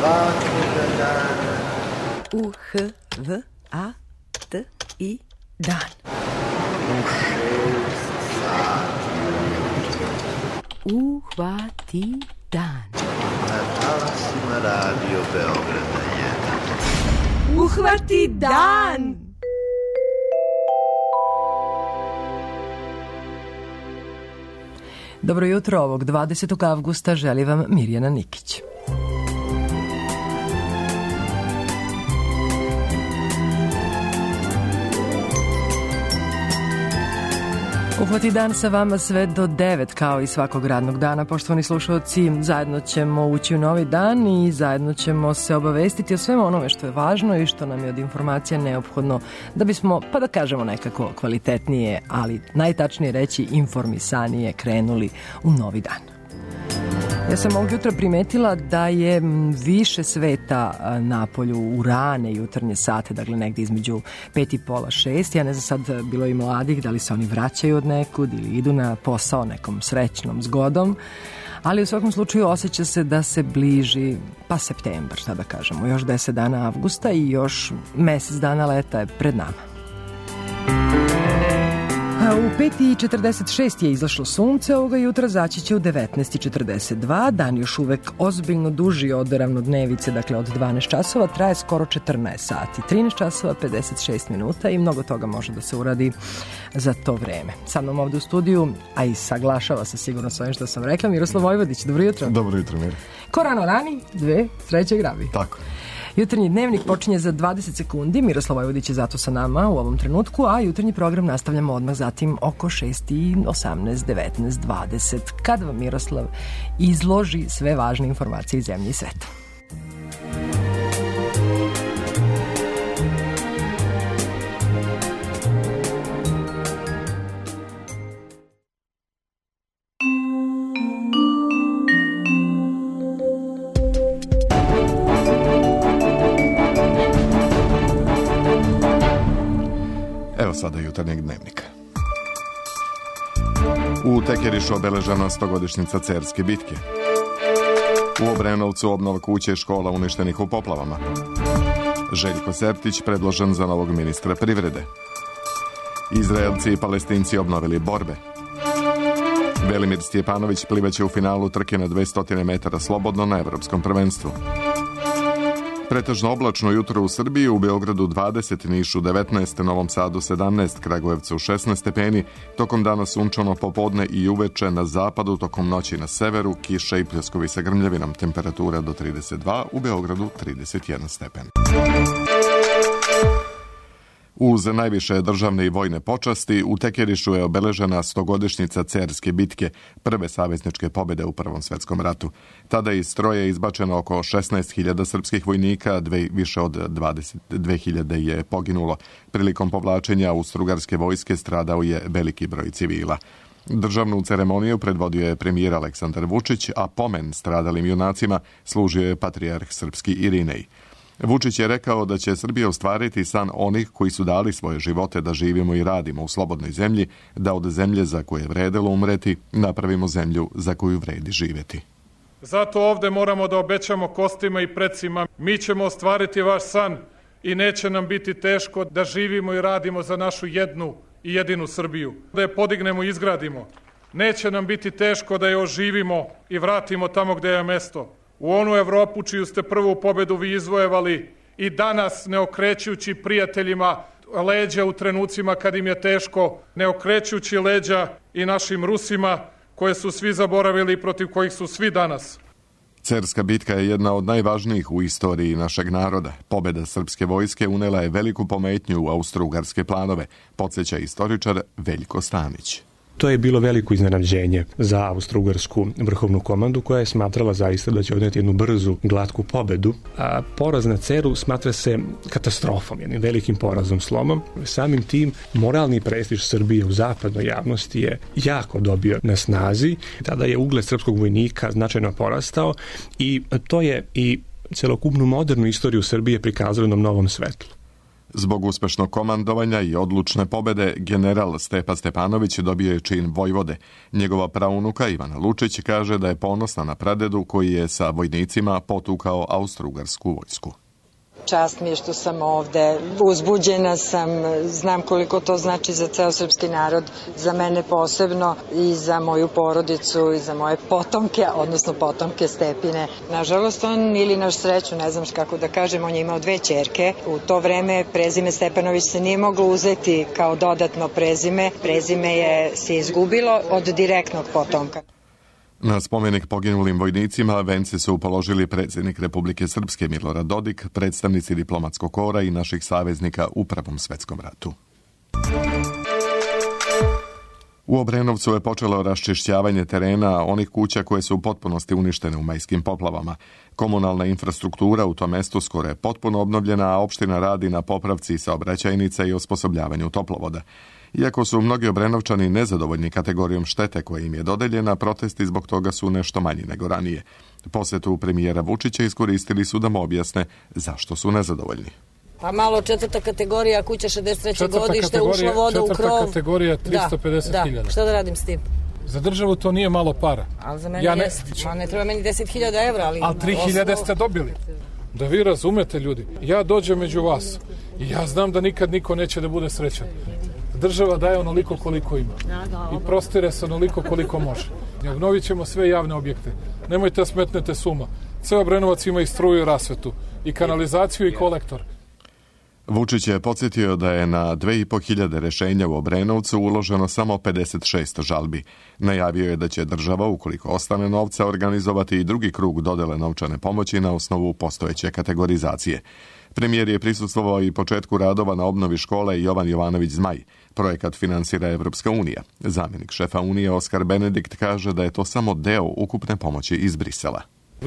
svakoga dana. U-H-V-A-T-I dan. U 6 sati ujutro. Uhvati dan. Na talasima Radio Beograda 1. Uhvati dan! Dobro jutro, ovog 20. avgusta želi vam Mirjana Nikić. Uhvati dan sa vama sve do 9, kao i svakog radnog dana. Poštovani slušalci, zajedno ćemo ući u novi dan i zajedno ćemo se obavestiti o svemu onome što je važno i što nam je od informacija neophodno da bismo, pa da kažemo nekako kvalitetnije, ali najtačnije reći informisanije krenuli u novi dan. Ja sam ovog jutra primetila da je više sveta na polju u rane jutarnje sate, dakle negdje između 5 i pola 6. Ja ne znam sad, bilo i mladih, da li se oni vraćaju od nekud ili idu na posao nekom srećnom zgodom, ali u svakom slučaju osjeća se da se bliži pa septembar, šta da kažemo, još 10 dana avgusta i još mjesec dana leta je pred nama. U 5:46 je izašlo sunce, ovoga jutra zaći će u 19:42, dan još uvek ozbiljno duži od ravnodnevice, dakle od 12 časova, traje skoro 14 sati, 13 časova, 56 minuta i mnogo toga može da se uradi za to vreme. Sa mnom ovdje u studiju, a i saglašava se sigurno s ovim što sam rekla, Miroslav Vojvodić, dobro jutro. Dobro jutro, Mir. Ko rano rani, 2 sreće grabi. Tako. Jutarnji dnevnik počinje za 20 sekundi, Miroslav Vojvodić je zato sa nama u ovom trenutku, a jutarnji program nastavljamo odmah zatim oko 6:18, 19, 20, kad vam Miroslav izloži sve važne informacije iz zemlje i sveta. Sada jutarnjeg dnevnika. U Tekerišu obeležena 100-godišnjica Cerske bitke. U Obrenovcu obnova kuće i škola uništenih u poplavama. Željko Sertić predložen za novog ministra privrede. Izraelci i Palestinci obnovili borbe. Velimir Stjepanović plivaće u finalu trke na 200 metara slobodno na Evropskom prvenstvu. Pretežno oblačno jutro u Srbiji, u Beogradu 20, Nišu 19, Novom Sadu 17, Kragujevcu 16 stepeni, tokom dana sunčano popodne i uveče na zapadu, tokom noći na severu, kiša i pljeskovi sa grmljavinom, temperatura do 32, u Beogradu 31 stepen. Uz najviše državne i vojne počasti, u Tekerišu je obeležena 100-godišnjica Cerske bitke, prve savezničke pobjede u Prvom svjetskom ratu. Tada je iz stroja izbačeno oko 16.000 srpskih vojnika, više od 22.000 je poginulo. Prilikom povlačenja austrougarske vojske stradao je veliki broj civila. Državnu ceremoniju predvodio je premijer Aleksandar Vučić, a pomen stradalim junacima služio je patrijarh srpski Irinej. Vučić je rekao da će Srbija ostvariti san onih koji su dali svoje živote da živimo i radimo u slobodnoj zemlji, da od zemlje za koju je vredelo umreti napravimo zemlju za koju vredi živjeti. Zato ovdje moramo da obećamo kostima i precima. Mi ćemo ostvariti vaš san i neće nam biti teško da živimo i radimo za našu jednu i jedinu Srbiju. Da je podignemo i izgradimo. Neće nam biti teško da je oživimo i vratimo tamo gdje je mesto. U onu Evropu čiju ste prvu pobedu vi izvojevali i danas ne okrećući prijateljima leđa u trenucima kad im je teško, ne okrećući leđa i našim Rusima koje su svi zaboravili i protiv kojih su svi danas. Cerska bitka je jedna od najvažnijih u istoriji našeg naroda. Pobjeda srpske vojske unela je veliku pometnju u austrougarske planove, podsjeća istoričar Veljko Stanić. To je bilo veliko iznenađenje za austrougarsku vrhovnu komandu koja je smatrala zaista da će odneti jednu brzu, glatku pobedu. A poraz na Ceru smatra se katastrofom, jednim velikim porazom, slomom. Samim tim moralni prestiž Srbije u zapadnoj javnosti je jako dobio na snazi. Tada je ugled srpskog vojnika značajno porastao i to je i celokupnu modernu istoriju Srbije prikazalo na novom svetlu. Zbog uspešnog komandovanja i odlučne pobede, general Stepa Stepanović dobio je čin vojvode. Njegova praunuka Ivana Lučić kaže da je ponosna na pradedu koji je sa vojnicima potukao austrougarsku vojsku. Čast mi je što sam ovde, uzbuđena sam, znam koliko to znači za ceo srpski narod, za mene posebno i za moju porodicu i za moje potomke, odnosno potomke Stepine. Nažalost, on ili naš sreću, ne znam kako da kažem, on je imao 2 ćerke. U to vreme prezime Stepanović se nije moglo uzeti kao dodatno prezime. Prezime se izgubilo od direktnog potomka. Na spomenik poginulim vojnicima vence su položili predsjednik Republike Srpske Milorad Dodik, predstavnici diplomatskog kora i naših saveznika u Prvom svetskom ratu. U Obrenovcu je počelo raščišćavanje terena onih kuća koje su u potpunosti uništene u majskim poplavama. Komunalna infrastruktura u tom mestu skoro je potpuno obnovljena, a opština radi na popravci saobraćajnica i osposobljavanju toplovoda. Iako su mnogi Obrenovčani nezadovoljni kategorijom štete koja im je dodeljena, protesti zbog toga su nešto manji nego ranije. Posetu premijera Vučića iskoristili su da mu objasne zašto su nezadovoljni. Pa malo 4. kategorija, kuća 63. godište, ušla voda u krov. 4. kategorija 350.000. Da. Šta da radim s tim? Za državu to nije malo para. Ali za mene jeste. Ne treba meni 10.000 evra. Ali 3.000 ste dobili. Da vi razumete, ljudi. Ja dođem među vas i ja znam da nikad niko neće da bude srećan. Država daje onoliko koliko ima i prostire se onoliko koliko može. Obnovit ćemo sve javne objekte. Nemojte da smetnete s uma. Ceo Obrenovac ima i struju i rasvetu, i kanalizaciju i kolektor. Vučić je podsjetio da je na 2.500 rešenja u Obrenovcu uloženo samo 56 žalbi. Najavio je da će država, ukoliko ostane novca, organizovati i drugi krug dodele novčane pomoći na osnovu postojeće kategorizacije. Premijer je prisustvovao i početku radova na obnovi škole Jovan Jovanović Zmaj. Projekat finansira Evropska unija. Zamjenik šefa Unije Oskar Benedikt kaže da je to samo deo ukupne pomoći iz Brisela.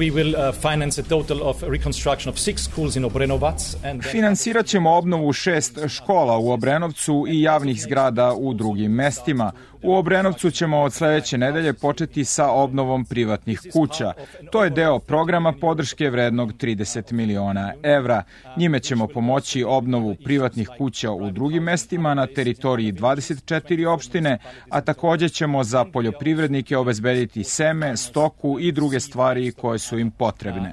Finansirat ćemo obnovu 6 škola u Obrenovcu i javnih zgrada u drugim mestima. U Obrenovcu ćemo od sledeće nedelje početi sa obnovom privatnih kuća. To je deo programa podrške vrednog 30 miliona evra. Njime ćemo pomoći obnovu privatnih kuća u drugim mestima na teritoriji 24 opštine, a takođe ćemo za poljoprivrednike obezbediti seme, stoku i druge stvari koje su im potrebne.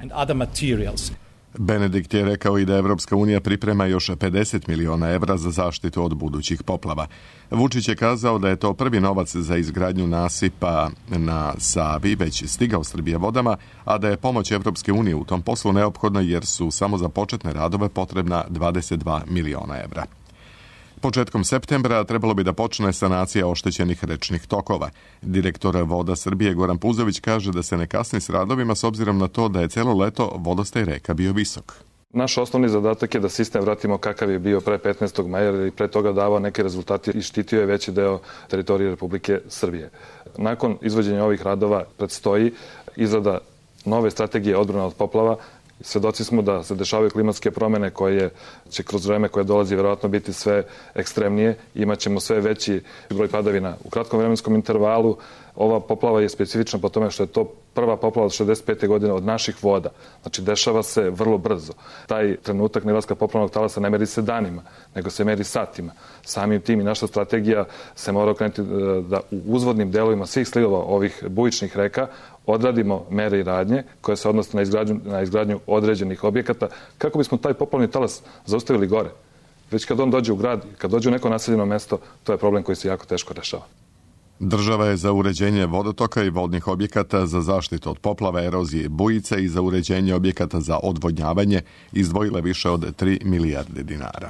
Benedikt je rekao i da Evropska unija priprema još 50 miliona evra za zaštitu od budućih poplava. Vučić je kazao da je to prvi novac za izgradnju nasipa na Savi već stigao Srbije vodama, a da je pomoć Evropske unije u tom poslu neophodna jer su samo za početne radove potrebna 22 miliona evra. Početkom septembra trebalo bi da počne sanacija oštećenih rečnih tokova. Direktor Voda Srbije Goran Puzović kaže da se ne kasni s radovima s obzirom na to da je celo leto vodostaj reka bio visok. Naš osnovni zadatak je da sistem vratimo kakav je bio pre 15. maja jer pre toga davao neke rezultate i štitio je veći deo teritorije Republike Srbije. Nakon izvođenja ovih radova predstoji izrada nove strategije odbrane od poplava. Svedoci smo da se dešavaju klimatske promene koje će kroz vreme koje dolazi verovatno biti sve ekstremnije. Imaćemo sve veći broj padavina u kratkom vremenskom intervalu. Ova poplava je specifična po tome što je to prva poplava od 65. godine od naših voda. Znači, dešava se vrlo brzo. Taj trenutak nailaska poplavnog talasa ne meri se danima, nego se meri satima. Samim tim i naša strategija se mora okrenuti da u uzvodnim delovima svih slivova ovih bujičnih reka odradimo mere i radnje koje se odnose na izgradnju određenih objekata kako bismo taj poplavni talas zaustavili gore. Već kad on dođe u grad, kad dođe u neko naseljeno mesto, to je problem koji se jako teško rešava. Država je za uređenje vodotoka i vodnih objekata za zaštitu od poplava, erozije i bujice i za uređenje objekata za odvodnjavanje izdvojila više od 3 milijarde dinara.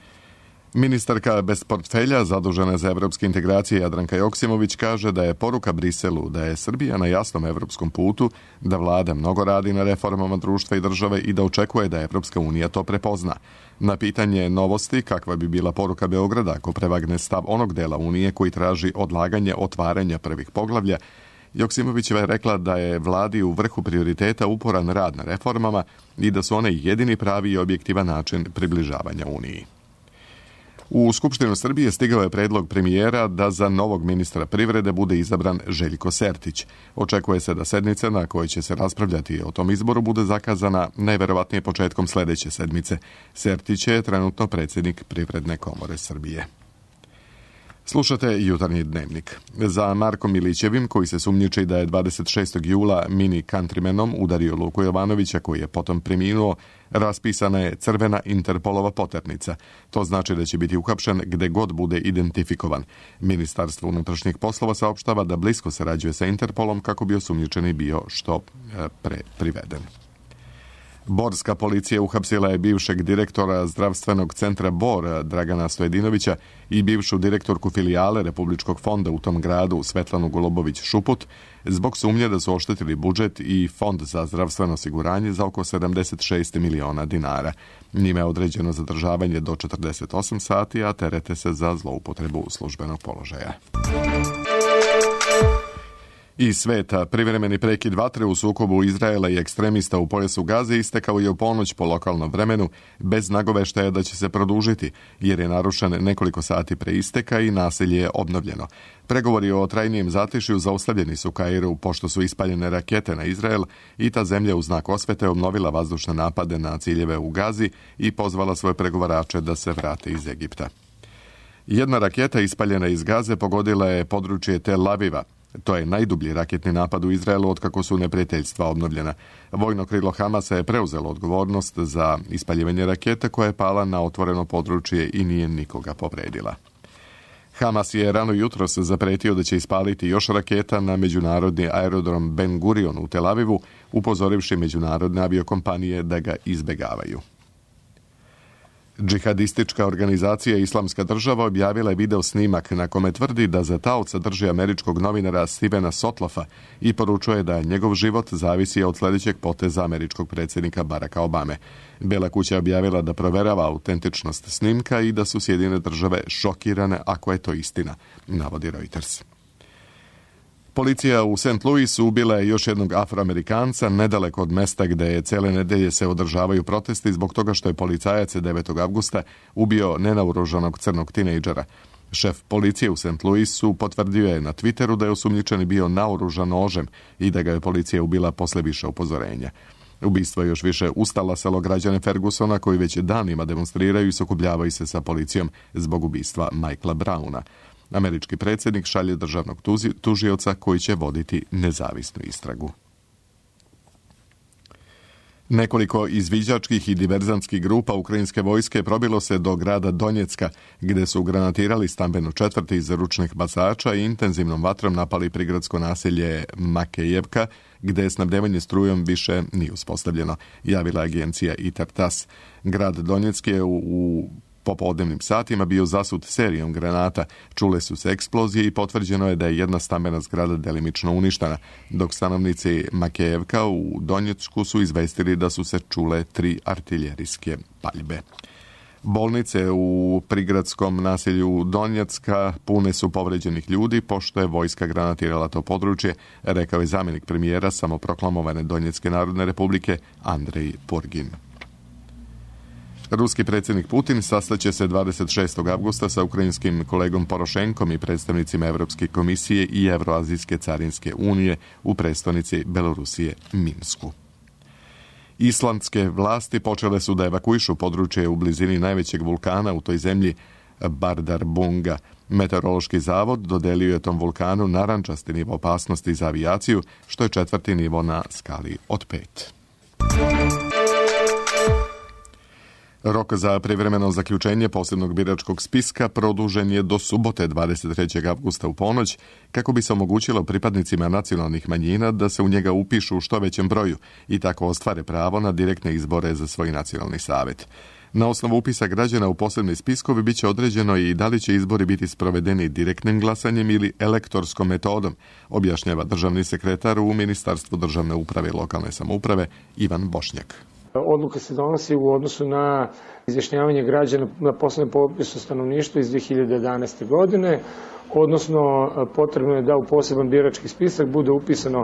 Ministarka bez portfelja zadužena za evropske integracije Jadranka Joksimović kaže da je poruka Briselu da je Srbija na jasnom evropskom putu, da vlada mnogo radi na reformama društva i države i da očekuje da Evropska unija to prepozna. Na pitanje novosti kakva bi bila poruka Beograda ako prevagne stav onog dela Unije koji traži odlaganje otvaranja prvih poglavlja, Joksimovićeva je rekla da je vladi u vrhu prioriteta uporan rad na reformama i da su one jedini pravi i objektivan način približavanja Uniji. U Skupštinu Srbije stigao je predlog premijera da za novog ministra privrede bude izabran Željko Sertić. Očekuje se da sednica na kojoj će se raspravljati o tom izboru bude zakazana najverovatnije početkom sledeće sedmice. Sertić je trenutno predsjednik Privredne komore Srbije. Slušate Jutarnji dnevnik. Za Markom Milićevim, koji se sumnjiči da je 26. jula mini countrymanom udario Luku Jovanovića, koji je potom preminuo, raspisana je crvena Interpolova poternica. To znači da će biti uhapšen gde god bude identifikovan. Ministarstvo unutrašnjih poslova saopštava da blisko sarađuje sa Interpolom kako bi osumnjičeni bio što pre priveden. Borska policija uhapsila je bivšeg direktora zdravstvenog centra Bor Dragana Stojedinovića i bivšu direktorku filijale Republičkog fonda u tom gradu Svetlanu Golobović-Šuput zbog sumnje da su oštetili budžet i fond za zdravstveno osiguranje za oko 76 miliona dinara. Njime je određeno zadržavanje do 48 sati, a terete se za zloupotrebu službenog položaja. Iz sveta, privremeni prekid vatre u sukobu Izraela i ekstremista u pojasu Gaze istekao je u ponoć po lokalnom vremenu, bez nagoveštaja da će se produžiti, jer je narušen nekoliko sati pre isteka i naselje je obnovljeno. Pregovori o trajnijem zatišju zaustavljeni su u Kairu, pošto su ispaljene rakete na Izrael i ta zemlja u znak osvete obnovila vazdušne napade na ciljeve u Gazi i pozvala svoje pregovarače da se vrate iz Egipta. Jedna raketa ispaljena iz Gaze pogodila je područje Tel Aviva. To je najdublji raketni napad u Izraelu otkako su neprijateljstva obnovljena. Vojno krilo Hamasa je preuzelo odgovornost za ispaljivanje raketa koja je pala na otvoreno područje i nije nikoga povredila. Hamas je rano jutros zapretio da će ispaliti još raketa na međunarodni aerodrom Ben Gurion u Tel Avivu, upozorivši međunarodne aviokompanije da ga izbegavaju. Džihadistička organizacija Islamska država objavila je video snimak na kome tvrdi da za taoca drži američkog novinara Stevena Sotlofa i poručuje da njegov život zavisi od sledećeg poteza američkog predsjednika Baracka Obame. Bela kuća je objavila da proverava autentičnost snimka i da su Sjedinjene države šokirane ako je to istina, navodi Reuters. Policija u St. Louisu ubila je još jednog Afroamerikanca nedaleko od mesta gde je cele nedelje se održavaju protesti zbog toga što je policajac 9. avgusta ubio nenaoružanog crnog tinejdžera. Šef policije u St. Louisu potvrdio je na Twitteru da je osumnjičeni bio naoružan nožem i da ga je policija ubila posle više upozorenja. Ubistvo je još više ustalasalo građane Fergusona koji već danima demonstriraju i sukobljavaju se sa policijom zbog ubistva Michaela Browna. Američki predsjednik šalje državnog tužioca koji će voditi nezavisnu istragu. Nekoliko izviđačkih i diverzantskih grupa ukrajinske vojske probilo se do grada Donjecka, gde su granatirali stambenu četvrti iz ručnih bacača i intenzivnom vatrom napali prigradsko naselje Makejevka, gde je snabdevanje strujom više nije uspostavljeno, javila agencija ITAR-TASS. Grad Donjeck je u popodnevnim satima bio zasut serijom granata, čule su se eksplozije i potvrđeno je da je jedna stambena zgrada delimično uništena, dok stanovnici Makejevka u Donjecku su izvestili da su se čule 3 artiljerijske paljbe. Bolnice u prigradskom naselju Donjecka pune su povređenih ljudi pošto je vojska granatirala to područje, rekao je zamjenik premijera samoproklamovane Donjecke narodne republike Andrej Purgin. Ruski predsjednik Putin sastaće se 26. avgusta sa ukrajinskim kolegom Porošenkom i predstavnicima Evropske komisije i Evroazijske carinske unije u prestonici Belorusije Minsku. Islandske vlasti počele su da evakuišu područje u blizini najvećeg vulkana u toj zemlji Bardarbunga. Meteorološki zavod dodelio je tom vulkanu narančasti nivo opasnosti za avijaciju, što je 4. nivo na skali od 5. Rok za privremeno zaključenje posebnog biračkog spiska produžen je do subote 23. avgusta u ponoć, kako bi se omogućilo pripadnicima nacionalnih manjina da se u njega upišu u što većem broju i tako ostvare pravo na direktne izbore za svoj nacionalni savet. Na osnovu upisa građana u posebne spiskovi biće određeno i da li će izbori biti sprovedeni direktnim glasanjem ili elektorskom metodom, objašnjava državni sekretar u Ministarstvu državne uprave i lokalne samouprave Ivan Bošnjak. Odluka se donosi u odnosu na izjašnjavanje građana na poslednjem popisu stanovništva iz 2011. godine, odnosno potrebno je da u poseban birački spisak bude upisano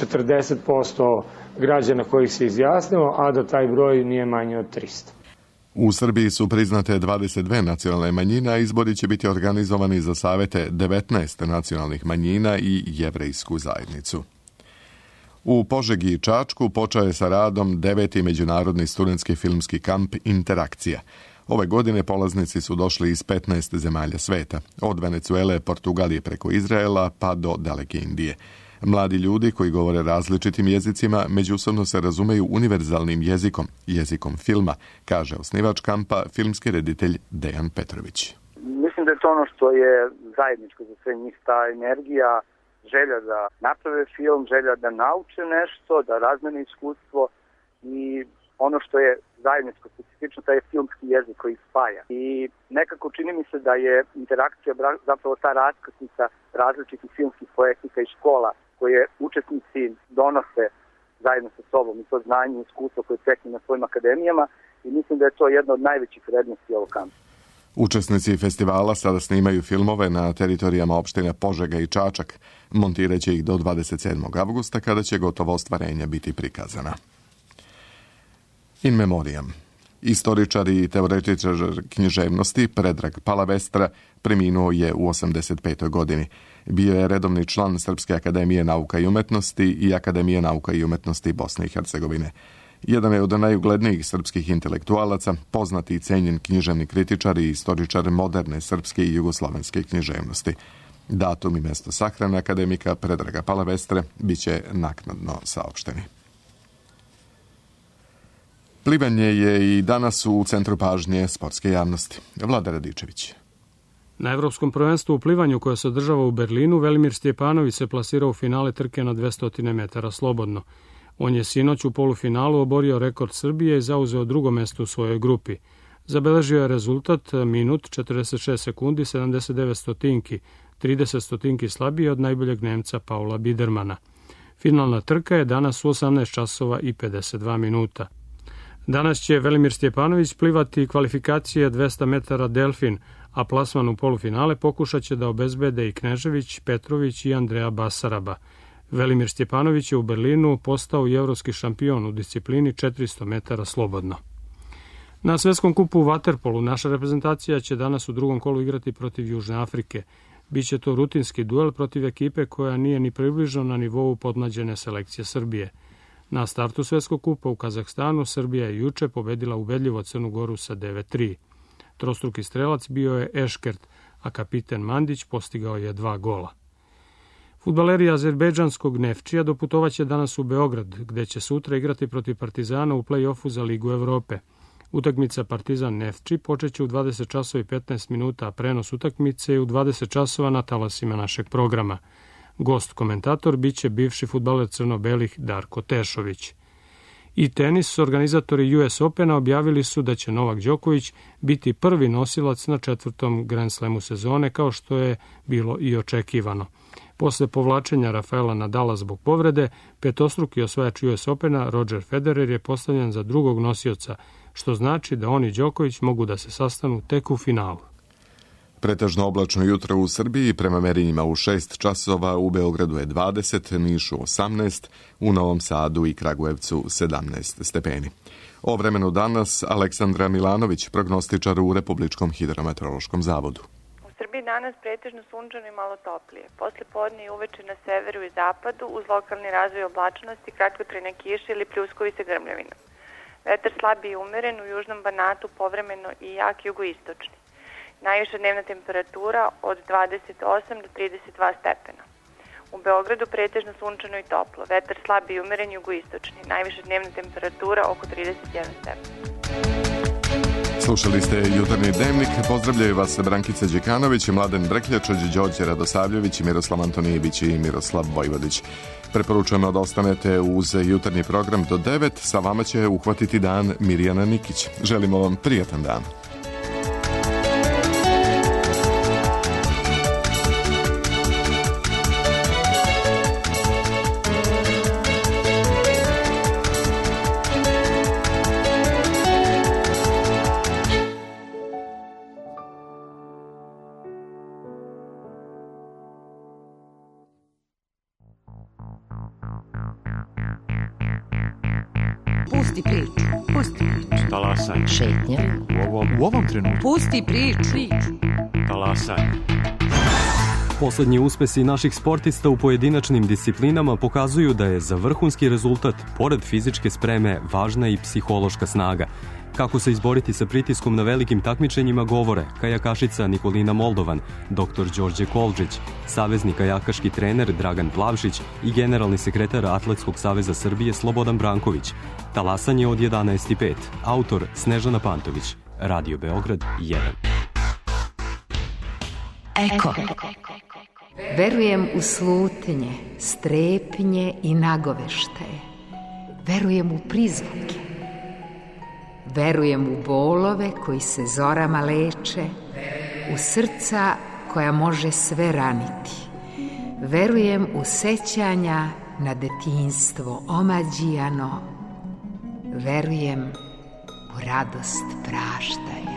40% građana kojih se izjasnilo, a da taj broj nije manje od 300. U Srbiji su priznate 22 nacionalne manjine, a izbori će biti organizovani za savete 19 nacionalnih manjina i jevrejsku zajednicu. U Požegi i Čačku počeo je sa radom 9. međunarodni studentski filmski kamp Interakcija. Ove godine polaznici su došli iz 15 zemalja sveta, od Venecuele, Portugalije preko Izraela pa do daleke Indije. Mladi ljudi koji govore različitim jezicima međusobno se razumeju univerzalnim jezikom, jezikom filma, kaže osnivač kampa, filmski reditelj Dejan Petrović. Mislim da je to ono što je zajedničko za sve njih, ta energija, želja da naprave film, želja da nauče nešto, da razmene iskustvo i ono što je zajedničko specifično, taj je filmski jezik koji spaja. I nekako čini mi se da je interakcija zapravo ta raskrsnica različitih filmskih projektika i škola koje učesnici donose zajedno sa sobom i to znanje i iskustvo koje teknu na svojim akademijama i mislim da je to jedna od najvećih vrednosti ovog kampa. Učesnici festivala sada snimaju filmove na teritorijama opština Požega i Čačak. Montiraće ih do 27. avgusta kada će gotovo ostvarenja biti prikazana. In memoriam. Istoričar i teoretičar književnosti Predrag Palavestra preminuo je u 85. godini. Bio je redovni član Srpske akademije nauka i umetnosti i Akademije nauka i umetnosti Bosne i Hercegovine. Jedan je od najuglednijih srpskih intelektualaca, poznati i cenjen književni kritičar i istoričar moderne srpske i jugoslovenske književnosti. Datum i mesto sahrane akademika Predraga Palavestre biće naknadno saopšteni. Plivanje je i danas u centru pažnje sportske javnosti. Vlada Radičević. Na Evropskom prvenstvu u plivanju koje se održava u Berlinu, Velimir Stjepanović se plasirao u finale trke na 200 metara slobodno. On je sinoć u polufinalu oborio rekord Srbije i zauzeo drugo mesto u svojoj grupi. Zabeležio je rezultat minut 46 sekundi 79 stotinki, 30 stotinki slabije od najboljeg Nemca Paula Bidermana. Finalna trka je danas u 18 časova i 52 minuta. Danas će Velimir Stjepanović plivati kvalifikacije 200 metara delfin, a plasman u polufinale pokušat će da obezbede i Knežević, Petrović i Andreja Basaraba. Velimir Stjepanović je u Berlinu postao i evropski šampion u disciplini 400 metara slobodno. Na svetskom kupu u vaterpolu naša reprezentacija će danas u drugom kolu igrati protiv Južne Afrike. Biće to rutinski duel protiv ekipe koja nije ni približno na nivou podmlađene selekcije Srbije. Na startu svetskog kupa u Kazahstanu Srbija je juče pobedila ubedljivo Crnu Goru sa 9-3. Trostruki strelac bio je Eškert, a kapiten Mandić postigao je 2 gola. Fudbaleri azerbejdžanskog Nefčija doputovaće danas u Beograd, gde će sutra igrati protiv Partizana u play-offu za Ligu Evrope. Utakmica Partizan Nefči počeće u 20 časova i 15 minuta, a prenos utakmice je u 20 časova na talasima našeg programa. Gost komentator biće bivši fudbaler crno-belih Darko Tešović. I tenis, organizatori US Opena objavili su da će Novak Đoković biti prvi nosilac na 4. Grand Slamu sezone, kao što je bilo i očekivano. Posle povlačenja Rafaela Nadala zbog povrede, petostruki osvajač US Opena Roger Federer je postavljen za drugog nosioca, što znači da on i Đoković mogu da se sastanu tek u finalu. Pretežno oblačno jutro u Srbiji, prema merenjima u 6 časova, u Beogradu je 20, Nišu 18, u Novom Sadu i Kragujevcu 17 stepeni. O vremenu danas Aleksandra Milanović, prognostičar u Republičkom hidrometeorološkom zavodu. U Srbiji danas pretežno sunčano i malo toplije. Posle podne i uveče na severu i zapadu uz lokalni razvoj oblačnosti, kratkotrajne kiše ili pljuskovi sa grmljavinom. Vetar slabi i umeren, u južnom Banatu povremeno i jak jugoistočni. Najviša dnevna temperatura od 28 do 32 stepena. U Beogradu pretežno sunčano i toplo, vetar slabi i umeren jugoistočni. Najviša dnevna temperatura oko 31 stepena. Slušali ste Jutarnji dnevnik. Pozdravljaju vas Brankica Đekanović, Mladen Brkljača, Đorđe Radosavljević, Miroslav Antonijević i Miroslav Vojvodić. Preporučujemo da ostanete uz jutarnji program do 9. Sa vama će uhvatiti dan Mirjana Nikić. Želimo vam prijatan dan. Pusti priču. Pusti priču. Talasaj. Šetnja. U ovom trenutku. Pusti priču. Talasaj. Poslednji uspesi naših sportista u pojedinačnim disciplinama pokazuju da je za vrhunski rezultat, pored fizičke spreme, važna i psihološka snaga. Kako se izboriti sa pritiskom na velikim takmičenjima govore kajakašica Nikolina Moldovan, dr. Đorđe Koldžić, savezni kajakaški trener Dragan Plavšić i generalni sekretar Atletskog saveza Srbije Slobodan Branković. Talasanje od 11:05. Autor Snežana Pantović. Radio Beograd 1. Eko. Verujem u slutnje, strepnje i nagoveštaje. Verujem u prizvuke. Verujem u bolove koji se zorama leče, u srca koja može sve raniti. Verujem u sećanja na detinjstvo omađijano. Verujem u radost praštanja.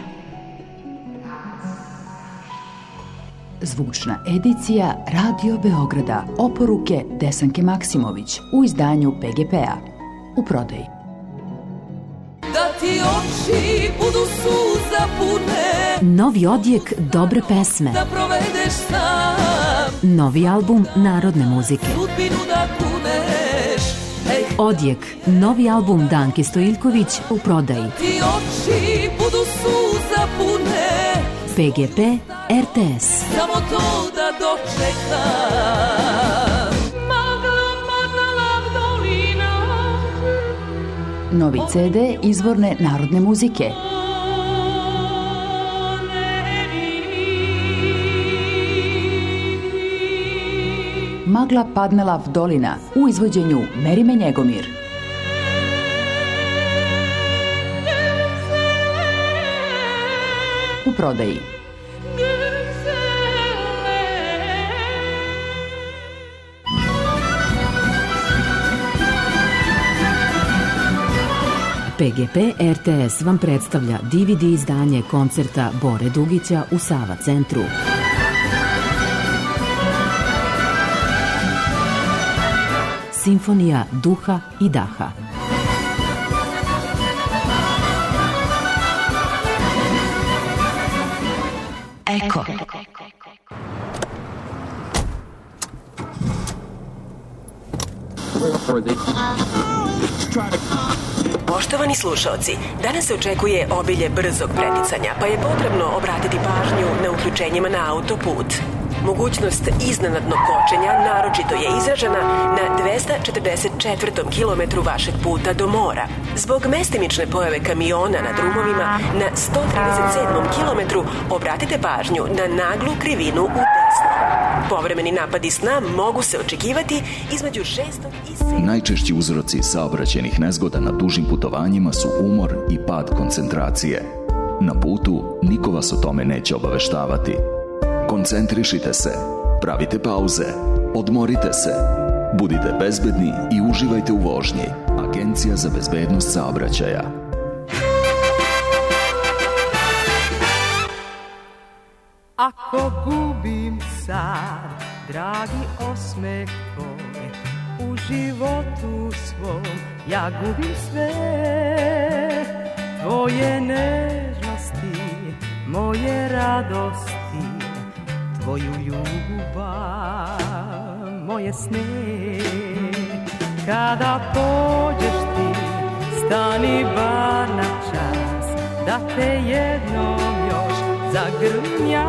Zvučna edicija Radio Beograda. Oporuke Desanke Maksimović u izdanju PGP-a. U prodaji. Da ti oči budu suza pune. Novi odjek dobre pesme. Da provedeš sam. Novi album narodne muzike. Sudbinu da kuneš. Odjek, novi album Danke Stojiljković u prodaji. Ti oči budu suza pune. PGP RTS. Samo to da dočekam. Novi CD izvorne narodne muzike. Magla padnela v dolina u izvođenju Merime Njegomir. U prodaji. PGP RTS vam predstavlja DVD izdanje koncerta Bore Dugića u Sava centru. Simfonija duha i daha. Eko. Poštovani slušaoci, danas se očekuje obilje brzog preticanja, pa je potrebno obratiti pažnju na uključenjima na autoput. Mogućnost iznenadnog kočenja naročito je izražena na 244. kilometru vašeg puta do mora. Zbog mestimične pojave kamiona na drumovima na 137. kilometru obratite pažnju na naglu krivinu u desno. Povremeni napadi sna mogu se očekivati između 6. i 7. Najčešći uzroci saobraćajnih nezgoda na dužim putovanjima su umor i pad koncentracije. Na putu niko vas o tome neće obaveštavati. Koncentrišite se, pravite pauze, odmorite se, budite bezbedni i uživajte u vožnji. Agencija za bezbednost saobraćaja. Ako gubim sad, dragi osmeh tvoj, u životu svom ja gubim sve. Tvoje nežnosti, moje radosti, tvoju ljubav, moje sne. Kada pođeš ti, stani bar na čas, da te jednom još zagrlim ja.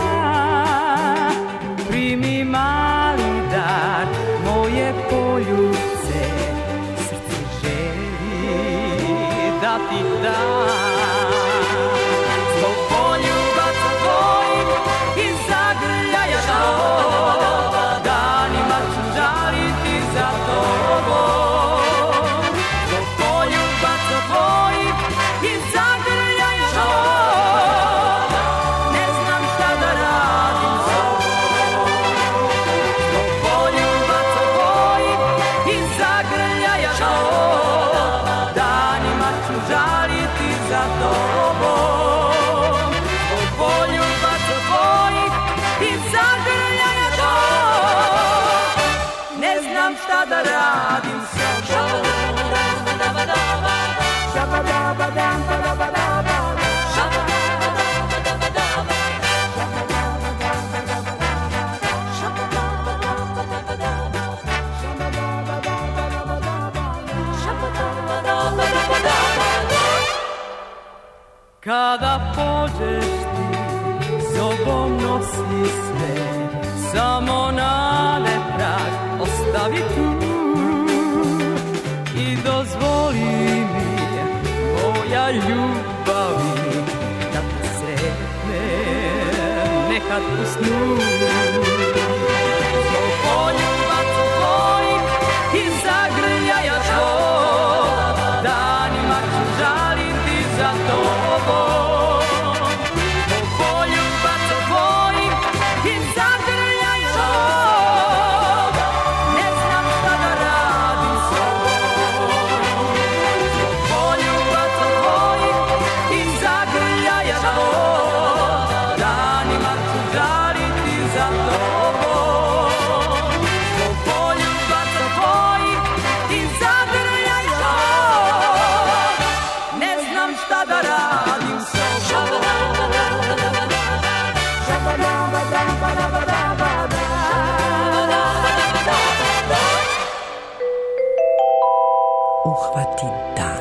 Primi mali dar, moje poljubce, srce želi da ti dam. Zbog poljubaca tvojih i zagrljaja tvojih, danima ću žaliti za tobom. Zbog poljubaca tvojih i zagrljaja tvojih, ne znam šta da radim s tobom. Zbog poljubaca tvojih i zagrljaja tvojih, danima ću žaliti za tobom. Zbog poljubaca tvojih i zagrljaja tvojih, ne znam šta da radim s tobom. Kada pođeš ti, sobom nosi sve, samo nade trag ostavi tu. I dozvoli mi, moja ljubavi, da te sretne nekad u snu. Zbog poljubaca tvojih i zagrljaja tvoj, danima ću žaliti za tobom. Zbog poljubaca tvojih i zagrljaja tvoj, ne znam šta da radim s tobom. Zbog poljubaca tvojih i zagrljaja tvoj, danima ću žaliti za tobom. Zbog poljubaca tvojih i zagrljaja tvoj, ne znam šta da radim s tobom. Uhvati dan.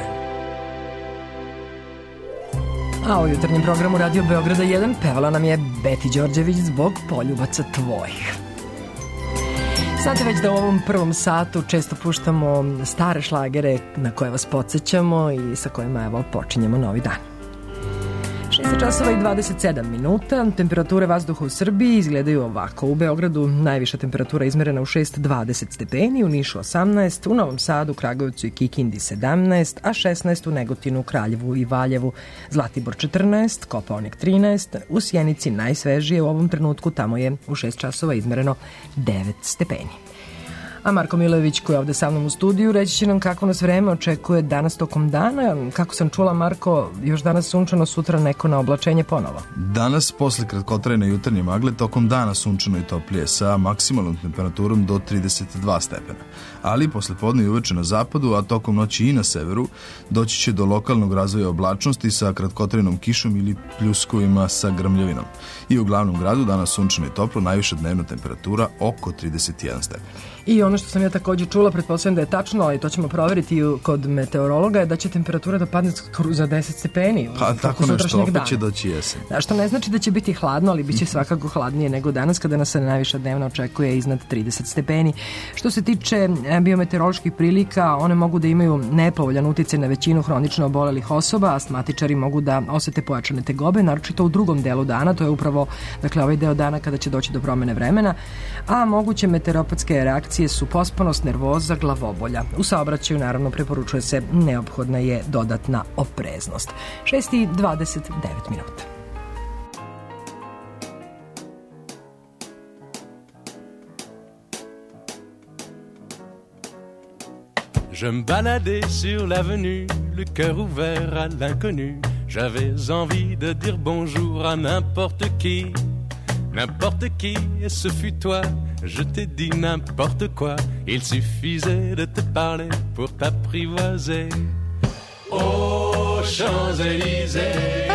A u jutarnjem programu Radio Beograda 1 pevala nam je Beti Đorđević zbog poljubaca tvojih. Znate već da u ovom prvom satu često puštamo stare šlagere na koje vas podsjećamo i sa kojima evo počinjemo novi dan. 6 časova i 27 minuta, temperature vazduha u Srbiji izgledaju ovako. U Beogradu najviša temperatura izmerena u 6,20 stepeni, u Nišu 18, u Novom Sadu, Kragujevcu i Kikindi 17, a 16 u Negotinu, Kraljevu i Valjevu, Zlatibor 14, Kopaonik 13, u Sjenici najsvežije u ovom trenutku, tamo je u 6 časova izmereno 9 stepeni. A Marko Milojević, koji je ovde sa mnom u studiju, reći će nam kako nas vreme očekuje danas tokom dana. Kako sam čula, Marko, još danas sunčano, sutra neko na oblačenje ponovo. Danas, posle kratkotrajne jutarnje magle, tokom dana sunčano i toplije sa maksimalnom temperaturom do 32 stepena. Ali posle podne i uveče na zapadu, a tokom noći i na severu, doći će do lokalnog razvoja oblačnosti sa kratkotrajnom kišom ili pljuskovima sa grmljavinom. I u glavnom gradu danas sunčano i toplo, najviša dnevna temperatura oko 31 stepen. I ono što sam ja također čula, pretpostavljam da je tačno, ali to ćemo proveriti kod meteorologa, je da će temperatura da padne za 10 stepeni. Pa tako nešto, opet će doći jesen. Da, što ne znači da će biti hladno, ali bit će svakako hladnije nego danas, kada nas se najviša dnevna očekuje iznad 30 stepeni. Što se tiče biometeoroloških prilika, one mogu da imaju nepovoljan uticaj na većinu hronično obolelih osoba, astmatičari mogu da osete pojačane tegobe, naročito u drugom delu dana, to je upravo ovaj deo dana kada će doći do promene vremena, a moguće meteoropatske reakcije su pospanost, nervoza, glavobolja. U saobraćaju naravno preporučuje se, neophodna je dodatna opreznost. 6:29 minuta. Je me baladais sur l'avenue, le cœur ouvert à l'inconnu. J'avais envie de dire bonjour à n'importe qui, et ce fut toi. Je t'ai dit n'importe quoi, il suffisait de te parler pour t'apprivoiser. Aux Champs-Élysées,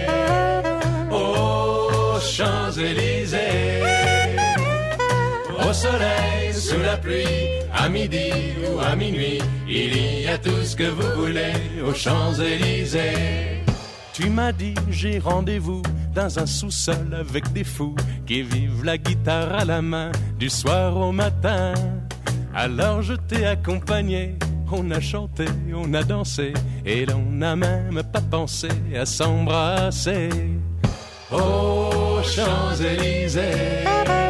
aux Champs-Élysées, au soleil, sous la pluie, à midi ou à minuit, il y a tout ce que vous voulez aux Champs-Élysées. Tu m'as dit j'ai rendez-vous dans un sous-sol avec des fous qui vivent la guitare à la main du soir au matin. Alors je t'ai accompagné, on a chanté, on a dansé et l'on n'a même pas pensé à s'embrasser. Aux Champs-Élysées,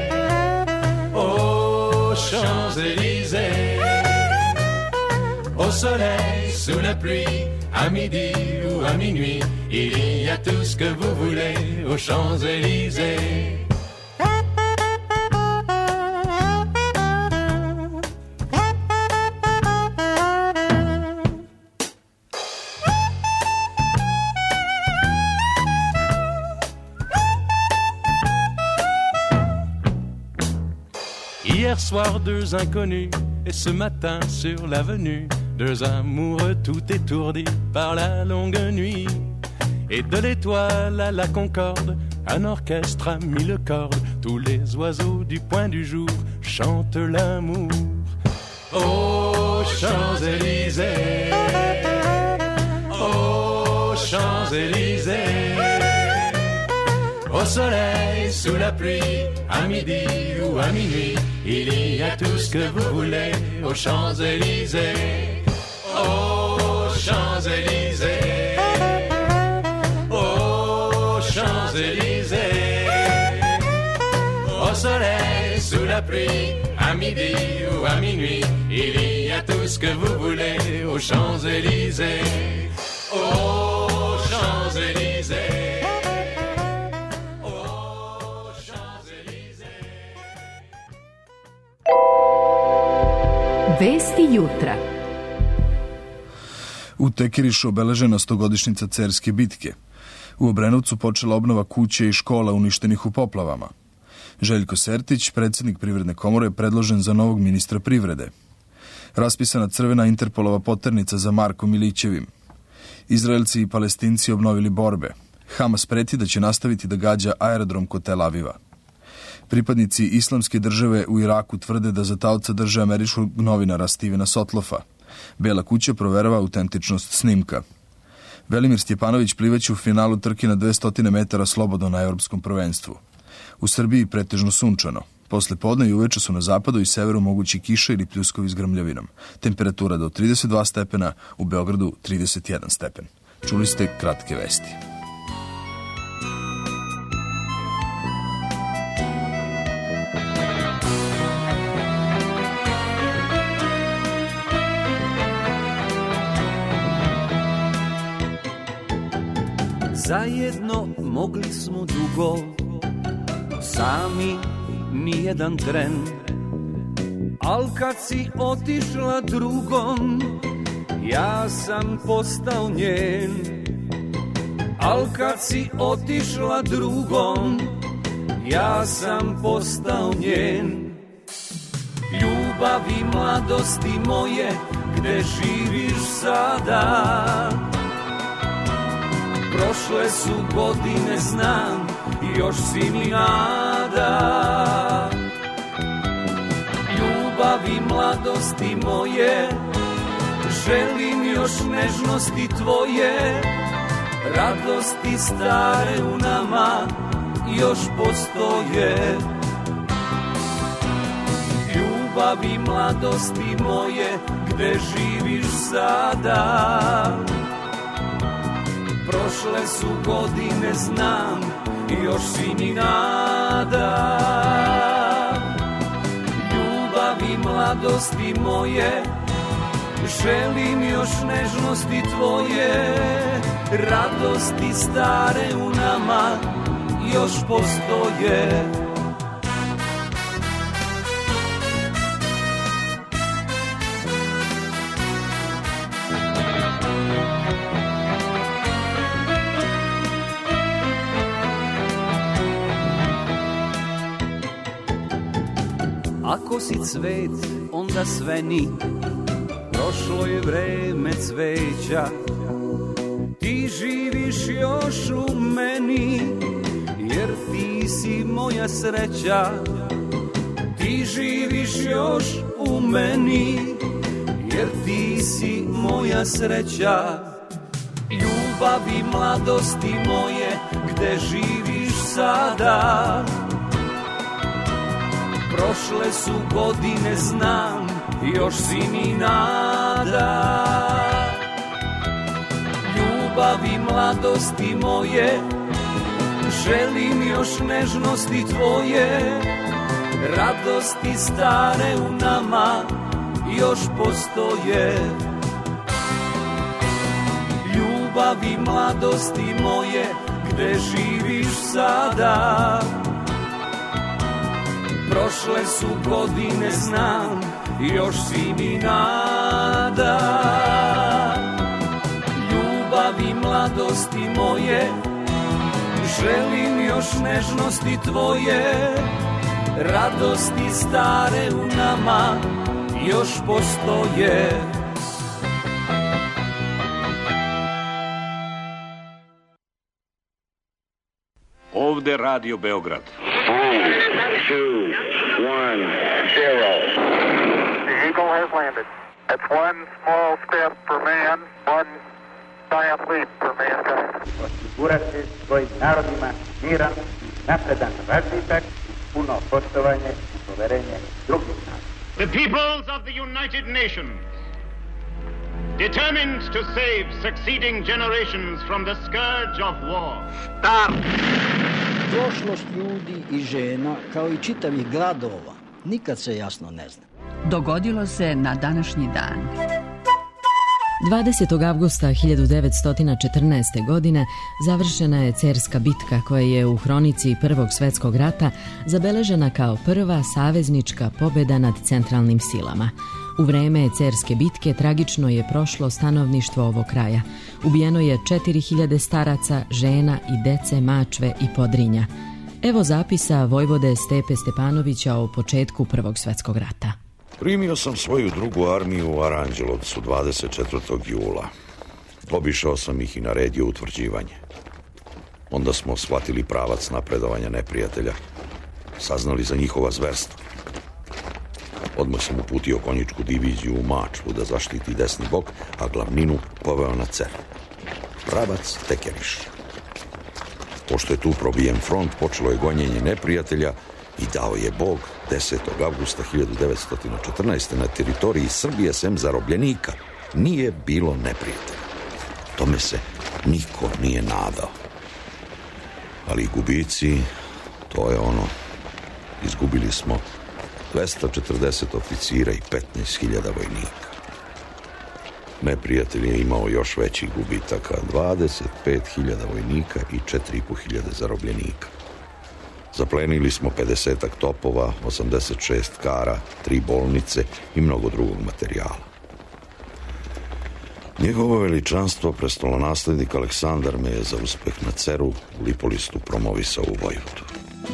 aux Champs-Élysées, au soleil, sous la pluie, à midi ou à minuit, il y a tout ce que vous voulez aux Champs-Élysées. Hier soir, deux inconnus, et ce matin sur l'avenue, deux amoureux tout étourdis par la longue nuit. Et de l'étoile à la Concorde, un orchestre a mis le corde. Tous les oiseaux du point du jour chantent l'amour. Aux Champs-Élysées, aux Champs-Élysées, au soleil, sous la pluie, à midi ou à minuit, il y a tout ce que vous voulez aux Champs-Élysées. Aux Champs-Élysées, aux Champs-Élysées, au soleil, sous la pluie, à midi ou à minuit, il y a tout ce que vous voulez aux Champs-Élysées. Aux Champs-Élysées. Vesti jutra. U Tekirišu obeležena 100-godišnjica Cerske bitke. U Obrenovcu počela obnova kuće i škola uništenih u poplavama. Željko Sertić, predsjednik Privredne komore, je predložen za novog ministra privrede. Raspisana crvena Interpolova poternica za Markom Milićevim. Izraelci i Palestinci obnovili borbe. Hamas preti da će nastaviti da gađa aerodrom kod Tel Aviva. Pripadnici Islamske države u Iraku tvrde da za taoca drže američkog novinara Stevena Sotlofa. Bela kuća proverava autentičnost snimka. Velimir Stjepanović plivaće u finalu trke na 200 metara slobodno na Evropskom prvenstvu. U Srbiji pretežno sunčano. Posle podne i uveče su na zapadu i severu mogući kiša ili pljuskovi s grmljavinom. Temperatura do 32 stepena, u Beogradu 31 stepen. Čuli ste kratke vesti. Zajedno mogli smo dugo, sami nijedan tren. Al kad si otišla drugom, ja sam postao njen. Al kad si otišla drugom, ja sam postao njen. Ljubavi mladosti moje, gde živiš sada? Prošle su godine, znam, još si mi nada. Ljubavi mladosti moje, želim još nežnosti tvoje. Radosti stare u nama još postoje. Ljubavi mladosti moje, gde živiš sada? Prošle su godine, znam, još si mi nada. Ljubavi mladosti moje, želim još nežnosti tvoje. Radosti stare u nama još postoje. Ako si cvet, onda sveni, prošlo je vreme cveća. Ti živiš još u meni, jer ti si moja sreća. Ti živiš još u meni, jer ti si moja sreća. Ljubavi mladosti moje, gde živiš sada? Prošle su godine, znam, još si mi nada. Ljubavi mladosti moje, želim još nežnosti tvoje. Radosti stare u nama još postoje. Ljubavi mladosti moje, gde živiš sada? Prošle su godine, znam, još si mi nada. Ljubavi mladosti moje, želim još nežnosti tvoje. Radosti stare u nama još postoje. Ovde Radio Beograd. 3, 2, 1, 0. The Eagle has landed. That's one small step for man, one giant leap for mankind. Osigurati svojim narodima miran, napredan razvitak, puno poštovanje i poverenje drugih naroda. The peoples of the United Nations, determined to save succeeding generations from the scourge of war. Start! Prošlost ljudi i žena, kao i čitavih gradova, nikad se jasno ne zna. Dogodilo se na današnji dan. 20. avgusta 1914. godine završena je Cerska bitka koja je u hronici Prvog svjetskog rata zabeležena kao prva saveznička pobjeda nad centralnim silama. U vreme Cerske bitke tragično je prošlo stanovništvo ovog kraja. Ubijeno je 4000 staraca, žena i dece, mačve i podrinja. Evo zapisa vojvode Stepe Stepanovića o početku Prvog svjetskog rata. Primio sam svoju drugu armiju u Aranđelovcu 24. jula. Obišao sam ih i naredio utvrđivanje. Onda smo shvatili pravac napredovanja neprijatelja, saznali za njihova zverstva. Odmah sam uputio konjičku diviziju u Mačvu da zaštiti desni bok, a glavninu poveo na Cer. Pravac Tekeriš. Pošto je tu probijen front, počelo je gonjenje neprijatelja i dao je Bog 10. avgusta 1914. na teritoriji Srbije sem zarobljenika nije bilo neprijatelja. Tome se niko nije nadao. Ali gubici, to je ono, izgubili smo 240 oficira i 15.000 vojnika. Neprijatelj je imao još većih gubitaka, 25.000 vojnika i 4.500 zarobljenika. Zaplenili smo 50 topova, 86 kara, 3 bolnice i mnogo drugog materijala. Njegovo veličanstvo, prestolonaslednik Aleksandar, me je za uspeh na Ceru u Lipolistu promovisao u vojvodu.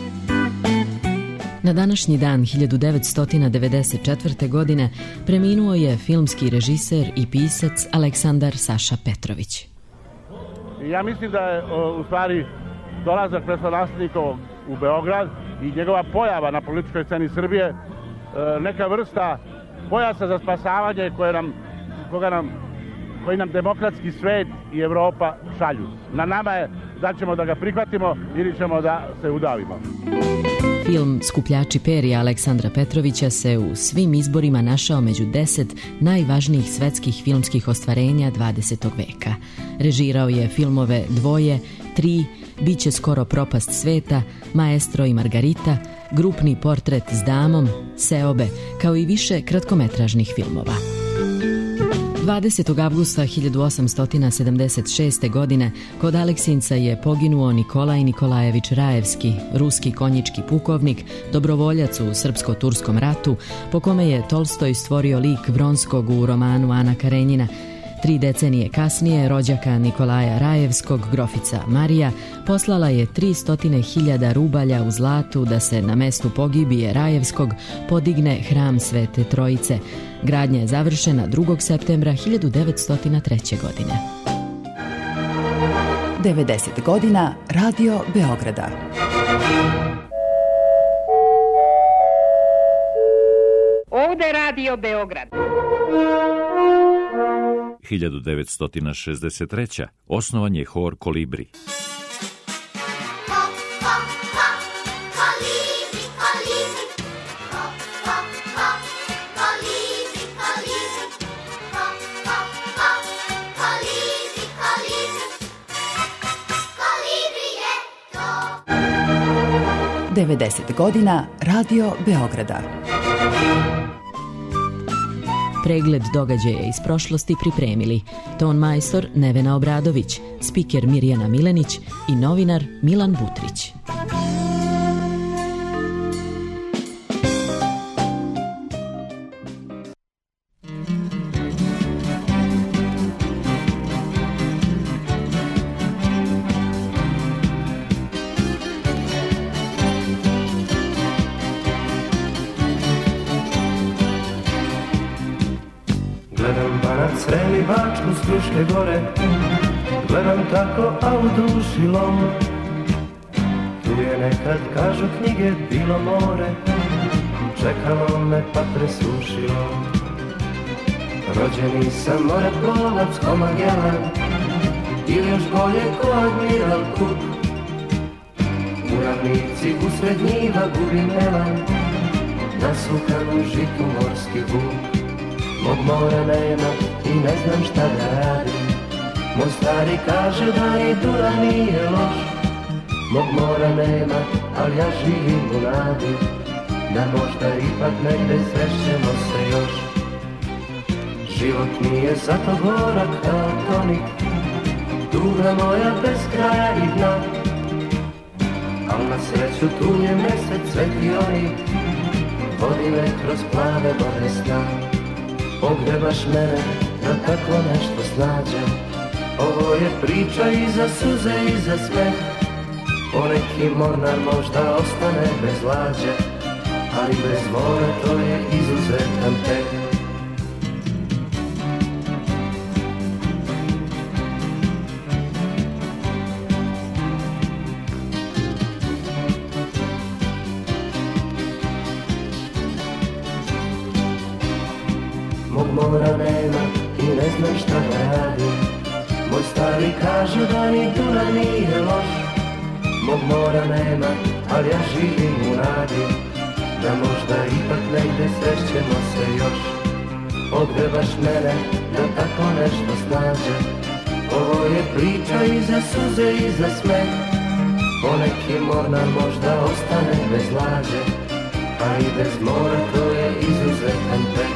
Na današnji dan 1994. godine preminuo je filmski režiser i pisac Aleksandar Saša Petrović. Ja mislim da je u stvari dolazak prestolonaslednikovog u Beograd i njegova pojava na političkoj sceni Srbije neka vrsta pojasa za spasavanje koji nam demokratski svet i Evropa šalju. Na nama je da ćemo da ga prihvatimo ili ćemo da se udavimo. Film Skupljači perja Aleksandra Petrovića se u svim izborima našao među 10 najvažnijih svetskih filmskih ostvarenja 20. veka. Režirao je filmove Dvoje, Tri, Biće skoro propast sveta, Maestro i Margarita, Grupni portret s damom, Seobe, kao i više kratkometražnih filmova. 20. avgusta 1876. godine kod Aleksinca je poginuo Nikolaj Nikolajević Rajevski, ruski konjički pukovnik, dobrovoljac u Srpsko-turskom ratu, po kome je Tolstoj stvorio lik Vronskog u romanu Ana Karenjina. 3 decenije kasnije rođaka Nikolaja Rajevskog, grofica Marija, poslala je 300.000 rubalja u zlatu da se na mestu pogibije Rajevskog podigne hram Svete Trojice. Gradnja je završena 2. septembra 1903. godine. 90 godina Radio Beograda. Ovde je Radio Beograd. 1963. osnovan je hor Kolibri. – 90 godina Radio Beograda. Pregled događaja iz prošlosti pripremili ton majstor Nevena Obradović, spiker Mirjana Milenić i novinar Milan Butrić. Sreli Bačku s Fruške gore, gledam tako, a u duši lom. Tu je nekad, kažu knjige, bilo more, čekalo me pa presušilo. Rođeni sam moreplovac ko Magellan, ili još bolje ko Admiral Cook. U ravnici usred njiva gubim elan, nasukan u žitu morski vuk. Mog mora nema i ne znam šta da radim, moj stari kaže da ni Dunav nije loš. Mog mora nema, ali ja živim u nadi, da možda ipak negde srećemo se još. Život mi je zato gorak kao tonik, tuga moja bez kraja i dna. Al na sreću tu je mesec svetionik, vodi me kroz plave vode sna. Pogrebaš mene da tako nešto snađem, ovo je priča i za suze i za smeh. Poneki mornar možda ostane bez lađe, ali bez mora to je izuzetan tek. 'Mog mora nema i ne znam šta da radim, moj stari kaže da ni Dunav nije loš. Mog mora nema, ali ja živim u nadi, da možda ipak negde srećemo se još. Odgrebaš mene da tako nešto snađe, ovo je priča i za suze i za smeh. Poneki mornar možda ostane bez lađe, a i bez mora to je izuzetan pek.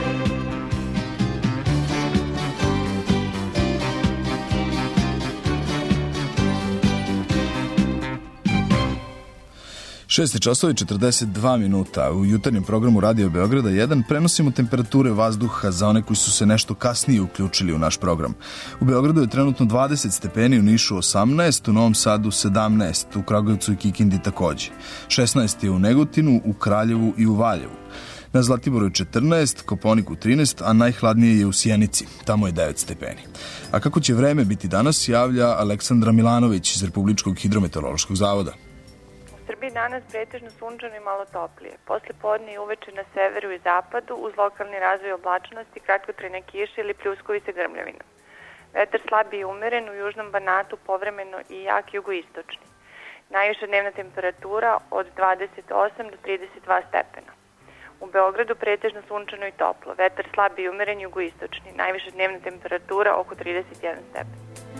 6 časova i 42 minuta. U jutarnjem programu Radio Beograda 1 prenosimo temperature vazduha za one koji su se nešto kasnije uključili u naš program. U Beogradu je trenutno 20 stepeni, u Nišu 18, u Novom Sadu 17, u Kragujevcu i Kikindi takođe. 16 je u Negotinu, u Kraljevu i u Valjevu. Na Zlatiboru je 14, Koponiku 13, a najhladnije je u Sjenici, tamo je 9 stepeni. A kako će vreme biti danas, javlja Aleksandra Milanović iz Republičkog hidrometeorološkog zavoda. U Srbiji danas pretežno sunčano i malo toplije. Posle podne i uveče na severu i zapadu uz lokalni razvoj oblačnosti, kratkotrajne kiše ili pljuskovi sa grmljavinom. Vetar slabi i umeren, u južnom Banatu povremeno i jak jugoistočni. Najviša dnevna temperatura od 28 do 32 stepena. U Beogradu pretežno sunčano i toplo, vetar slabi i umeren jugoistočni, najviša dnevna temperatura oko 31 stepen.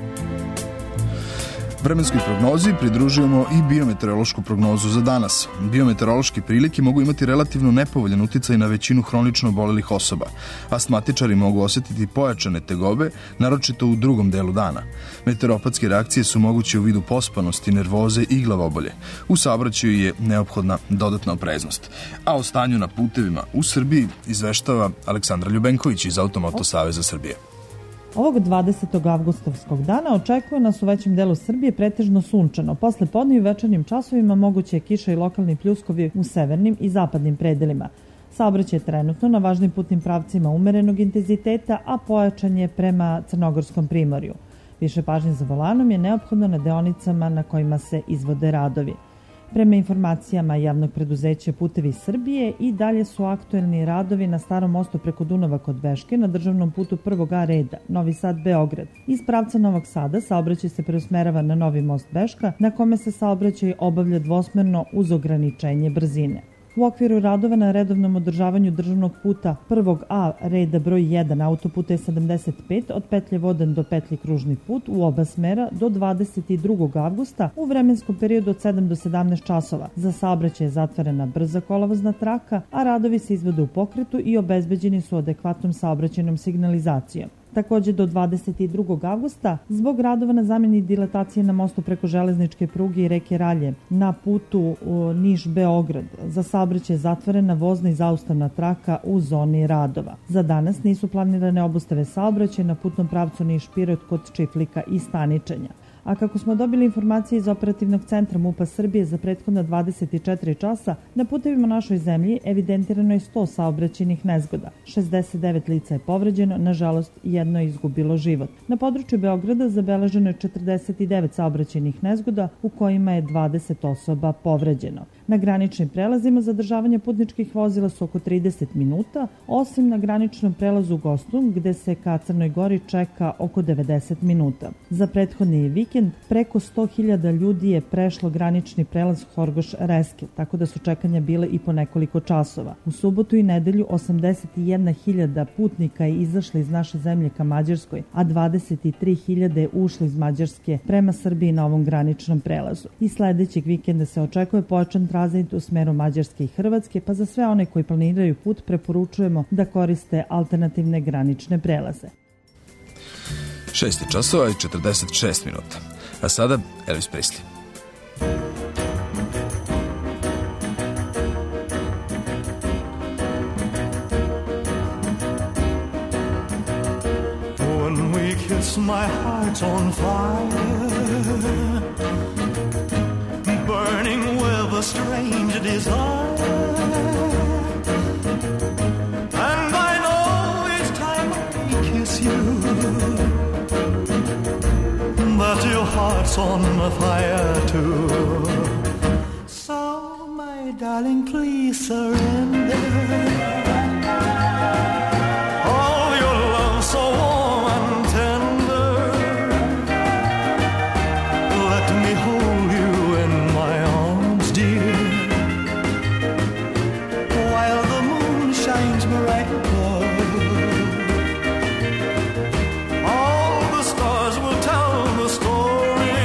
Vremenskoj prognozi pridružujemo i biometeorološku prognozu za danas. Biometeorološke prilike mogu imati relativno nepovoljan uticaj na većinu hronično obolelih osoba. Astmatičari mogu osetiti pojačane tegobe, naročito u drugom delu dana. Meteoropatske reakcije su moguće u vidu pospanosti, nervoze i glavobolje. U saobraćaju je neophodna dodatna opreznost. A o stanju na putevima u Srbiji izveštava Aleksandra Ljubenković iz Automoto Saveza Srbije. Ovog 20. avgustovskog dana očekuje nas u većem delu Srbije pretežno sunčano. Posle podne i u večernjim časovima moguće je kiša i lokalni pljuskovi u severnim i zapadnim predelima. Saobraćaj je trenutno na važnim putnim pravcima umerenog intenziteta, a pojačan je prema Crnogorskom primorju. Više pažnje za volanom je neophodno na deonicama na kojima se izvode radovi. Prema informacijama javnog preduzeća Putevi Srbije i dalje su aktuelni radovi na starom mostu preko Dunava kod Beške na državnom putu 1. A reda, Novi Sad-Beograd. Iz pravca Novog Sada saobraćaj se preusmerava na Novi most Beška, na kome se saobraćaj obavlja dvosmerno uz ograničenje brzine. U okviru radova na redovnom održavanju državnog puta 1. A reda broj 1 autoputa je 75 od petlje Voden do petlje Kružni put u oba smera do 22. avgusta u vremenskom periodu od 7 do 17 časova. Za saobraćaj je zatvorena brza kolovozna traka, a radovi se izvode u pokretu i obezbeđeni su adekvatnom saobraćajnom signalizacijom. Takođe do 22. avgusta zbog radova na zameni dilatacije na mostu preko železničke pruge i reke Ralje na putu Niš-Beograd za saobraćaj je zatvorena vozna i zaustavna traka u zoni radova. Za danas nisu planirane obustave saobraćaja na putnom pravcu Niš-Pirot kod Čiflika i Staničenja. A kako smo dobili informacije iz operativnog centra MUP-a Srbije za prethodna 24 časa, na putevima našoj zemlji evidentirano je 100 saobraćajnih nezgoda. 69 lica je povređeno, nažalost jedno je izgubilo život. Na području Beograda zabeleženo je 49 saobraćajnih nezgoda u kojima je 20 osoba povređeno. Na graničnim prelazima zadržavanje putničkih vozila su oko 30 minuta, osim na graničnom prelazu Gostum gde se ka Crnoj Gori čeka oko 90 minuta. Za prethodni vikend preko 100.000 ljudi je prešlo granični prelaz Horgoš-Reske, tako da su čekanja bile i po nekoliko časova. U subotu i nedelju 81.000 putnika je izašlo iz naše zemlje ka Mađarskoj, a 23.000 je ušlo iz Mađarske prema Srbiji na ovom graničnom prelazu. I sledećeg vikenda se očekuje pojačan tranzit u smeru Mađarske i Hrvatske, pa za sve one koji planiraju put preporučujemo da koriste alternativne granične prelaze. 6 časova i 46 minuta. A sada Elvis Presley. When we kiss, my heart's on fire, burning with a strange desire. And I know each time I kiss you that your heart's on fire too. So, my darling, please surrender. All your love so warm and tender. Let me hold you in my arms, dear, while the moon shines bright above. All the stars will tell the story,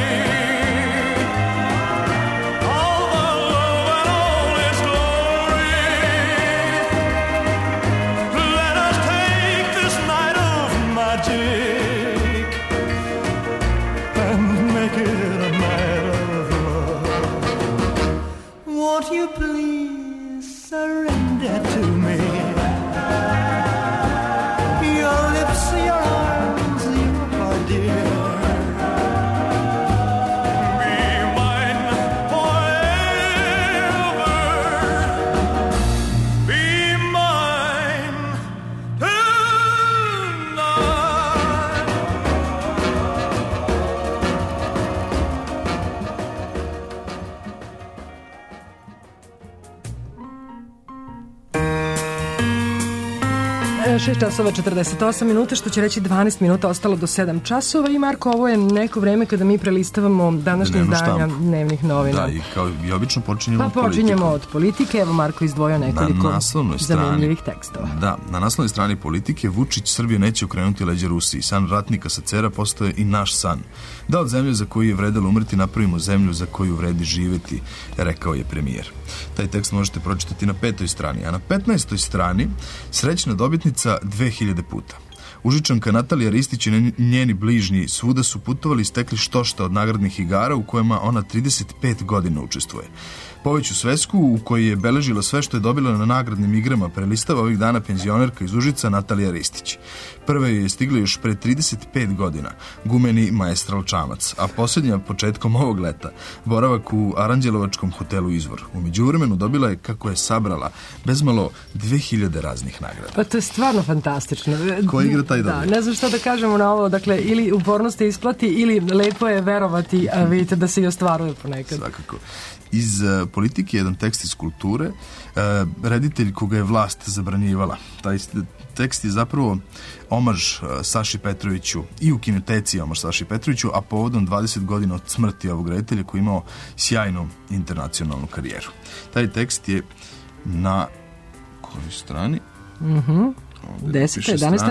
all the love and all its glory. Let us take this night of magic and make it a night of love. Won't you please surrender to me? Your lips, your arms, your heart, dear. Be mine forever. Be mine tonight. 6 časova 48 minuta, što će reći 12 minuta ostalo do 7 časova. I Marko, ovo je neko vreme kada mi prelistavamo današnje izdanja dnevnih novina. Da, i kao i obično počinjemo od politike. Počinjemo od politike. Evo Marko izdvojio nekoliko zanimljivih tekstova. Da, na naslovnoj strani Politike: Vučić: Srbija neće okrenuti leđa Rusiji. San ratnika sa Cera postoje i naš san. Da od zemlje za koju je vredelo umreti napravimo zemlju za koju vredi živeti, rekao je premijer. Taj tekst možete pročitati na 5. strani, a na 15. strani srećna dobitnica 2000 puta. Užičanka Natalija Ristić i njeni bližnji svuda su putovali i stekli štošta od nagradnih igara u kojima ona 35 godina učestvuje. Poveću svesku u kojoj je beležila sve što je dobila na nagradnim igrama prelistava ovih dana penzionerka iz Užica Natalija Ristić. Prve je stigla još pre 35 godina, gumeni maestral čamac, a posljednja početkom ovog leta boravak u Aranđelovačkom hotelu Izvor. U međuvremenu dobila je, kako je sabrala, bezmalo 2000 raznih nagrada. Pa to je stvarno fantastično. Ko igra taj dobije? Da, ne znam šta da kažemo na ovo, dakle, ili upornost je isplati, ili lepo je verovati, a vidite da se i ostvaruje ponekad. Svakako. Iz Politike jedan tekst iz Kulture, reditelj koga je vlast zabranjivala. Taj tekst je zapravo omaž Saši Petroviću i u kinoteci omaž Saši Petroviću, a povodom 20 godina od smrti ovog reditelja koji je imao sjajnu internacionalnu karijeru. Taj tekst je na kojoj strani? 10, 11,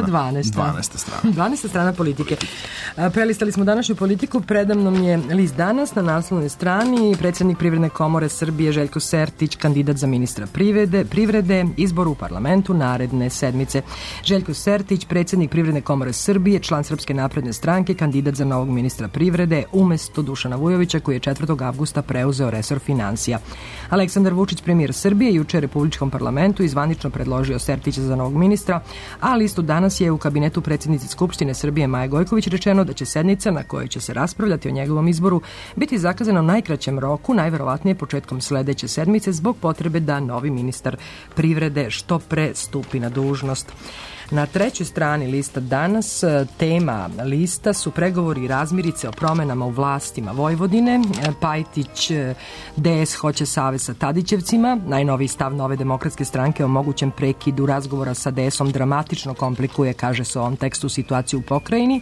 12 strana Politike. Prelistali smo današnju Politiku, predamnom je list Danas. Na naslovnoj strani predsjednik Privredne komore Srbije Željko Sertić kandidat za ministra privrede, izbor u parlamentu naredne sedmice. Željko Sertić, predsjednik Privredne komore Srbije, član Srpske napredne stranke, kandidat za novog ministra privrede umesto Dušana Vujovića koji je 4. avgusta preuzeo resor financija. Aleksandar Vučić, premijer Srbije, juče Republičkom parlamentu izvanično predložio Sertića za novog ministra Vučića, ali isto danas je u kabinetu predsjednice Skupštine Srbije Maje Gojković rečeno da će sednica na kojoj će se raspravljati o njegovom izboru biti zakazana u najkraćem roku, najverovatnije početkom sledeće sedmice zbog potrebe da novi ministar privrede što pre stupi na dužnost. Na trećoj strani lista danas, tema lista su pregovori i razmirice o promenama u vlastima Vojvodine. Pajtić DS hoće savez sa Tadićevcima. Najnoviji stav Nove demokratske stranke o mogućem prekidu razgovora sa DS-om dramatično komplikuje, kaže se u ovom tekstu, situaciju u pokrajini.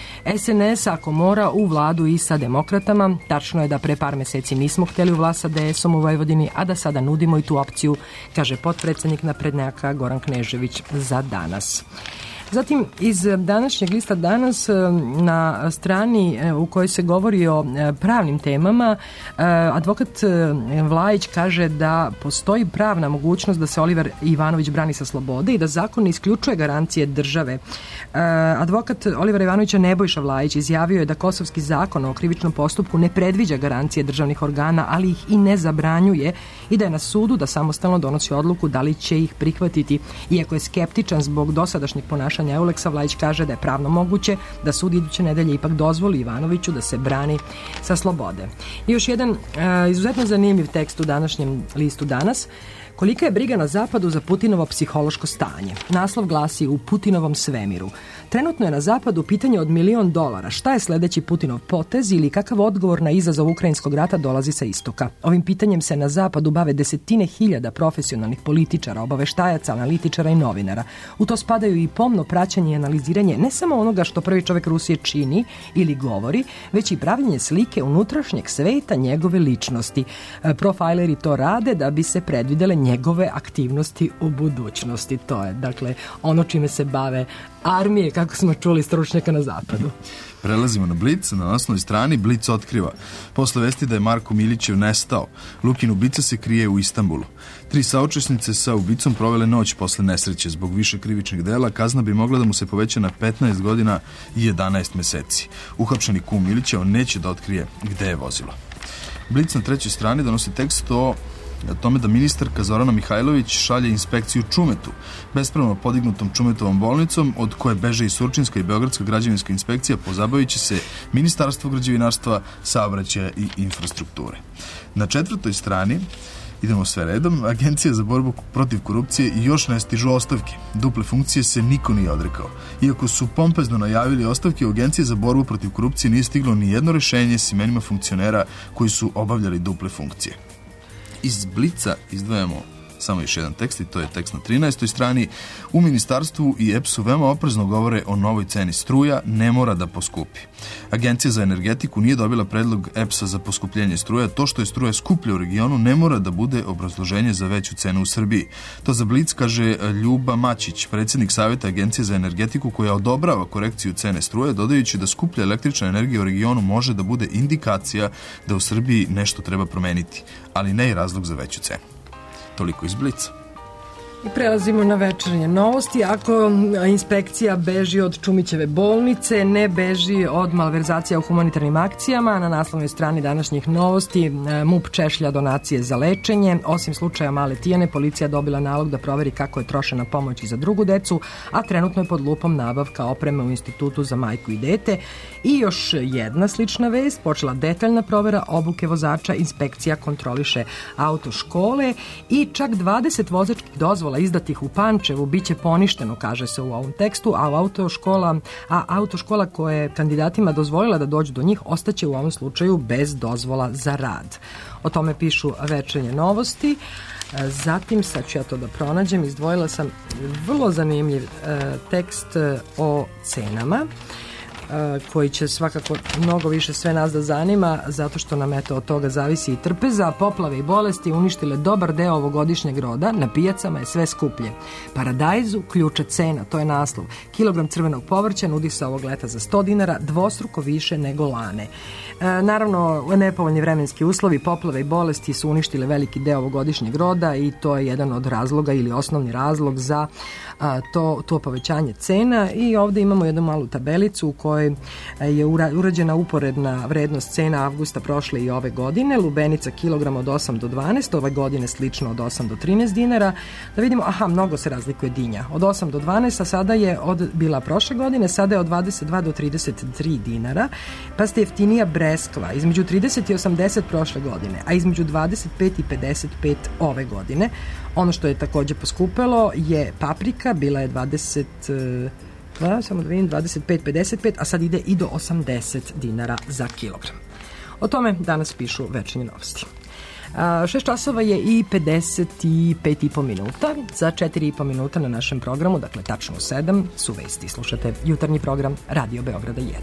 SNS ako mora u vladu i sa demokratama. Tačno je da pre par meseci nismo hteli u vlast sa DS-om u Vojvodini, a da sada nudimo i tu opciju, kaže potpredsednik naprednjaka Goran Knežević za danas. Zatim, iz današnjeg lista danas na strani u kojoj se govori o pravnim temama, advokat Vlajić kaže da postoji pravna mogućnost da se Oliver Ivanović brani sa slobode i da zakon ne isključuje garancije države. Advokat Olivera Ivanovića Nebojša Vlajić izjavio je da kosovski zakon o krivičnom postupku ne predviđa garancije državnih organa, ali ih i ne zabranjuje i da je na sudu da samostalno donosi odluku da li će ih prihvatiti. Iako je skeptičan zbog dosadašnjeg ponašanja Euleksa, Vlajić kaže da je pravno moguće da sud iduće nedelje ipak dozvoli Ivanoviću da se brani sa slobode. I još jedan izuzetno zanimljiv tekst u današnjem listu danas. Kolika je briga na zapadu za Putinovo psihološko stanje? Naslov glasi U Putinovom svemiru. Trenutno je na zapadu pitanje od $1 milion. Šta je sledeći Putinov potez ili kakav odgovor na izazov ukrajinskog rata dolazi sa istoka? Ovim pitanjem se na zapadu bave desetine hiljada profesionalnih političara, obaveštajaca, analitičara i novinara. U to spadaju i pomno praćenje i analiziranje ne samo onoga što prvi čovek Rusije čini ili govori, već i pravljenje slike unutrašnjeg sveta njegove ličnosti. Profajleri to rade da bi se predvidele njegove aktivnosti u budućnosti. To je, dakle, ono čime se bave armije, kako smo čuli, stručnjaka na zapadu. Prelazimo na Blic. Na naslovnoj strani Blic otkriva. Posle vesti da je Marko Milićev nestao, Lukin ubica se krije u Istanbulu. 3 saučesnice sa ubicom provele noć posle nesreće. Zbog više krivičnih dela kazna bi mogla da mu se poveća na 15 godina i 11 meseci. Uhapšeni kum Milića neće da otkrije gde je vozilo. Blic na trećoj strani donosi tekst o tome da ministarka Zorana Mihajlović šalje inspekciju Čumetu, bespravno podignutom Čumetovom bolnicom, od koje beže i Surčinska i Beogradska građevinska inspekcija, pozabaviće se Ministarstvo građevinarstva, saobraćaja i infrastrukture. Na četvrtoj strani idemo sve redom. Agencija za borbu protiv korupcije i još ne stižu ostavke. Duple funkcije se niko nije odrekao. Iako su pompezno najavili ostavke, u Agenciji za borbu protiv korupcije nije stiglo ni jedno rešenje s imenima funkcionera koji su obavljali duple funkcije. Iz Blica izdvajamo samo još jedan tekst i to je tekst na 13. strani. U ministarstvu i EPS-u veoma oprezno govore o novoj ceni struja, ne mora da poskupi. Agencija za energetiku nije dobila predlog EPS-a za poskupljenje struja. To što je struja skuplja u regionu ne mora da bude obrazloženje za veću cenu u Srbiji. To za Blic kaže Ljuba Mačić, predsjednik Saveta Agencije za energetiku, koja odobrava korekciju cene struje, dodajući da skuplja električna energija u regionu može da bude indikacija da u Srbiji nešto treba promeniti, ali ne i razlog za veću cenu. Toliko iz Blica. I prelazimo na večernje novosti. Ako inspekcija beži od Čumićeve bolnice, ne beži od malverzacija u humanitarnim akcijama. Na naslovnoj strani današnjih novosti MUP češlja donacije za lečenje. Osim slučaja Male Tijane, policija dobila nalog da proveri kako je trošena pomoć i za drugu decu, a trenutno je pod lupom nabavka opreme u Institutu za majku i dete. I još jedna slična vest, počela detaljna provera obuke vozača, inspekcija kontroliše autoškole i čak 20 vozačkih dozvola izdatih u Pančevu biće poništeno, kaže se u ovom tekstu, a autoškola koja je kandidatima dozvolila da dođu do njih ostaće u ovom slučaju bez dozvola za rad. O tome pišu večernje novosti. Zatim, sad ću ja to da pronađem, izdvojila sam vrlo zanimljiv tekst o cenama, koji će svakako mnogo više sve nas da zanima, zato što nam eto od toga zavisi i trpeza. Poplave i bolesti uništile dobar deo ovogodišnjeg roda, na pijacama je sve skuplje. Paradajzu ključa cena, to je naslov. Kilogram crvenog povrća nudi se ovog leta za $100, dvostruko više nego lane. Naravno, nepovoljni vremenski uslovi, poplave i bolesti su uništile veliki deo ovogodišnjeg roda i to je jedan od razloga ili osnovni razlog za to povećanje cena. I ovde imamo jednu malu tabelicu u kojoj je urađena uporedna vrednost cena avgusta prošle i ove godine. Lubenica kilogram od 8 do 12, ove godine slično od 8 do 13 dinara. Da vidimo, mnogo se razlikuje dinja. Od 8 do 12, a sada je bila prošle godine, sada je od 22 do 33 dinara. Pa ste jeftinija breskva, između 30 i 80 prošle godine, a između 25 i 55 ove godine. Ono što je takođe poskupelo je paprika, bila je 25-55, a sad ide i do 80 dinara za kilogram. O tome danas pišu Večernje novosti. 6 časova je i 55,5 minuta. Za 4,5 minuta na našem programu, dakle tačno u 7, su vesti. Slušate jutarnji program Radio Beograda 1.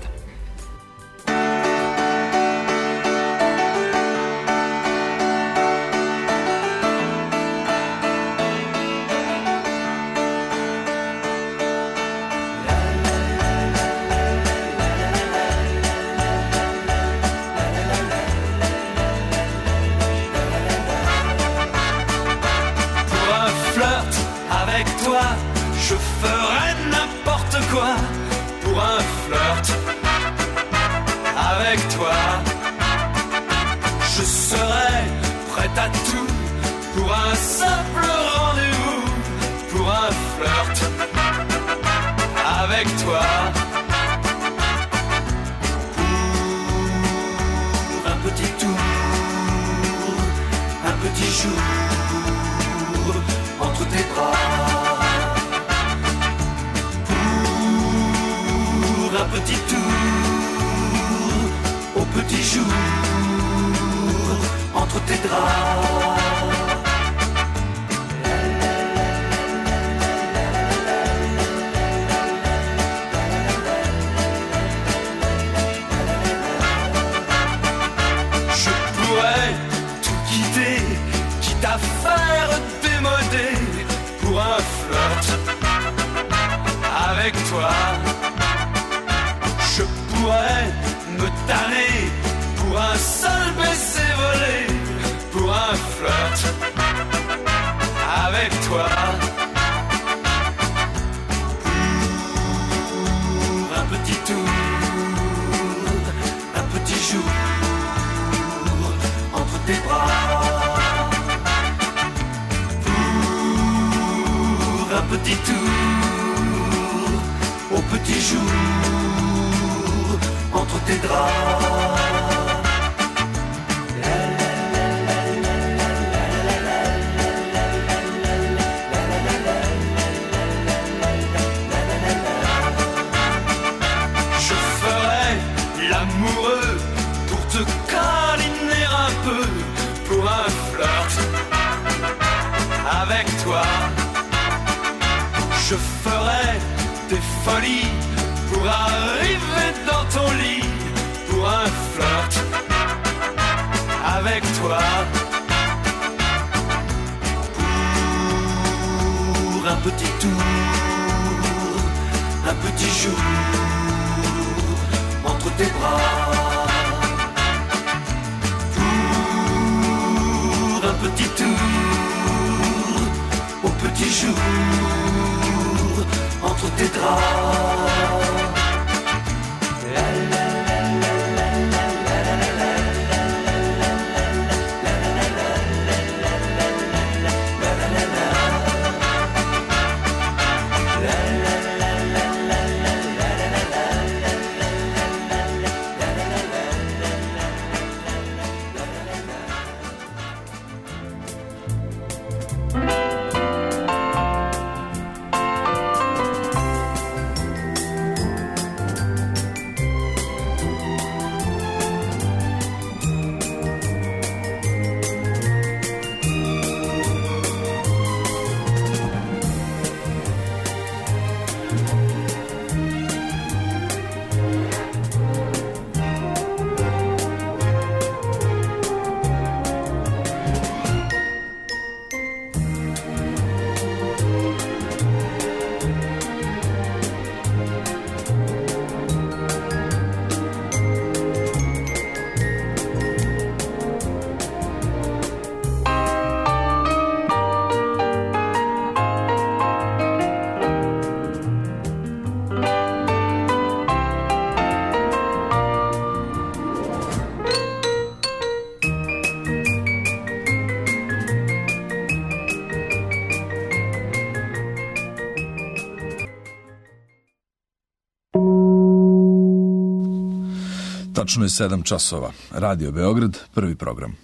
Tačno je 7 časova. Radio Beograd, prvi program.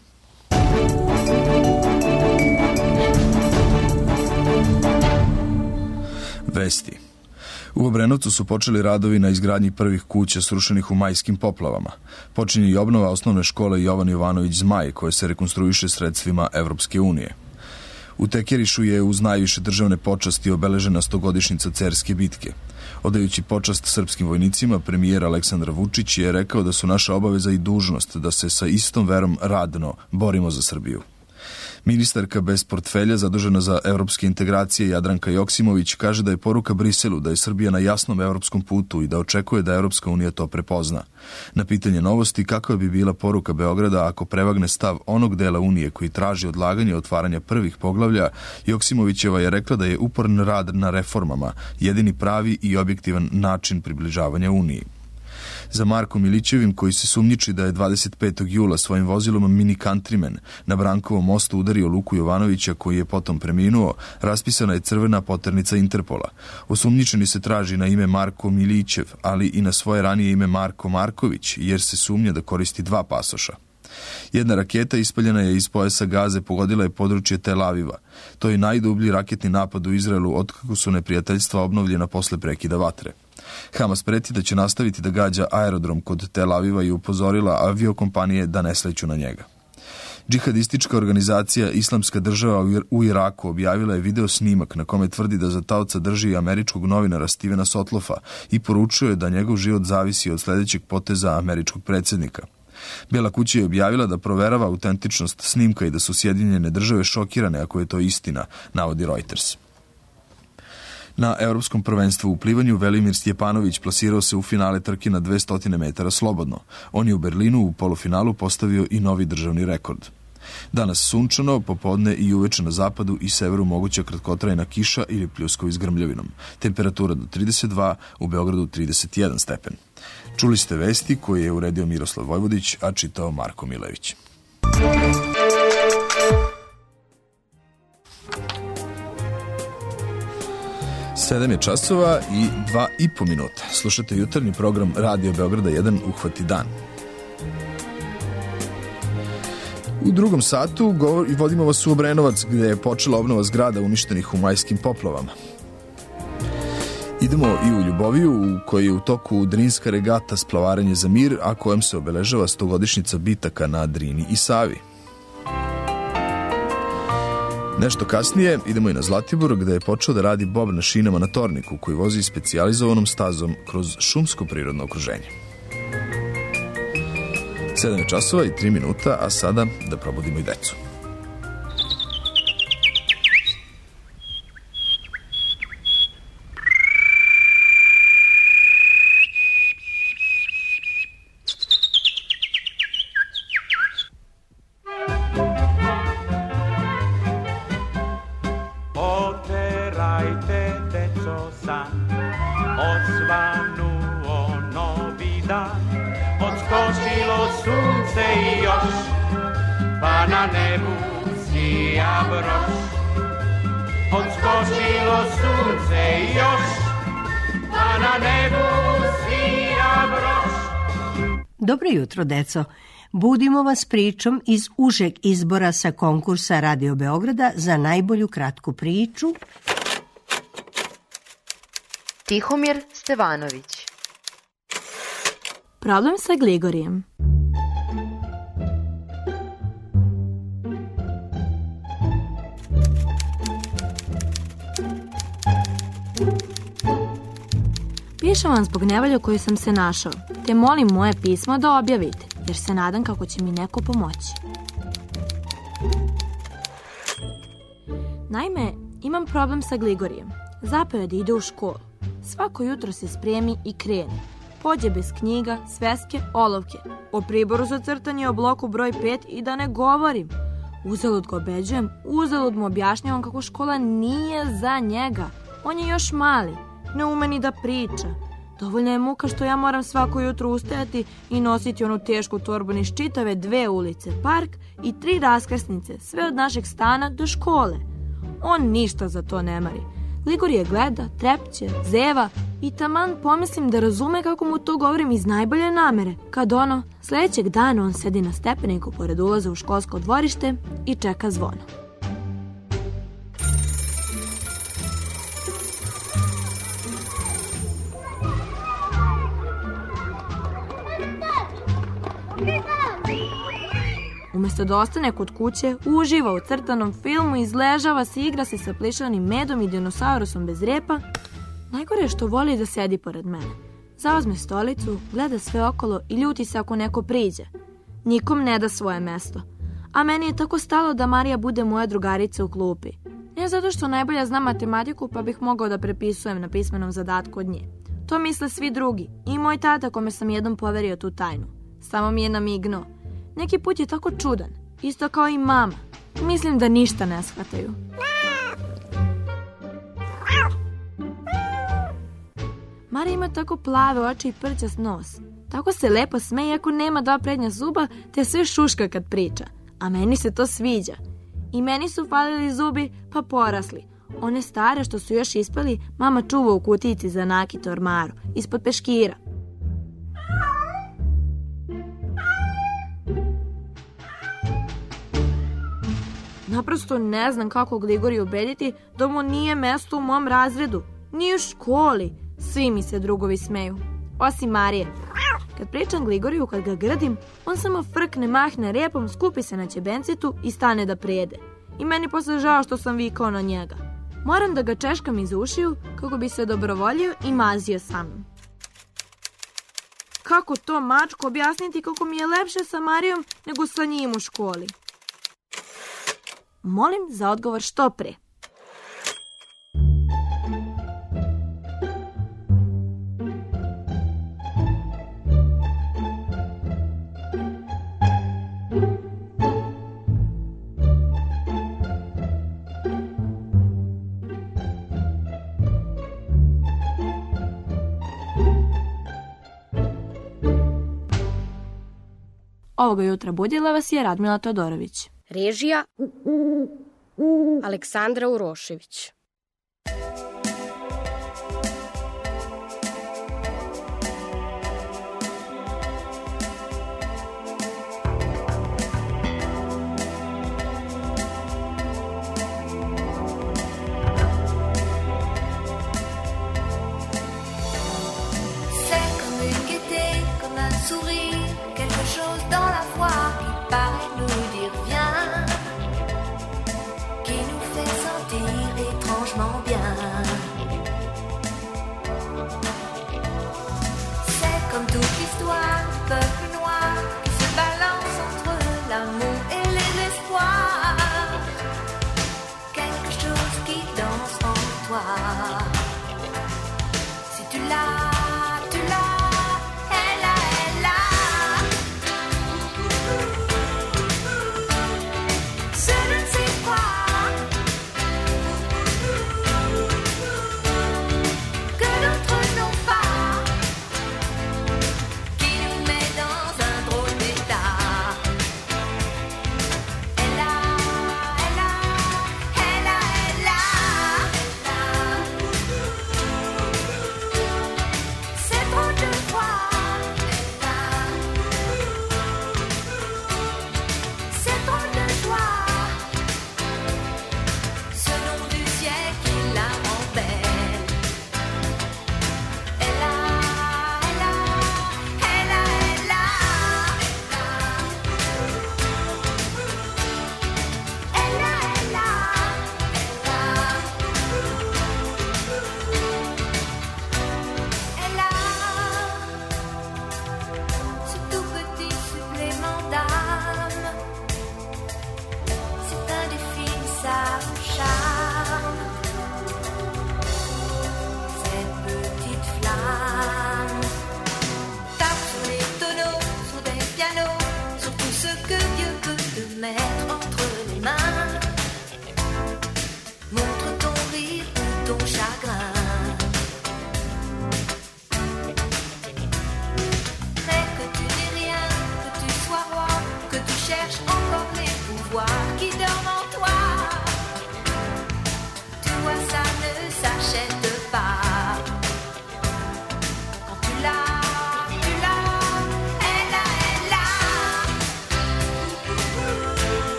Vesti. U Obrenovcu su počeli radovi na izgradnji prvih kuća srušenih u majskim poplavama. Počinje i obnova osnovne škole Jovan Jovanović Zmaj, koje se rekonstruiše sredstvima Evropske unije. U Tekerišu je uz najviše državne počasti obeležena 100-godišnjica Cerske bitke. Odajući počast srpskim vojnicima, premijer Aleksandar Vučić je rekao da su naša obaveza i dužnost da se sa istom verom radno borimo za Srbiju. Ministarka bez portfelja zadužena za evropske integracije Jadranka Joksimović kaže da je poruka Briselu da je Srbija na jasnom evropskom putu i da očekuje da Evropska unija to prepozna. Na pitanje Novosti kakva bi bila poruka Beograda ako prevagne stav onog dela Unije koji traži odlaganje otvaranja prvih poglavlja, Joksimovićeva je rekla da je uporan rad na reformama jedini pravi i objektivan način približavanja Uniji. Za Markom Milićevim, koji se sumnjiči da je 25. jula svojim vozilom Mini Countryman na Brankovom mostu udario Luku Jovanovića, koji je potom preminuo, raspisana je crvena poternica Interpola. Osumnjičeni se traži na ime Marko Milićev, ali i na svoje ranije ime Marko Marković, jer se sumnja da koristi 2 pasoša. Jedna raketa ispaljena je iz pojasa Gaze, pogodila je područje Tel Aviva. To je najdublji raketni napad u Izraelu otkako su neprijateljstva obnovljena posle prekida vatre. Hamas preti da će nastaviti da gađa aerodrom kod Tel Aviva i upozorila aviokompanije da ne sleću na njega. Džihadistička organizacija Islamska država u Iraku objavila je video snimak na kome tvrdi da za taoca drži američkog novinara Stevena Sotlofa i poručuje da njegov život zavisi od sledećeg poteza američkog predsjednika. Bela kuća je objavila da proverava autentičnost snimka i da su Sjedinjene države šokirane ako je to istina, navodi Reuters. Na Evropskom prvenstvu u plivanju Velimir Stjepanović plasirao se u finale trke na 200 metara slobodno. On je u Berlinu u polufinalu postavio i novi državni rekord. Danas sunčano, popodne i uveče na zapadu i severu moguća kratkotrajna kiša ili pljuskovi s grmljavinom. Temperatura do 32, u Beogradu 31 stepen. Čuli ste vesti koje je uredio Miroslav Vojvodić, a čitao Marko Milević. Sedam je časova i 2,5 minuta. Slušate jutarnji program Radio Beograda 1 Uhvati dan. U drugom satu vodimo vas u Obrenovac, gde je počela obnova zgrada uništenih u majskim poplavama. Idemo i u Ljuboviju, u kojoj je u toku Drinska regata Splavarenje za mir, a kojem se obeležava 100-godišnjica bitaka na Drini i Savi. Nešto kasnije idemo i na Zlatibor, gde je počeo da radi Bob na šinama na Torniku, koji vozi specijalizovanom stazom kroz šumsko prirodno okruženje. 7 časova i 3 minuta, a sada da probudimo i decu. Dobro jutro, deco. Budimo vas pričom iz užeg izbora sa konkursa Radio Beograda za najbolju kratku priču. Tihomir Stevanović. Problem sa Gligorijem. Pišem vam zbog nevolje u kojoj sam se našao, te molim moje pismo da objavite, jer se nadam kako će mi neko pomoći. Naime, imam problem sa Gligorijem. Zapeo je da ide u školu. Svako jutro se spremi i krene. Pođe bez knjiga, sveske, olovke. O priboru za crtanje, o bloku broj 5 i da ne govorim. Uzalud ga obeđujem, uzalud mu objašnjavam kako škola nije za njega. On je još mali. Ne ume ni da priča. Dovoljna je muka što ja moram svako jutro ustajati i nositi onu tešku torbu niz čitave 2 ulice, park i 3 raskrsnice, sve od našeg stana do škole. On ništa za to ne mari. Gligorije gleda, trepće, zeva i taman pomislim da razume kako mu to govorim iz najbolje namere, kad sljedećeg dana on sedi na stepeniku pored ulaza u školsko dvorište i čeka zvono. Umesto da ostane kod kuće, uživa u crtanom filmu, izležava se, igra se sa plišanim medom i dinosaurusom bez repa, najgore je što voli da sedi pored mene. Zauzme stolicu, gleda sve okolo i ljuti se ako neko priđe. Nikom ne da svoje mesto. A meni je tako stalo da Marija bude moja drugarica u klupi. Ne zato što najbolje zna matematiku pa bih mogao da prepisujem na pismenom zadatku od nje. To misle svi drugi i moj tata kome sam jednom poverio tu tajnu. Samo mi je namignuo. Neki put je tako čudan, isto kao i mama. Mislim da ništa ne shvataju. Marija ima tako plave oči i prćast nos. Tako se lepo smeje ako nema dva prednja zuba, te sve šuška kad priča. A meni se to sviđa. I meni su falili zubi, pa porasli. One stare što su još ispali, mama čuva u kutici za nakit u ormaru, ispod peškira. Naprosto ne znam kako Gligoriju ubediti da mu nije mesto u mom razredu, ni u školi. Svi mi se drugovi smeju, osim Marije. Kad pričam Gligoriju, kad ga grdim, on samo frkne, mahne repom, skupi se na ćebencitu i stane da prede. I meni posle žao što sam vikao na njega. Moram da ga češkam iz ušiju kako bi se dobrovoljio i mazio sa mnom. Kako to, mačko, objasniti kako mi je lepše sa Marijom nego sa njim u školi? Molim za odgovor što pre. Ovoga jutra budila vas je Radmila Todorović. Režija Aleksandra Urošević. Qui dorment en toi, tu vois ça ne s'arrête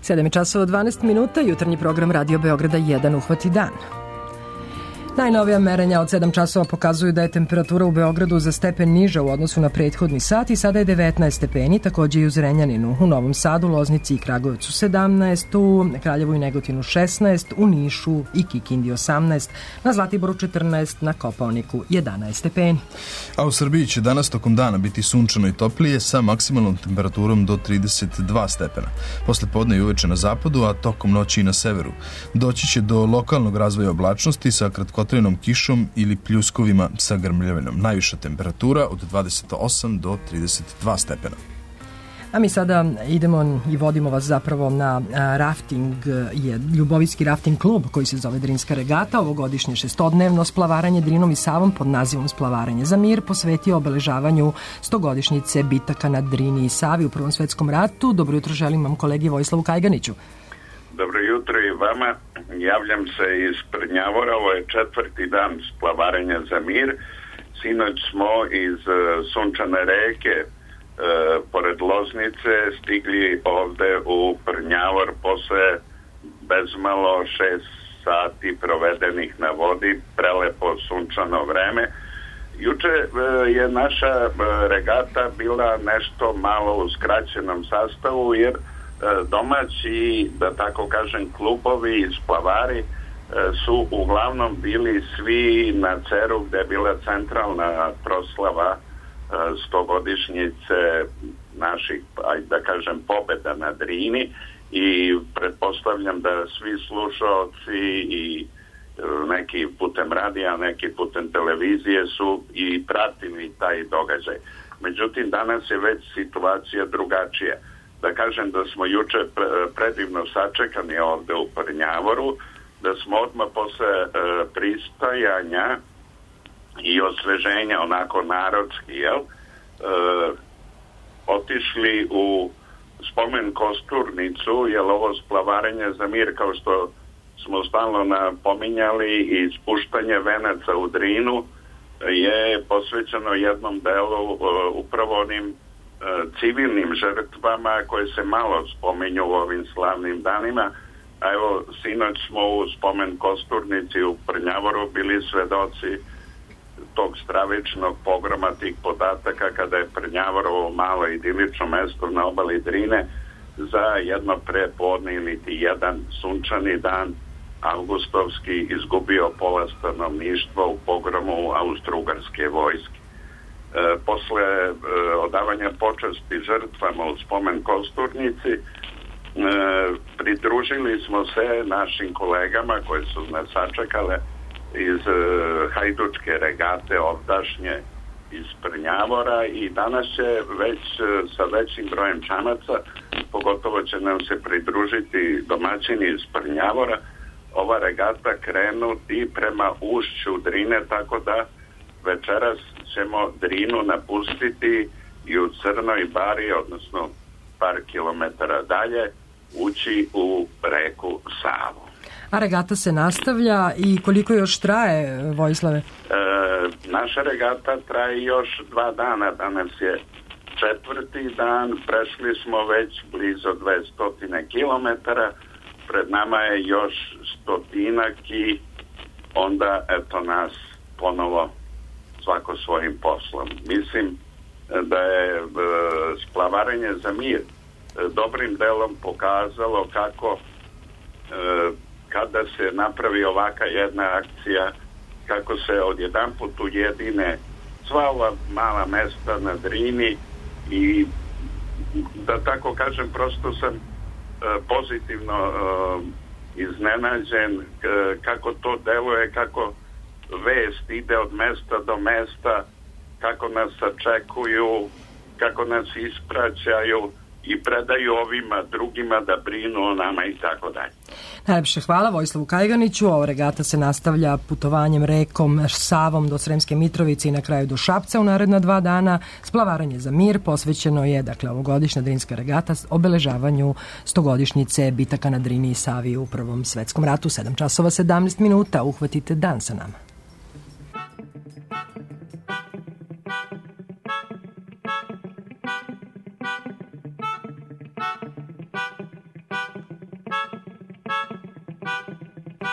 7:12, jutarnji program Radio Beograda 1 uhvati dan. Najnovija merenja od 7 časova pokazuju da je temperatura u Beogradu za stepen niža u odnosu na prethodni sat i sada je 19 stepeni, takođe i u Zrenjaninu, u Novom Sadu, Loznici i Kragujevcu 17, u Kraljevu i Negotinu 16, u Nišu i Kikindi 18, na Zlatiboru 14, na Kopaoniku 11 stepeni. A u Srbiji će danas tokom dana biti sunčano i toplije sa maksimalnom temperaturom do 32 stepena. Posle podne i uveče na zapadu, a tokom noći i na severu. Doći će do lokalnog razvoja oblačnosti sa kratkotrenom kišom ili pljuskovima sa grmljavinom. Najviša temperatura od 28 do 32 stepena. A mi sada idemo i vodimo vas zapravo na rafting, je ljubovitski rafting klub koji se zove Drinska regata. Ovogodišnje 6-dnevno splavaranje Drinom i Savom pod nazivom Splavaranje za mir posvetio obeležavanju 100-godišnjice bitaka na Drini i Savi u Prvom svetskom ratu. Dobro jutro želim vam kolegi Vojislavu Kajganiću. Dobro jutro i vama. Javljam se iz Prnjavora. Ovo je 4. dan splavarenja za mir. Sinoć smo iz Sunčane reke pored Loznice stigli ovde u Prnjavor posle bezmalo 6 sati provedenih na vodi, prelepo sunčano vreme. Juče je naša regata bila nešto malo u skraćenom sastavu jer domaći, da tako kažem, klubovi i splavari su uglavnom bili svi na Ceru gde je bila centralna proslava 100-godišnjice naših, ajde da kažem, pobeda na Drini i pretpostavljam da svi slušalci i neki putem radija, neki putem televizije su i pratili taj događaj. Međutim, danas je već situacija drugačija. Da kažem da smo juče predivno sačekani ovde u Prnjavoru, da smo odmah posle pristajanja i osveženja, onako narodski, otišli u spomen kosturnicu, jer ovo splavarenje za mir, kao što smo stalno napominjali, i spuštanje venaca u Drinu je posvećeno jednom delu upravo onim civilnim žrtvama koje se malo spominju u ovim slavnim danima. A evo, sinoć smo u spomen kosturnici u Prnjavoru bili svedoci tog stravičnog pogroma, tih podataka, kada je Prnjavorovo malo idilično mesto na obali Drine za jedno prepodne ili jedan sunčani dan avgustovski izgubio pola stanovništva u pogromu austro-ugarske vojske. Posle odavanja počasti žrtvama u spomen kosturnici pridružili smo se našim kolegama koji su nas sačekale iz hajdučke regate ovdašnje iz Prnjavora i danas će već sa većim brojem čamaca, pogotovo će nam se pridružiti domaćini iz Prnjavora, ova regata krenuti prema ušću Drine, tako da večeras ćemo Drinu napustiti i u Crnoj Bari, odnosno par kilometara dalje, ući u reku Savu. A regata se nastavlja i koliko još traje, Vojislave? Naša regata traje još 2 dana. Danas je 4. dan, prešli smo već blizu 200 kilometara, pred nama je još 100 i onda eto nas ponovo svako svojim poslom. Mislim da je splavarenje za mir dobrim delom pokazalo kako kada se napravi ovaka jedna akcija, kako se odjedanput ujedine sva ova mala mesta na Drini i da tako kažem, prosto sam pozitivno iznenađen kako to deluje, kako vest ide od mesta do mesta, kako nas sačekuju, kako nas ispraćaju i predaju ovima drugima da brinu o nama i tako dalje. Najlepše hvala Vojislavu Kajganiću. Ova regata se nastavlja putovanjem rekom Savom do Sremske Mitrovice i na kraju do Šapca u naredna 2 dana. Splavaranje za mir posvećeno je, dakle, ovogodišnja Drinska regata obeležavanju 100-godišnjice bitaka na Drini i Savi u Prvom svetskom ratu. 7 časova 17 minuta. Uhvatite dan sa nama.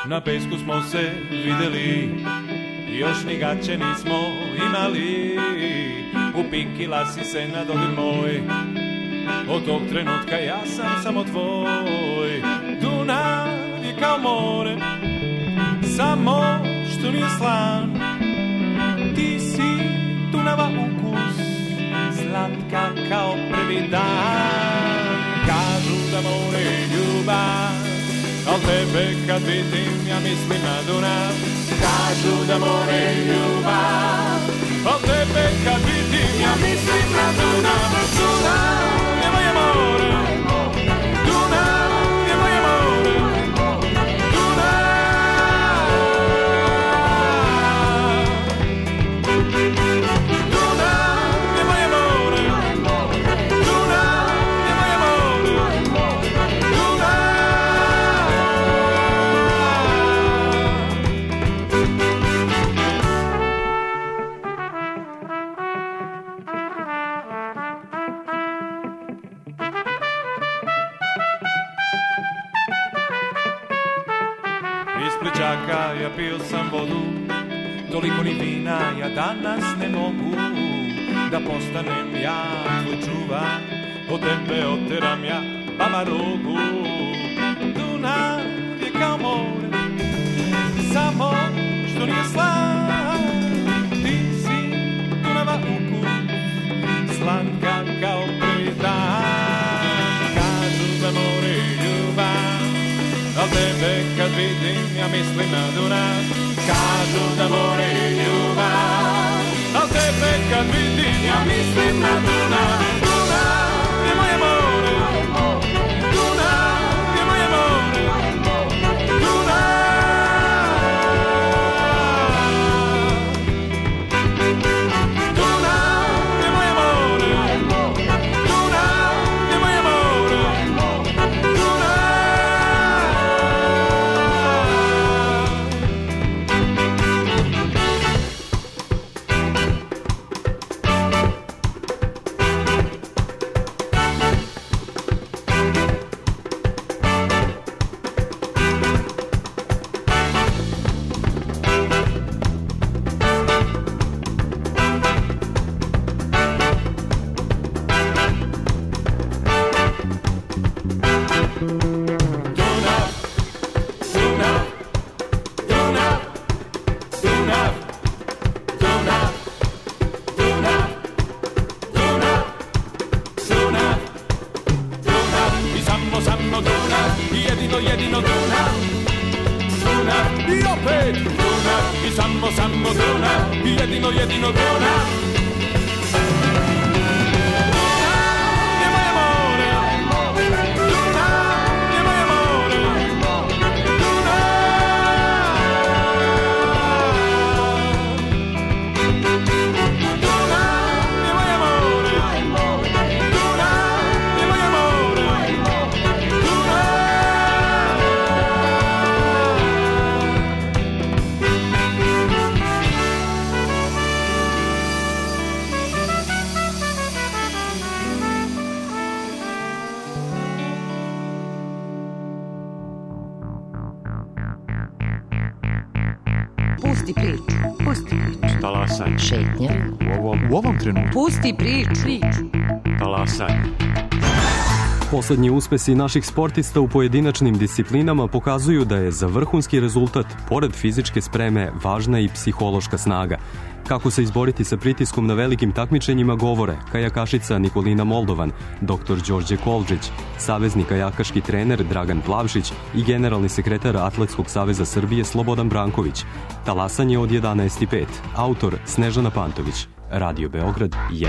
na pesku smo se videli, još ni gaće nismo imali, upikila si se na dodir moj, od tog trenutka ja sam samo tvoj. Dunav je kao more, samo što nije slan, ti si Dunava ukus, slatka kao prvi dan. Kažu da more je ljubav, al tebe kad vidim ja mislim na Dunav. Kažu da more je ljubav, al tebe kad vidim ja mislim na Dunav. Dunav je moje more, Dunav je moje more, Dunav. Dunav je moje more, Dunav je moje more, Dunav. Čaka, ja pio sam vodu, toliko ni vina ja danas ne mogu, da postanem ja tvoj čuvar, od tebe oteram ja baba rogu. Dunav je kao more, samo što nije slan, ti si Dunava ukus, slatka kao prvi dan. Kažu da more je ljubav, al tebe kad vidim ja mislim na Dunav. Kažu da more je ljubav, al tebe kad vidim ja mislim na Dunav. Dunav je moje more, Dunav je moje more, Dunav. Dunav je moje more, Dunav je moje more, Dunav. Jedino Dunav, Dunav i opet Dunav i samo Dunav, jedino Dunav. Pusti priču. Talasaj. Šetnja. U ovom trenutku. Pusti priču. Talasaj. Poslednji uspesi naših sportista u pojedinačnim disciplinama pokazuju da je za vrhunski rezultat, pored fizičke spreme, važna i psihološka snaga. Kako se izboriti sa pritiskom na velikim takmičenjima govore kajakašica Nikolina Moldovan, dr. Đorđe Kolđić, savezni kajakaški trener Dragan Plavšić i generalni sekretar Atletskog saveza Srbije Slobodan Branković. Talasanje od 11:05. Autor Snežana Pantović. Radio Beograd 1.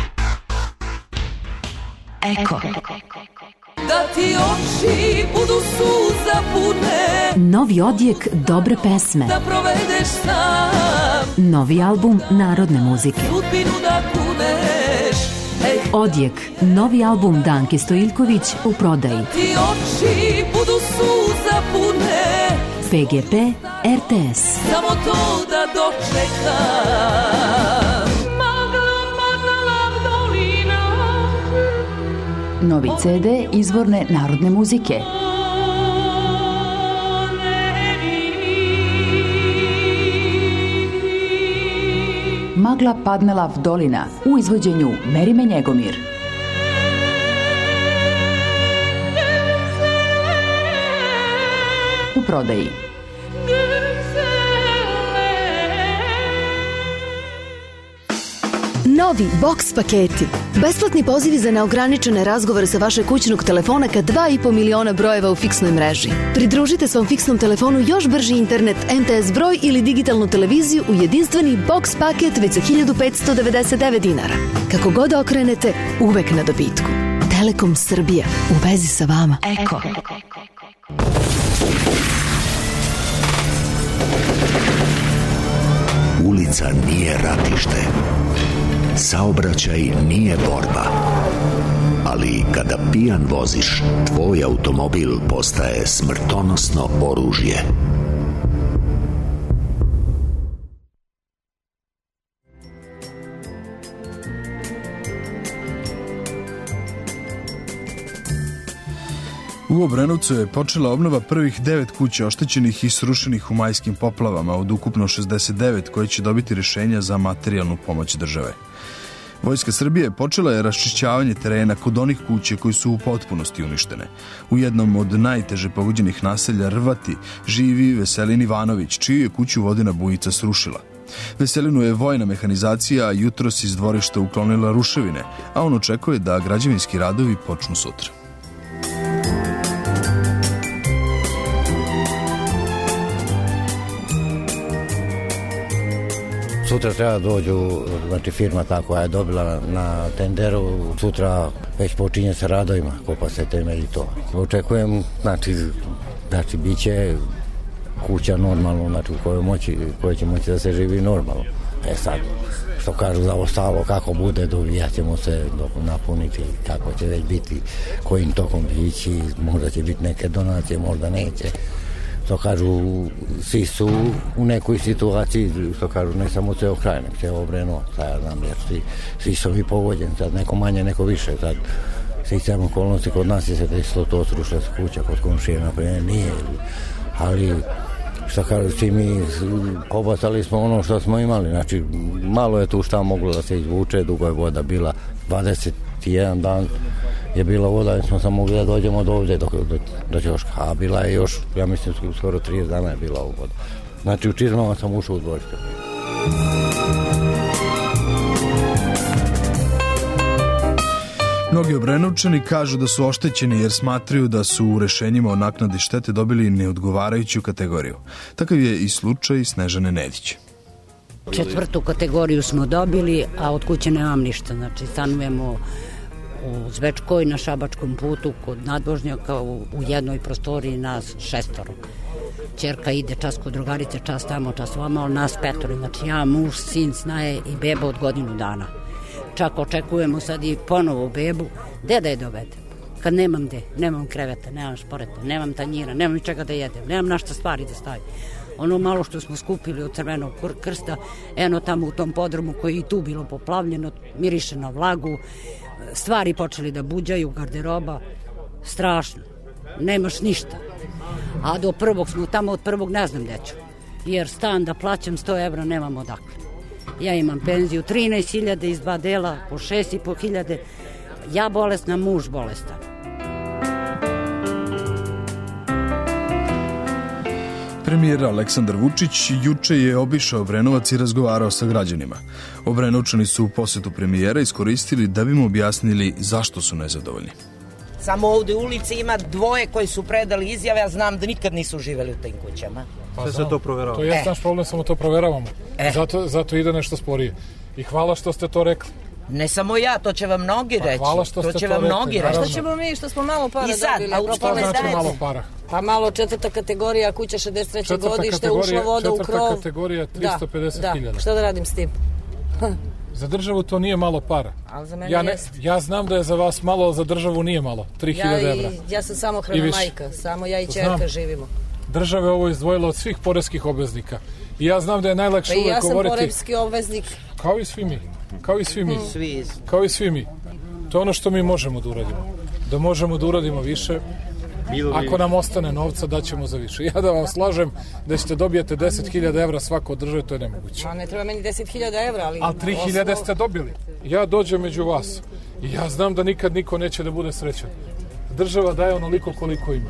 Eko. Da ti oči budu suza pune, Novi odjek dobre pesme. da provedeš sam, Novi album narodne muzike. sudbinu da kuneš. Odjek, novi album Danke Stojiljković u prodaji. Ti oči budu suza pune, PGP RTS. samo to da dočekam. Novi CD izvorne narodne muzike. Magla Padnelav dolina u izvođenju Merime Njegomir. U prodaji. Novi Box paketi. Besplatni pozivi za neograničene razgovore sa vašeg kućnog telefona ka 2,5 miliona brojeva u fiksnoj mreži. Pridružite svom fiksnom telefonu još brži internet, MTS broj ili digitalnu televiziju u jedinstveni Box paket već za 1599 dinara. Kako god okrenete, uvek na dobitku. Telekom Srbija. U vezi sa vama. Eko. Ulica nije ratište. Saobraćaj nije borba. Ali kada pijan voziš, tvoj automobil postaje smrtonosno oružje. U Obrenovcu je počela obnova prvih 9 kuća oštećenih i srušenih u majskim poplavama od ukupno 69 koje će dobiti rješenja za materijalnu pomoć države. Vojska Srbije počela je raščišćavanje terena kod onih kuće koji su u potpunosti uništene. U jednom od najteže pogođenih naselja Rvati živi Veselin Ivanović, čiju je kuću vodena bujica srušila. Veselinu je vojna mehanizacija jutros iz dvorišta uklonila ruševine, a on očekuje da građevinski radovi počnu sutra. Sutra treba dođu, znači firma ta koja je dobila na tenderu, sutra već počinje sa radovima, kopa se temelj i to. Očekujem, znači bit će kuća normalno, znači u kojoj će moći da se živi normalno. Sad, što kažu za ostalo, kako bude, dovijat ćemo se napuniti, kako će već biti, kojim tokom ići, možda će biti neke donacije, možda neće. Što kažu, svi su u nekoj situaciji, što kažu, ne samo ceo kraj, nek ceo Obrenovac, ja znam, jer svi su mi pogođeni, sad neko manje, neko više, sad sticam okolnosti, kod nas je se desilo to, srušila se kuća, kod komšije, naprimjer, nije, ali što kažu, svi mi pobacali smo ono što smo imali, znači, malo je tu šta moglo da se izvuče, dugo je voda bila, 21 dan je bila voda, smo samo mogli da dođemo do ovdje do Ćoška, a bila je još, ja mislim, skoro 30 dana je bila u voda. Znači, u čizmama sam ušao u dvorište. Mnogi Obrenovčani kažu da su oštećeni jer smatraju da su u rešenjima o naknadi štete dobili neodgovarajuću kategoriju. Takav je i slučaj Snežane Nedić. 4. kategoriju smo dobili, a od kuće nemam ništa. Znači, stanujemo u Zvečkoj, na Šabačkom putu, kod nadvožnjaka, u jednoj prostoriji nas 6. Ćerka ide čas kod drugarice, čas tamo, čas ovamo, ali nas 5. Znači, ja, muž, sin, snaje i beba od godinu dana. Čak očekujemo sad i ponovo bebu. Gde da je dovedem? Kad nemam gde, nemam kreveta, nemam šporeta, nemam tanjira, nemam ničega da jedem, nemam našta stvari da stavim. Ono malo što smo skupili od Crvenog krsta, eno tamo u tom podrumu koji je i tu bilo poplavljeno, miriše na vlagu, stvari počeli da buđaju, garderoba, strašno, nemaš ništa. A do prvog smo tamo, od prvog ne znam gde ću, jer stan da plaćam 100 evra nemam odakle. Ja imam penziju 13.000 iz 2 dela, po 6.500, ja bolesna, muž bolestan. Premijer Aleksandar Vučić juče je obišao Obrenovac i razgovarao sa građanima. Obrenovčani su u posetu premijera iskoristili da bi mu objasnili zašto su nezadovoljni. Samo ovde u ulici ima 2 koji su predali izjave, a znam da nikad nisu živeli u tim kućama. Sve se to proverava. To je naš problem, samo to proveravamo. Zato ide nešto sporije. I hvala što ste to rekli. Ne samo ja, to će vam mnogi reći. Hvala što ste to rekli. Što ćemo mi, što smo malo para dobili? Što znači malo para? Pa malo 4. kategorija, kuća 63. godište, ušla voda u krov. 4. kategorija, 350.000. Da, šta da radim s tim? Za državu to nije malo para. Ali za mene ja znam da je za vas malo, ali za državu nije malo. 3.000 evra. Ja sam samohrana majka, samo ja i ćerka živimo. Država je ovo izdvojila od svih poreskih obveznika. I ja znam da je najlakše uvek govoriti... Ja sam poreski obveznik. Kao i svi mi. Kao i svi mi. To je ono što mi možemo da uradimo. Da možemo da uradimo više, Ako nam ostane novca, daćemo za više. Ja da vam slažem da ćete dobijete 10.000 evra svako od države, to je nemoguće. Ne treba meni 10.000 evra, ali... A 3.000 ste dobili. Ja dođem među vas i ja znam da nikad niko neće da bude srećan. Država daje onoliko koliko ima.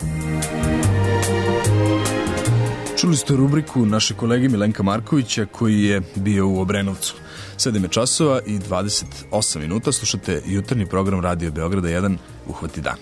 Čuli ste rubriku naše kolege Milenka Markovića koji je bio u Obrenovcu. 7 časova i 28 minuta slušate jutarnji program Radio Beograda 1 Uhvati dan.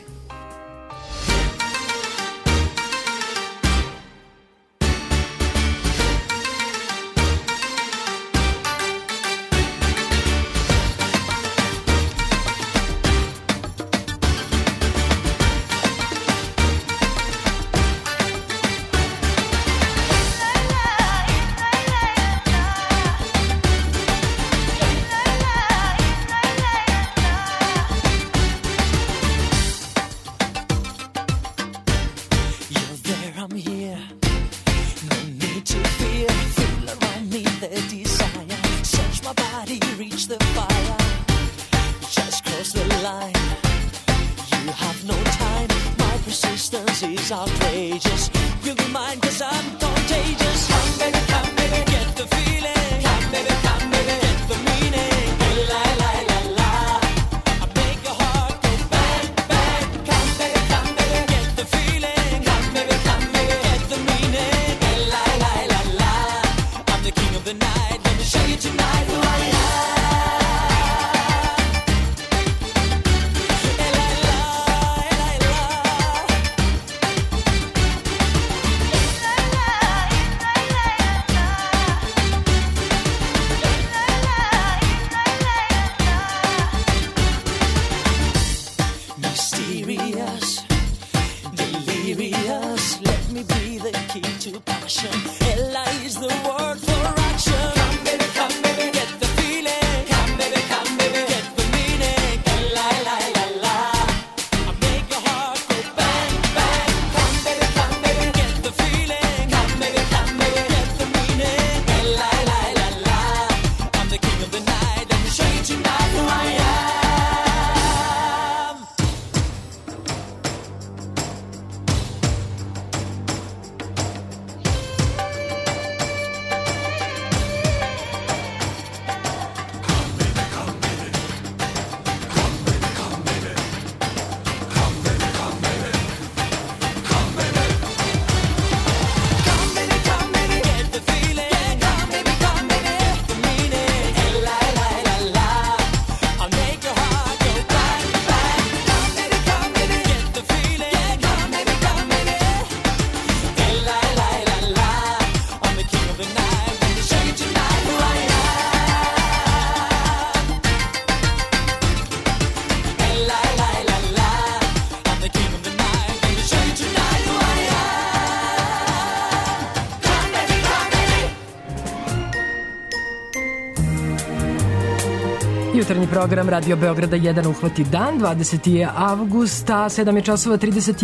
Jutarnji program Radio Beograda 1 Uhvati dan, 20. avgusta, 7 časova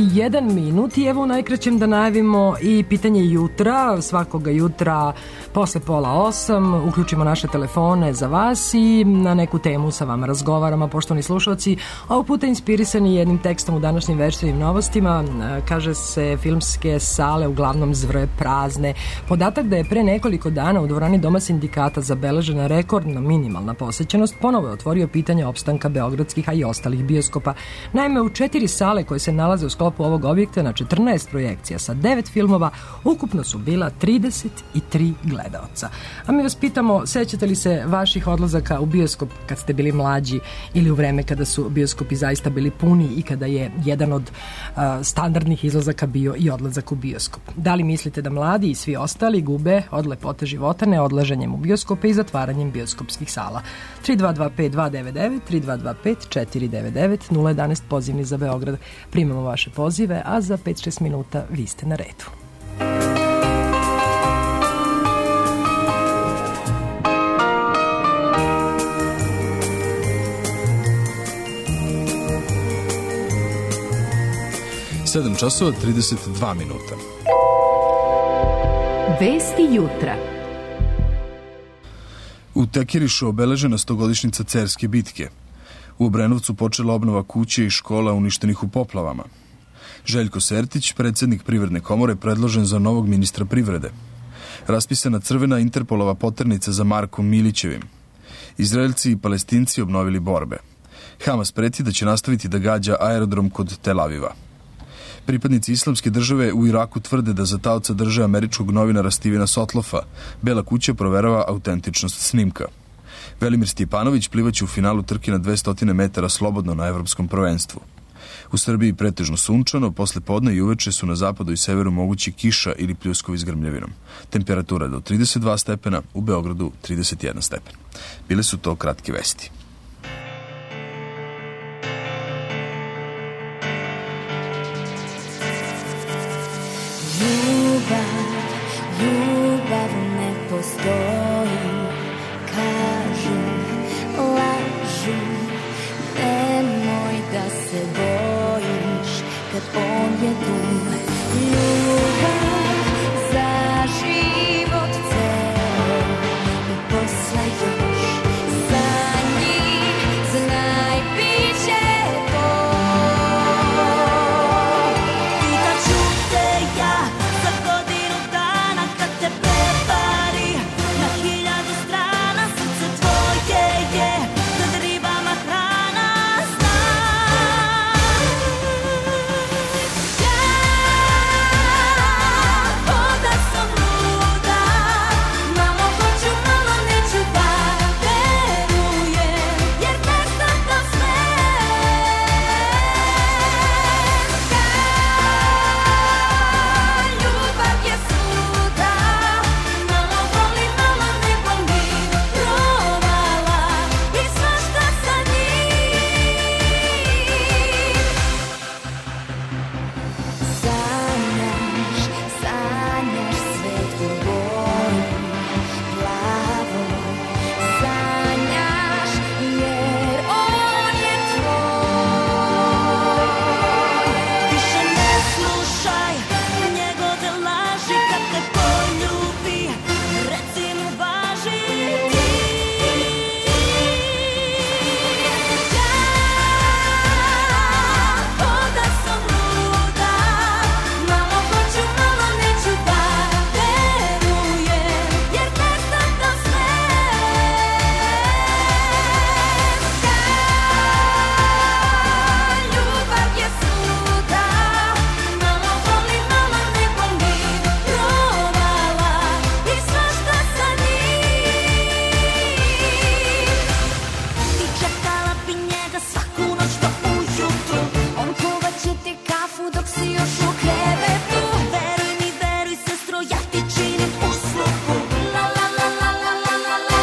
31 minut i evo u najkraćem da najavimo i pitanje jutra, svakoga jutra posle 7:30 uključimo naše telefone za vas i na neku temu sa vama razgovaramo, poštovani slušalci, ovog puta inspirisani jednim tekstom u današnjim večernjim novostima. Kaže se filmske sale uglavnom zvrje prazne. Podatak da je pre nekoliko dana u dvorani Doma sindikata zabeležena rekordna minimalna posećenost ponovo je otvorio pitanje opstanka beogradskih, a i ostalih bioskopa. Naime, u 4 sale koje se nalaze u sklopu ovog objekta na 14 projekcija sa 9 filmova ukupno su bila 33 gledaoca. A mi vas pitamo, sećate li se vaših odlazaka u bioskop kad ste bili mlađi ili u vreme kada su bioskopi zaista bili puni i kada je jedan od standardnih izlazaka bio i odlazak u bioskop? Da li mislite da mladi i svi ostali gube od lepote života neodlaženjem u bioskope i zatvaranjem bioskopskih sala? 3225-299, 3225-499, 011 pozivni za Beograd. Primamo vaše pozive, a za 5-6 minuta vi ste na redu. Sedam časova 32 minuta. Vesti jutra. U Tekirišu obeležena 100-godišnjica Cerske bitke. U Obrenovcu počela obnova kuće i škola uništenih u poplavama. Željko Sertić, predsjednik Privredne komore, predložen za novog ministra privrede. Raspisana crvena Interpolova poternica za Markom Milićevim. Izraelci i Palestinci obnovili borbe. Hamas preti da će nastaviti da gađa aerodrom kod Tel Aviva. Pripadnici Islamske države u Iraku tvrde da za taoca drže američkog novinara Stevena Sotlofa. Bela kuća proverava autentičnost snimka. Velimir Stjepanović plivaće u finalu trke na 200 metara slobodno na evropskom prvenstvu. U Srbiji pretežno sunčano, posle podne i uveče su na zapadu i severu mogući kiša ili pljuskovi s grmljavinom. Temperatura do 32 stepena, u Beogradu 31 stepen. Bile su to kratke vesti. Ljubav ne postoji, kažu, lažu, nemoj da se bojiš kad on je tu. Ljubav za život ceo i posle još za njih, znaj biće to. Pitaću te ja za godinu dana kad te prevari na 1000 strana, srce tvoje je kad ribama hrana, znam. Voda sam luda, malo hoću, malo neću da verujem, jer nestanka sve. Ljubav je svuda, malo voli, malo ne voli, provala i svašta sa njim. Sanjaš, sanjaš svet u boji, plavo, sanjaš jer on je tvoj. Više ne slušaj njegove laži, kad te poljubi, reci mu važi ti. Voda sam luda, malo hoću, malo neću da verujem, jer nestanka sve. Ljubav je svuda, malo voli, malo ne voli, provala i svašta sa njim. Ti čekala bi njega svaku noć do ujutru, on kuvaće ti kafu dok si još u krevetu. Veruj mi, veruj sestro, ja ti činim uslugu. La la la la la la la la.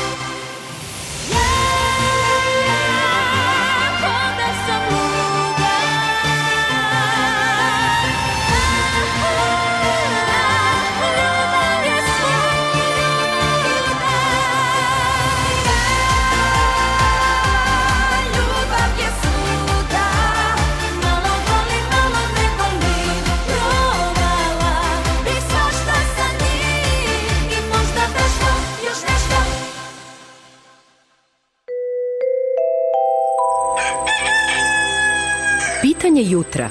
Voda sam luda, ljubav je svuda. Ljubav je svuda, malo voli, malo ne voli, provala i svašta sa njim, i možda nešto, još nešto. Pitanje jutra.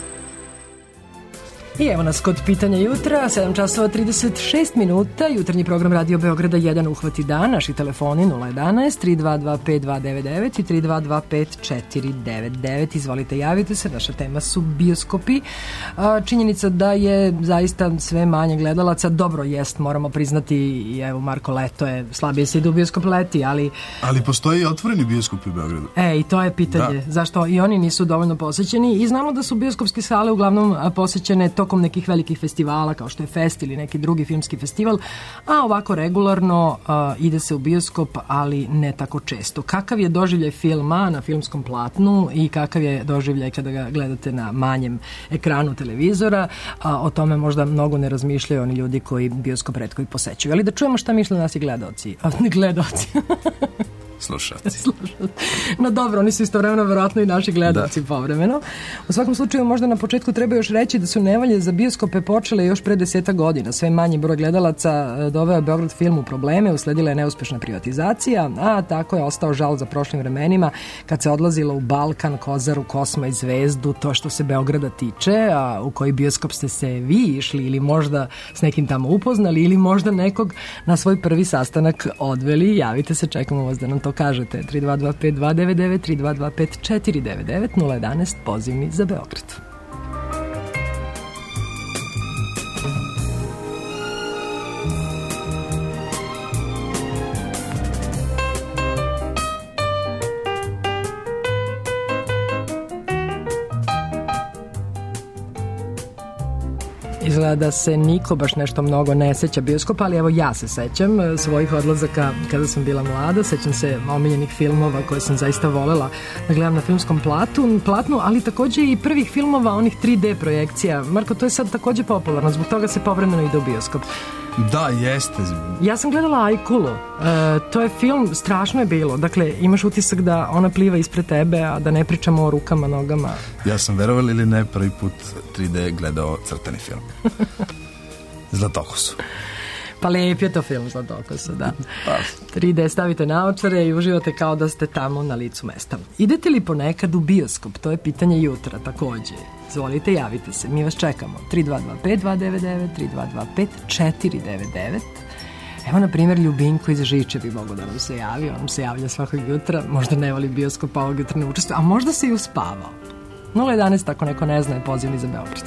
I evo nas kod pitanja jutra, 7 časova 36 minuta, jutarnji program Radio Beograda 1 uhvati dan, naši telefoni 011 322 5299 i 322 5499. Izvolite, javite se, naša tema su bioskopi. Činjenica da je zaista sve manje gledalaca, dobro jest, moramo priznati, i evo Marko, leto je, slabije se ide u bioskop leti, ali... Ali postoji i otvoreni bioskop u Beogradu. I to je pitanje, zašto i oni nisu dovoljno posećeni, i znamo da su bioskopske sale uglavnom posećene tokom nekih velikih festivala kao što je Fest ili neki drugi filmski festival, a ovako regularno ide se u bioskop, ali ne tako često. Kakav je doživljaj filma na filmskom platnu i kakav je doživljaj kada ga gledate na manjem ekranu televizora, o tome možda mnogo ne razmišljaju oni ljudi koji bioskop retko i posećuju. Ali da čujemo šta misle nasi gledaoci. slušalci. No dobro, oni su istovremeno verovatno i naši gledalci povremeno. U svakom slučaju možda na početku treba još reći da su nevolje za bioskope počele još pre 10 godina. Sve manji broj gledalaca doveo Beograd film u probleme, usledila je neuspešna privatizacija, a tako je ostao žal za prošlim vremenima kad se odlazilo u Balkan, Kozaru, Kosma i Zvezdu, to što se Beograda tiče, a u koji bioskop ste se vi išli ili možda s nekim tamo upoznali ili možda nekog na svoj prvi sastanak odveli. Javite se, čekamo vas da nam to kažete. 3225 299 3225 499 011 pozivni za Beograd. Izgleda da se niko baš nešto mnogo ne seća bioskopa, ali evo ja se sećam svojih odlazaka kada sam bila mlada, sećam se omiljenih filmova koje sam zaista volela da gledam na filmskom platnu, ali takođe i prvih filmova, onih 3D projekcija. Marko, to je sad takođe popularno, zbog toga se povremeno ide u bioskop. Da, jeste. Ja sam gledala Ajkulu. To je film, strašno je bilo. Dakle, imaš utisak da ona pliva ispred tebe, a da ne pričamo o rukama, nogama. Ja sam, verovali ili ne, prvi put 3D gledao crtani film. Zlatokosu. Pa lep je to film Zlatokosu, da. 3D stavite naočare i uživate kao da ste tamo na licu mesta. Idete li ponekad u bioskop? To je pitanje jutra takođe. Izvolite, javite se. Mi vas čekamo. 3225 299 3225 499. Evo, na primjer, Ljubinko iz Žiče bi mogo da nam se javi. On se javlja svakog jutra. Možda ne voli bioskop, pa ovog jutra ne učestvuje. A možda se i uspavao. 011, ako neko ne zna, je pozivni za Beograd.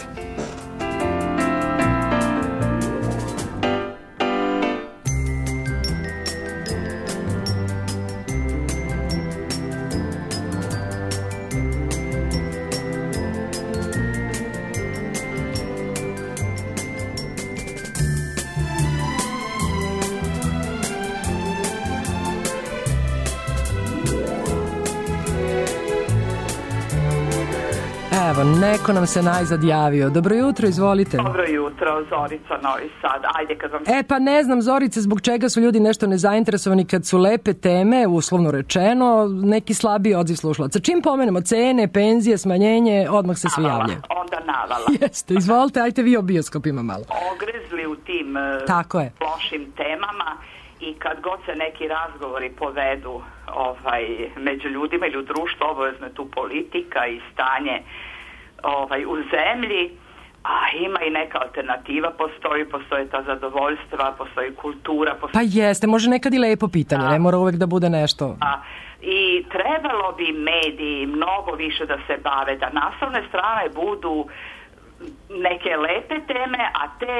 Evo, neko nam se najzad javio. Dobro jutro, izvolite. Dobro jutro, Zorica, Novi Sad. Ajde, kad vam... Pa ne znam, Zorice, zbog čega su ljudi nešto nezainteresovani kad su lepe teme, uslovno rečeno, neki slabiji odziv slušalaca. Čim pomenemo cene, penzije, smanjenje, odmah se svi javljaju. Onda navala. Jeste, izvolite, ajte vi o bioskopima malo. Ogrezli u tim lošim temama i kad god se neki razgovori povedu među ljudima ili u društvu, obavezno je tu politika i stanje u zemlji, a ima i neka alternativa, postoji ta zadovoljstva, postoji kultura. Pa jeste, može nekad i lepo pitanje, ne mora uvek da bude nešto. I trebalo bi mediji mnogo više da se bave, da naslovne strane budu neke lepe teme, a te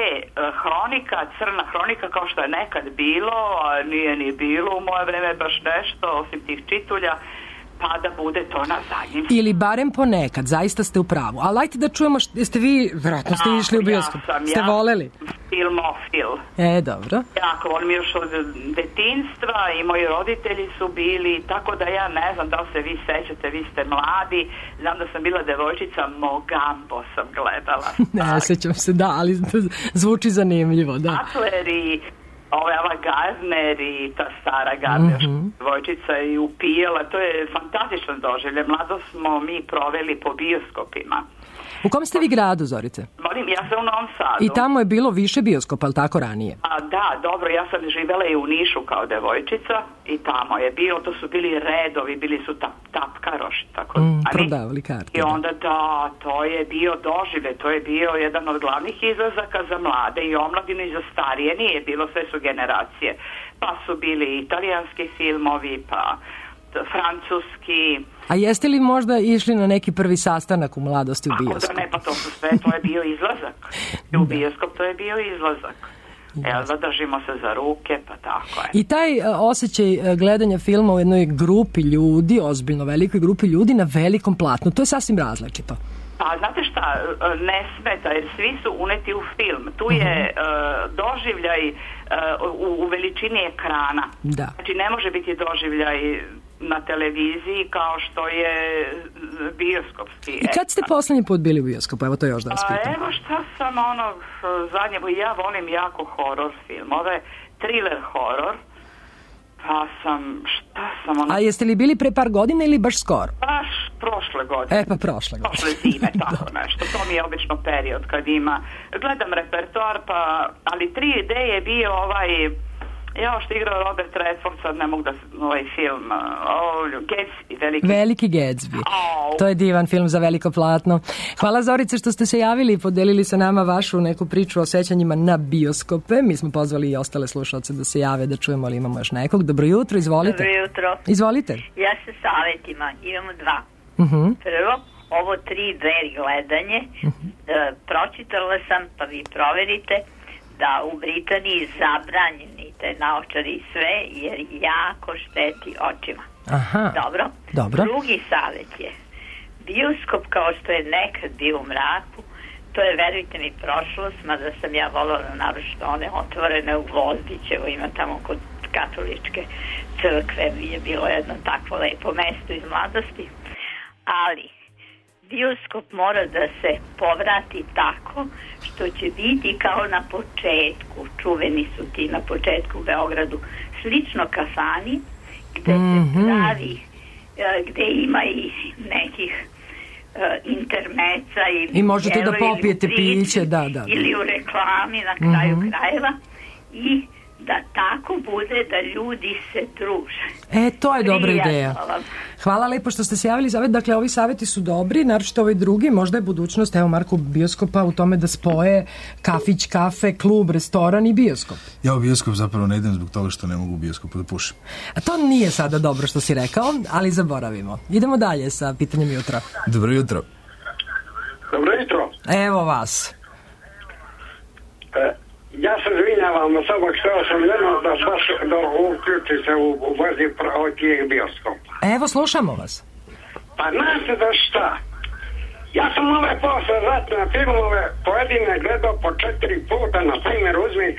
crna hronika kao što je nekad bilo, a nije ni bilo u moje vreme baš nešto, osim tih čitulja, pa da bude to na zadnjim. Ili barem ponekad, zaista ste u pravu. Ali ajte da čujemo, jeste vi, vjerojatno ste išli u bioskop, ste voleli? Filmofil. Dobro. Jako volim još od detinjstva i moji roditelji su bili, tako da ja ne znam da li se vi sećate, vi ste mladi, znam da sam bila devojčica, Mogambo sam gledala. Ne, sećam se, da, ali zvuči zanimljivo, da. Atleri, ova Gardner i ta stara Gardner devojčica i upijala, to je fantastično doživlje. Mlado smo mi proveli po bioskopima. U kom ste vi gradu, Zorice? Ja sam u Novom Sadu. I tamo je bilo više bioskopa, ali tako ranije? Da, dobro, ja sam živela i u Nišu kao devojčica i tamo je bilo, to su bili redovi, bili su tapkaroši, tako. Prodavali karte. I onda to je bio doživlje, to je bio jedan od glavnih izlazaka za mlade i omladinu i za starije, nije bilo, sve su generacije. Pa su bili italijanski filmovi, pa francuski. A jeste li možda išli na neki prvi sastanak u mladosti u bioskop? Ne, pa to su sve, to je bio izlazak. U bioskop to je bio izlazak. Zadržimo se za ruke, pa tako je. I taj osjećaj gledanja filma u jednoj grupi ljudi, ozbiljno velikoj grupi ljudi na velikom platnu, to je sasvim različito. Pa znate šta, ne smeta, jer svi su uneti u film. Tu je doživljaj u veličini ekrana. Da. Znači ne može biti doživljaj na televiziji kao što je bioskopski. I kad ste poslednji put bili u bioskopu? Evo to još da vas pitam. Evo šta sam zadnje, ja volim jako horor filmove, thriller horor. Pa šta sam ono... A jeste li bili pre par godina ili baš skoro? Baš prošle godine. Pa prošle godine. Prošle zime, tako nešto. To mi je obično period kad ima... Gledam repertoar, ali 3D je bio što je igrao Robert Redford, sad ne mogu da ovaj film, Gatsby, Veliki Gatsby. To je divan film za veliko platno. Hvala Zorice što ste se javili i podelili sa nama vašu neku priču o sećanjima na bioskope. Mi smo pozvali i ostale slušalce da se jave, da čujemo, ali imamo još nekog. Dobro jutro, izvolite. Dobro jutro. Izvolite. Ja sa savjetima, imamo 2. Prvo, ovo 3D gledanje, pročitala sam, pa vi proverite, da u Britaniji zabranjeni te naočari i sve, jer jako šteti očima. Aha. Dobro. Drugi savjet je, bioskop kao što je nekad bio u mraku, to je, verujte mi, prošlost, mada sam ja voljela naročito one otvorene u Gvozdićevo, ima tamo kod katoličke crkve, je bilo jedno takvo lepo mesto iz mladosti, ali bioskop mora da se povrati tako što će biti kao na početku, čuveni su ti na početku u Beogradu, slično kafani, gde se pravi, gde ima i nekih intermeca i možete da popijete piće, da. Ili u reklami na kraju krajeva, i da tako bude da ljudi se druže. To je dobra ideja. Hvala lepo što ste se javili za ovaj. Dakle, ovi savjeti su dobri, naročito ovaj drugi, možda je budućnost, evo Marko, bioskopa u tome da spoje kafić, kafe, klub, restoran i bioskop. Ja u bioskop zapravo ne idem zbog toga što ne mogu u bioskopu da pušim. A to nije sada dobro što si rekao, ali zaboravimo. Idemo dalje sa pitanjem jutra. Dobro jutro. Dobro jutro. Evo vas. Ja se izvinjavam, samo htio sam jedno da baš da uključi se u vezi tijeg bioskopa. Evo, slušamo vas. Pa znate da šta? Ja sam ove posle ratne filmove pojedine gledao po 4 puta, na primjer uzmi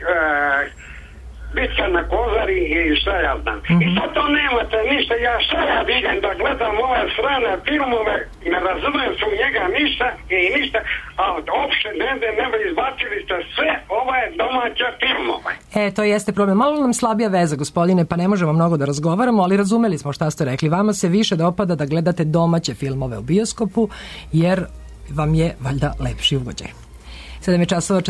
Bitka na Kozari i šta ja znam. I sad to nemate ništa, ja šta ja vidim da gledam ove strane filmove, ne razumijem su njega ništa i ništa, a uopšte ne izbacili ste sve ove domaće filmove. To jeste problem. Malo nam slabija veza, gospodine, pa ne možemo mnogo da razgovaramo, ali razumeli smo šta ste rekli. Vama se više dopada da gledate domaće filmove u bioskopu, jer vam je valjda lepši ugođaj. 7 je časova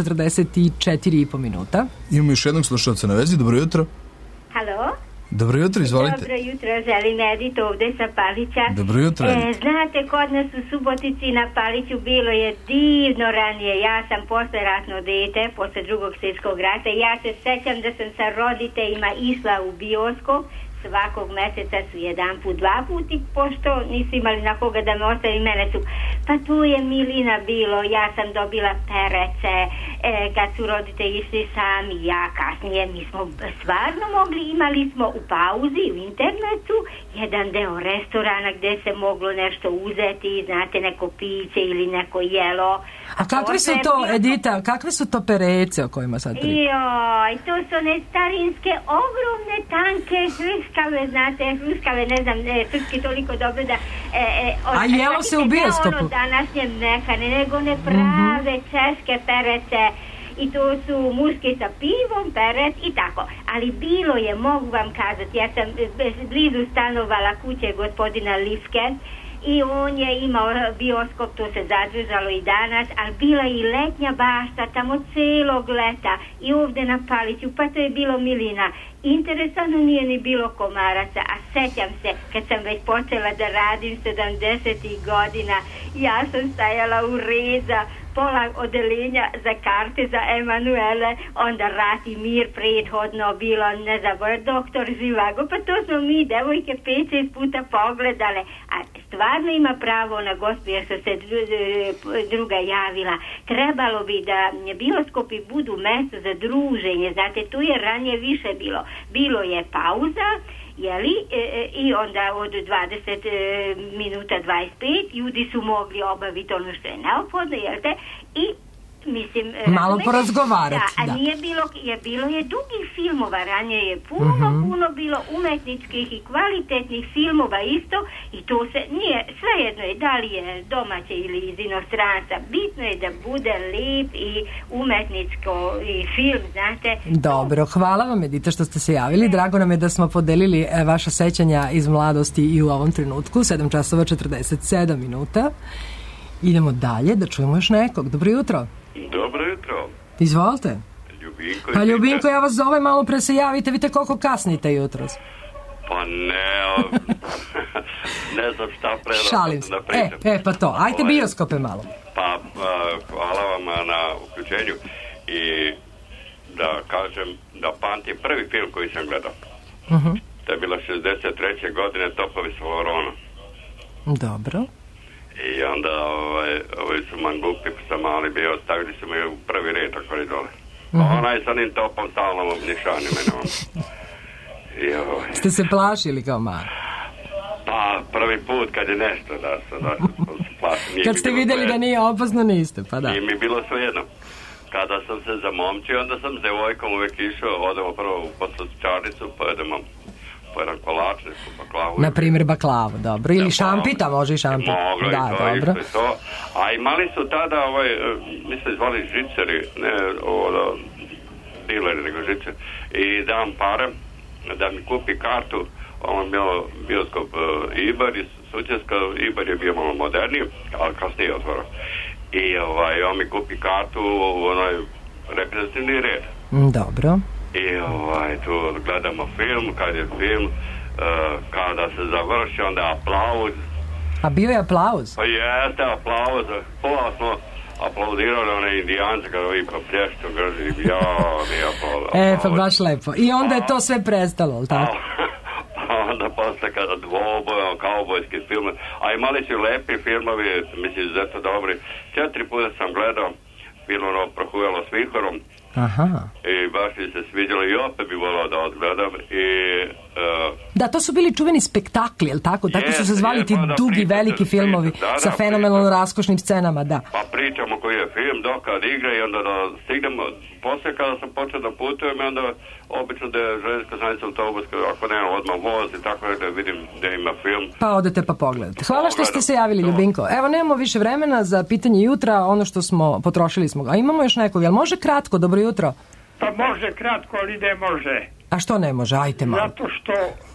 44,5 minuta. Imamo još jednog slušalca na vezi. Dobro jutro. Halo? Dobro jutro, izvolite. Dobro jutro, želim Edith ovde sa Palića. Dobro jutro, Edith. Znate, kod nas u Subotici na Paliću bilo je divno ranije. Ja sam posle ratno dete, posle Drugog svjetskog rata. Ja se sećam da sam sa roditeljima išla u bioskop. Svakog meseca su 1 put, 2 put, i pošto nisu imali na koga da me ostavi, mene su, pa tu je milina bilo, ja sam dobila perece, kad su roditelji išli sami, ja kasnije, mi smo stvarno mogli, imali smo u pauzi u internetu jedan deo restorana gde se moglo nešto uzeti, znate, neko piće ili neko jelo. A kakve su to, Edita, kakve su to perece o kojima sad pričam? Joj, to su one starinske, ogromne, tanke, hruskave, znate, hruskave, ne znam, srpski toliko dobro da... A jelo se u bioskopu? Ne ono današnje mekane, nego ne prave češke perece, i to su muške sa pivom, perec i tako. Ali bilo je, mogu vam kazati, ja sam blizu stanovala kuće gospodina Livske, i on je imao bioskop, to se zadržalo i danas, ali bila i letnja bašta tamo celog leta i ovde na Paliću, pa to je bilo milina. Interesantno, nije ni bilo komaraca, a sećam se kad sam već počela da radim 70. godina, ja sam stajala u red za pola odelenja za karte za Emanuele, onda Rat i mir prethodno bilo, ne zaboravim, Doktor Živago, pa to smo mi devojke 5-6 puta pogledale, a stvarno ima pravo na gospođa što se druga javila. Trebalo bi da bioskopi budu mesto za druženje, znate, tu je ranije više bilo je pauza, jeli, i onda od 20 minuta 25 ljudi su mogli obaviti ono što je neophodno, jel te, i Mislim, malo porazgovarati, da. A nije bilo je dugih filmova, ranije je puno bilo umetničkih i kvalitetnih filmova isto i to se nije, svejedno je da li je domaće ili iz inostranstva, bitno je da bude lip i umetničko i film, znate. Dobro, hvala vam Edita što ste se javili, drago nam je da smo podelili vaša sećanja iz mladosti i u ovom trenutku, 7 časova 47 minuta. Idemo dalje, da čujemo još nekog. Dobro jutro. Dobro jutro. Izvolite. Ljubinko. Pa Ljubinko, ja vas zovem, malo pre se javite, vidite koliko kasnite jutros. Pa ne znam šta šalim se. Pa to, ajte bioskope malo. Pa hvala vam na uključenju i da kažem da pamtim prvi film koji sam gledao. To je bilo 63. godine, Topovi s Florona. Dobro. I onda ovi su mangupi, sam mali bio, stavili su me u prvi red tako je dole. Onaj sa onim topom stalno nišani mene. Ste se plašili kao mali? Pa prvi put kad je nešto da se plašim. Kad ste vidjeli da nije opasno, niste, pa da. I mi je bilo svejedno. Kada sam se zamomčio, onda sam s devojkom uvek išao, odemo prvo u poslučarnicu, pojedemo po jedan kolač, nešto baklavu. Na primjer baklavu, dobro. Ili šampita, može i šampita. Moglo da, i to, dobro. i to. A imali su tada, mi se zvali žiceri, ne dileri, nego žiceri. I dam pare da mi kupi kartu, on je bio bioskop Ibar i Sućeska, Ibar je bio malo moderniji, ali kasnije otvora. I on mi kupi kartu u onaj reprezentativni red. Dobro. I tu gledamo film, kad je film, kada se završi, onda je aplauz. A bio je aplauz? Pa jeste aplauz, pola smo aplaudirali one indijance kada vi poplješću, grži, mi aplauz. Pa baš lepo. I onda je to sve prestalo, ali tako? Onda posle kada dvoboja, kaubojski film, a imali su lepi filmovi, mislim, zato dobri. 4 puta sam gledao film Prohujalo s vihorom. Aha. I baš mi se sviđalo i opet bi volao da odgledam. Da, to su bili čuveni spektakli, jel tako? Tako su se zvali ti dugi, veliki filmovi sa fenomenalno raskošnim scenama, da. Pa pričamo koji je film, dokad igra i onda da stignemo. Posle kada sam počeo da putujem, onda obično da je željeznička stanica autobuska, ako nema odmah voz i tako da vidim da ima film. Pa odete pa pogledate. Hvala što ste se javili, Ljubinko. Evo, nemamo više vremena za pitanje jutra, ono što smo potrošili smo ga. A imamo još nekog, jel može kratko? Dobro jutro. Pa može kratko, ali ne može. A što ne može? Ajte malo. Zato što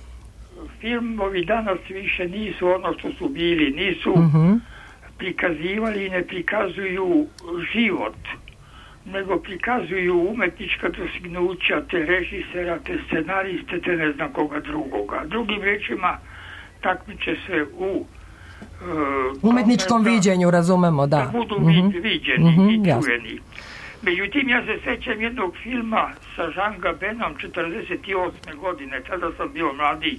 filmovi danas više nisu ono što su bili, nisu prikazivali i ne prikazuju život, nego prikazuju umetnička dostignuća, te režisera, te scenariste, te ne znam koga drugoga. Drugim rečima, takmiče se u umetničkom viđenju, razumemo, da. Da budu viđeni i čuveni. Međutim, ja se sećam jednog filma sa Jean Gabenom 48. godine, tada sam bio mladić.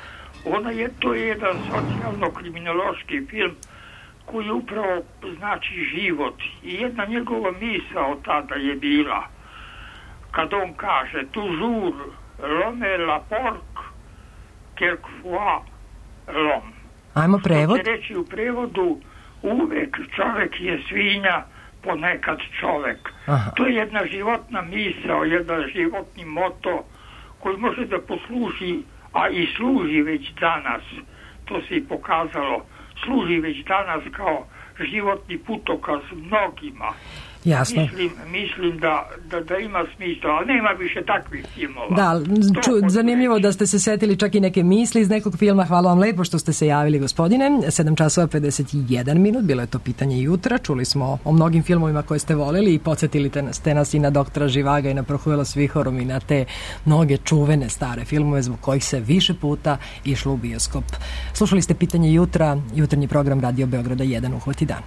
To je jedan socijalno-kriminološki film koji upravo znači život. I jedna njegova misao tada je bila, kad on kaže toujours l'homme la porc, quelquefois l'homme. Ajmo prevod. Što će reći u prevodu, uvek čovek je svinja, ponekad čovek. Aha. To je jedna životna misao, jedan životni moto koji može da posluži, a i služi već danas, to se i pokazalo, služi već danas kao životni putokaz mnogima. Jasno. Mislim da ima smisla, ali nema više takvih filmova. Da, zanimljivo da ste se setili čak i neke misli iz nekog filma. Hvala vam lepo što ste se javili, gospodine. 7 časova 51 minut, bilo je to pitanje jutra. Čuli smo o mnogim filmovima koje ste voleli i podsjetili ste nas i na Doktora Živaga i na Prohujalo s vihorom i na te mnoge čuvene stare filmove zbog kojih se više puta išlo u bioskop. Slušali ste pitanje jutra, jutarnji program Radio Beograda 1, Uhvati dan.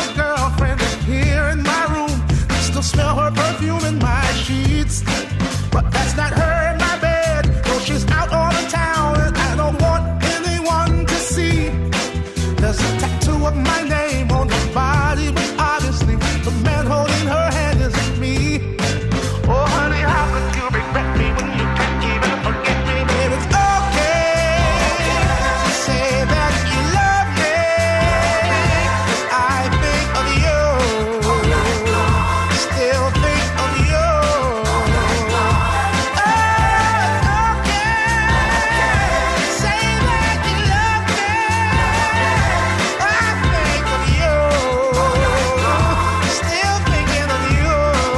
Smell her perfume in my sheets. but that's not her in my bed. No, she's out all in town, and I don't want anyone to see. There's a tattoo of my name on the body, but obviously the man holding her hand isn't me. Oh, honey, how could you regret me when you can't even forget me? Baby, it's okay to say that you love me, 'cause I think of you, still think of you. Oh, okay to say that you love me, I think of you, still thinking of you.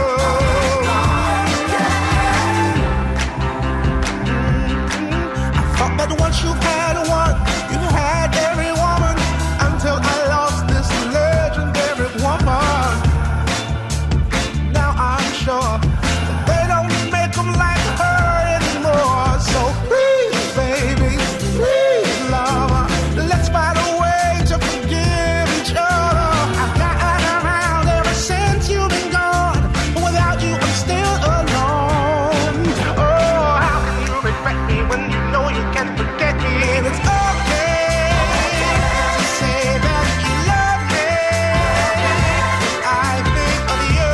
I thought that once you've had one, you've had every woman, until I lost this legendary woman. Now I'm sure that they don't make them like her anymore. So please, baby, please, lover, let's find a way to forgive each other. I've gotten around ever since you've been gone. Without you, I'm still alone. Oh, how can you regret me when you know you can't forget me? And it's okay to say that you love me, 'cause I think of you,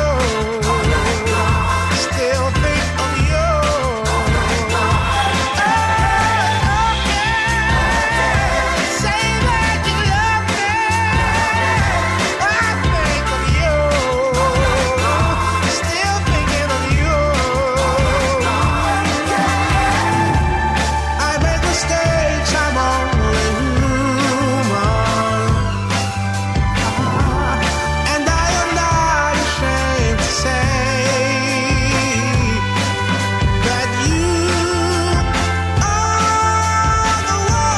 still think of you. Oh, okay to say that you love me, I think of you, still thinking of you. I make mistakes, I'm only human, and I am not ashamed to say that you are the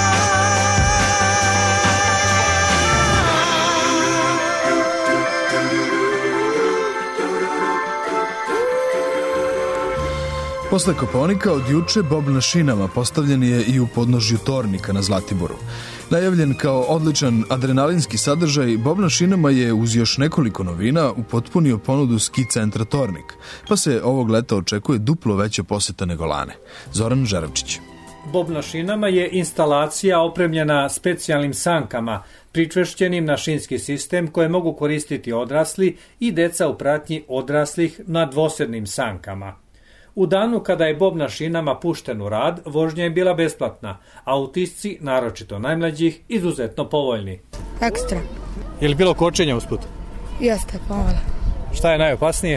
Posle Kopaonika od juče Bob na šinama postavljen je i u podnožju Tornika na Zlatiboru. Najavljen kao odličan adrenalinski sadržaj, Bob na šinama je uz još nekoliko novina upotpunio ponudu ski centra Tornik, pa se ovog leta očekuje duplo veća poseta nego lane. Zoran Žeravčić. Bob na šinama je instalacija opremljena specijalnim sankama, pričvršćenim na šinski sistem koje mogu koristiti odrasli i deca u pratnji odraslih na dvosednim sankama. U danu kada je Bob na šinama pušten u rad, vožnja je bila besplatna, a utisci, naročito najmlađih, izuzetno povoljni. Ekstra. Je li bilo kočenja usput? Jeste, pomalo. Šta je najopasnije?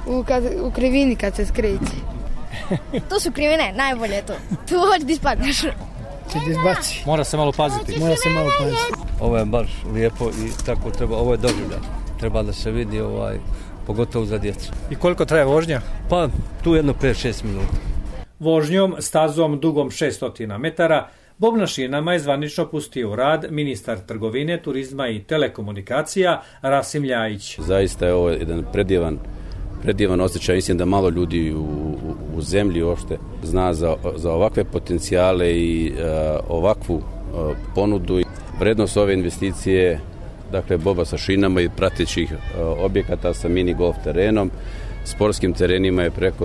U krivini kad se skreće. To su krivine, najbolje je to. Tu hoće da ispadneš. Će da izbaci. Mora se malo paziti. Mora se malo paziti. Ovo je baš lijepo i tako treba, ovo je doživljaj. Treba da se vidi pogotovo za djecu. I koliko traje vožnja? Pa tu jedno 5-6 minuta. Vožnjom stazom dugom 600 metara Bob na šinama je zvanično pustio u rad ministar trgovine, turizma i telekomunikacija Rasim Ljajić. Zaista je ovo jedan predivan osjećaj. Mislim da malo ljudi u zemlji uopšte zna za ovakve potencijale i ovakvu ponudu. Vrednost ove investicije, dakle Boba sa šinama i pratećih objekata sa mini golf terenom, sportskim terenima je preko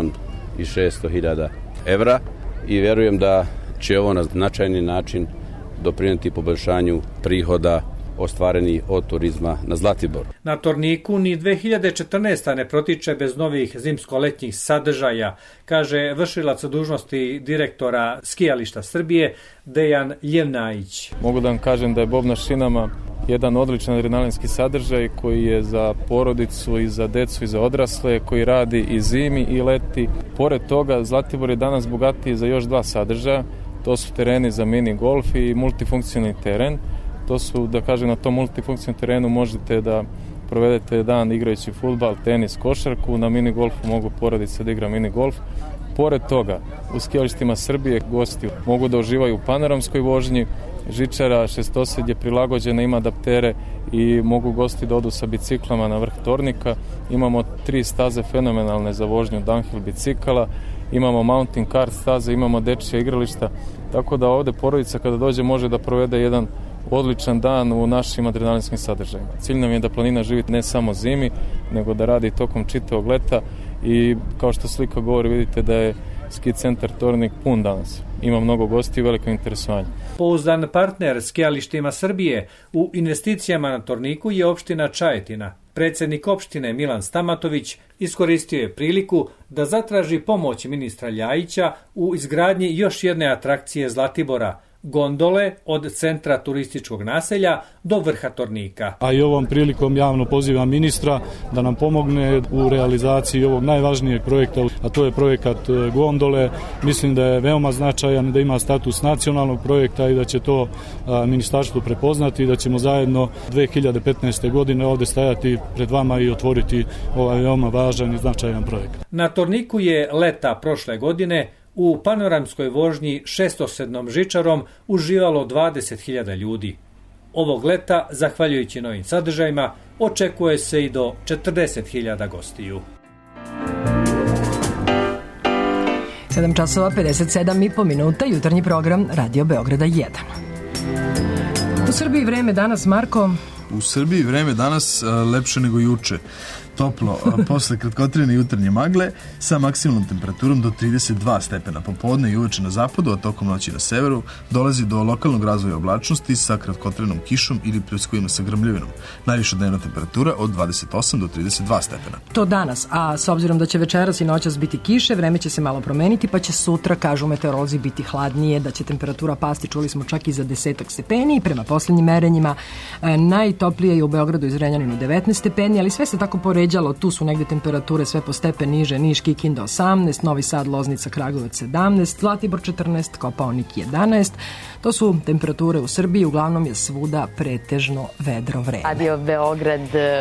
1.600.000 evra i vjerujem da će ovo na značajni način doprinijeti poboljšanju prihoda ostvareni od turizma na Zlatiboru. Na Torniku ni 2014. ne protiče bez novih zimsko-letnjih sadržaja, kaže vršilac dužnosti direktora skijališta Srbije Dejan Ljevnajić. Mogu da vam kažem da je Bob na šinama jedan odličan adrenalinski sadržaj koji je za porodicu i za decu i za odrasle, koji radi i zimi i leti. Pored toga, Zlatibor je danas bogatiji za još dva sadržaja. To su tereni za mini golf i multifunkcionalni teren. To su, da kažem, na tom multifunkcionalnom terenu možete da provedete dan igrajući fudbal, tenis, košarku. Na mini golfu mogu porodice da igra mini golf. Pored toga, u skijalištima Srbije gosti mogu da uživaju u panoramskoj vožnji. Žičara šestosed je prilagođena, ima adaptere i mogu gosti da odu sa biciklama na vrh Tornika. Imamo 3 staze fenomenalne za vožnju downhill bicikala, imamo mountain kart staze, imamo dečje igrališta, tako da ovde porodica kada dođe može da provede jedan odličan dan u našim adrenalinskim sadržajima. Cilj nam je da planina živi ne samo zimi, nego da radi tokom čitavog leta i kao što slika govori, vidite da je ski centar Tornik pun danas. Ima mnogo gosti i veliko interesovanje. Pouzdan partner skijalištima Srbije u investicijama na Torniku je opština Čajetina. Predsjednik opštine Milan Stamatović iskoristio je priliku da zatraži pomoć ministra Ljajića u izgradnji još jedne atrakcije Zlatibora, gondole od centra turističkog naselja do vrha Tornika. A i ovom prilikom javno pozivam ministra da nam pomogne u realizaciji ovog najvažnijeg projekta, a to je projekat gondole. Mislim da je veoma značajan, da ima status nacionalnog projekta i da će to ministarstvo prepoznati i da ćemo zajedno 2015. godine ovde stajati pred vama i otvoriti ovaj veoma važan i značajan projekat. Na Torniku je leta prošle godine u panoramskoj vožnji šestosednom žičarom uživalo 20.000 ljudi. Ovog leta, zahvaljujući novim sadržajima, očekuje se i do 40.000 gostiju. 7:57 jutarnji program Radio Beograda 1. U Srbiji vreme danas, Marko? U Srbiji vreme danas lepše nego juče. Toplo, posle kratkotrajne jutarnje magle sa maksimalnom temperaturom do 32 stepena popodne i uveče na zapadu, a tokom noći na severu dolazi do lokalnog razvoja oblačnosti sa kratkotrajnom kišom ili pljuskovima sa grmljavinom. Najviša dnevna temperatura od 28 do 32 stepena. To danas, a s obzirom da će večeras i noćas biti kiše, vreme će se malo promeniti, pa će sutra, kažu meteorolozi, biti hladnije, da će temperatura pasti, čuli smo čak i za 10 stepeni. Prema poslednjim merenjima najtoplije je u Beogradu i Zrenjaninu 19 stepeni, ali sve se tako poređalo. Tu su negde temperature sve po stepen niže, Niš, Kikinda 18, Novi Sad, Loznica, Kragujevac 17, Zlatibor 14, Kopaonik 11. To su temperature u Srbiji, uglavnom je svuda pretežno vedro vreme. Radio Beograd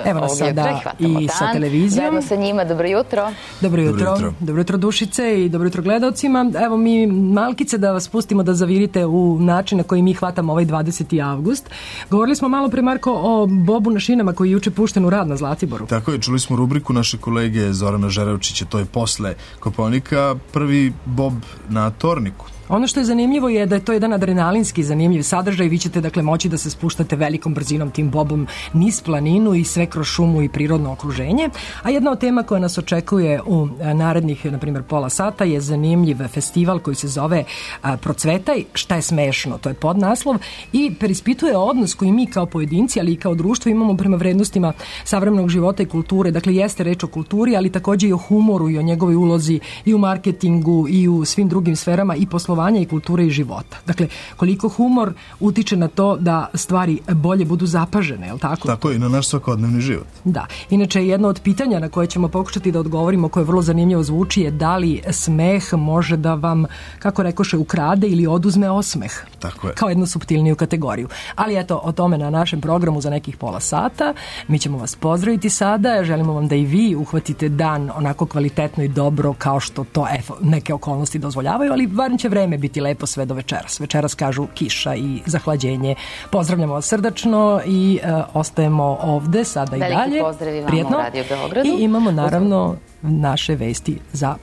sada i sa televizijom. Zajedno sa njima, dobro jutro. Dobro jutro Dušice i dobro jutro gledalcima. Evo mi malkice da vas pustimo da zavirite u način na koji mi hvatamo ovaj 20. avgust. Govorili smo malo pre, Marko, o bobu na šinama koji je juče pušten u rad na Zlatiboru. Tako je, čuli smo rubriku naše kolege Zorana Žerevčića, to je posle Kopaonika prvi bob na Torniku. Ono što je zanimljivo je da je to jedan adrenalinski zanimljiv sadržaj. Vi ćete dakle moći da se spuštate velikom brzinom tim bobom niz planinu i sve kroz šumu i prirodno okruženje. A jedna od tema koja nas očekuje u narednih, na primjer, pola sata je zanimljiv festival koji se zove Procvetaj, šta je smešno, to je podnaslov, i preispituje odnos koji mi kao pojedinci, ali i kao društvo imamo prema vrednostima savremenog života i kulture. Dakle, jeste reč o kulturi, ali takođe i o humoru i o njegovoj ulozi i u marketingu i u svim drugim sferama i poslovanja i kulture i života. Dakle, koliko humor utiče na to da stvari bolje budu zapažene, je li tako? Tako je, i na naš svakodnevni život. Da. Inače, jedno od pitanja na koje ćemo pokušati da odgovorimo, koje vrlo zanimljivo zvuči, je da li smeh može da vam, kako rekoše, ukrade ili oduzme osmeh. Tako je. Kao jednu suptilniju kategoriju. Ali eto, o tome na našem programu za nekih pola sata. Mi ćemo vas pozdraviti sada. Želimo vam da i vi uhvatite dan onako kvalitetno i dobro kao što to neke okolnosti dozvoljavaju, ali barem će vreme biti lepo sve do večeras. Večeras kažu kiša i zahlađenje. Pozdravljamo vas srdačno i ostajemo ovde sada i dalje. Veliki pozdrav i vama u Radio Beogradu. I imamo naravno naše vesti za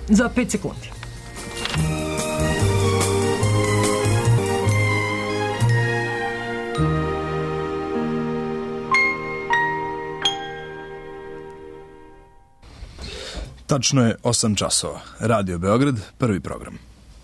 5 sekundi. Tačno je 8 časova. Radio Beograd, prvi program.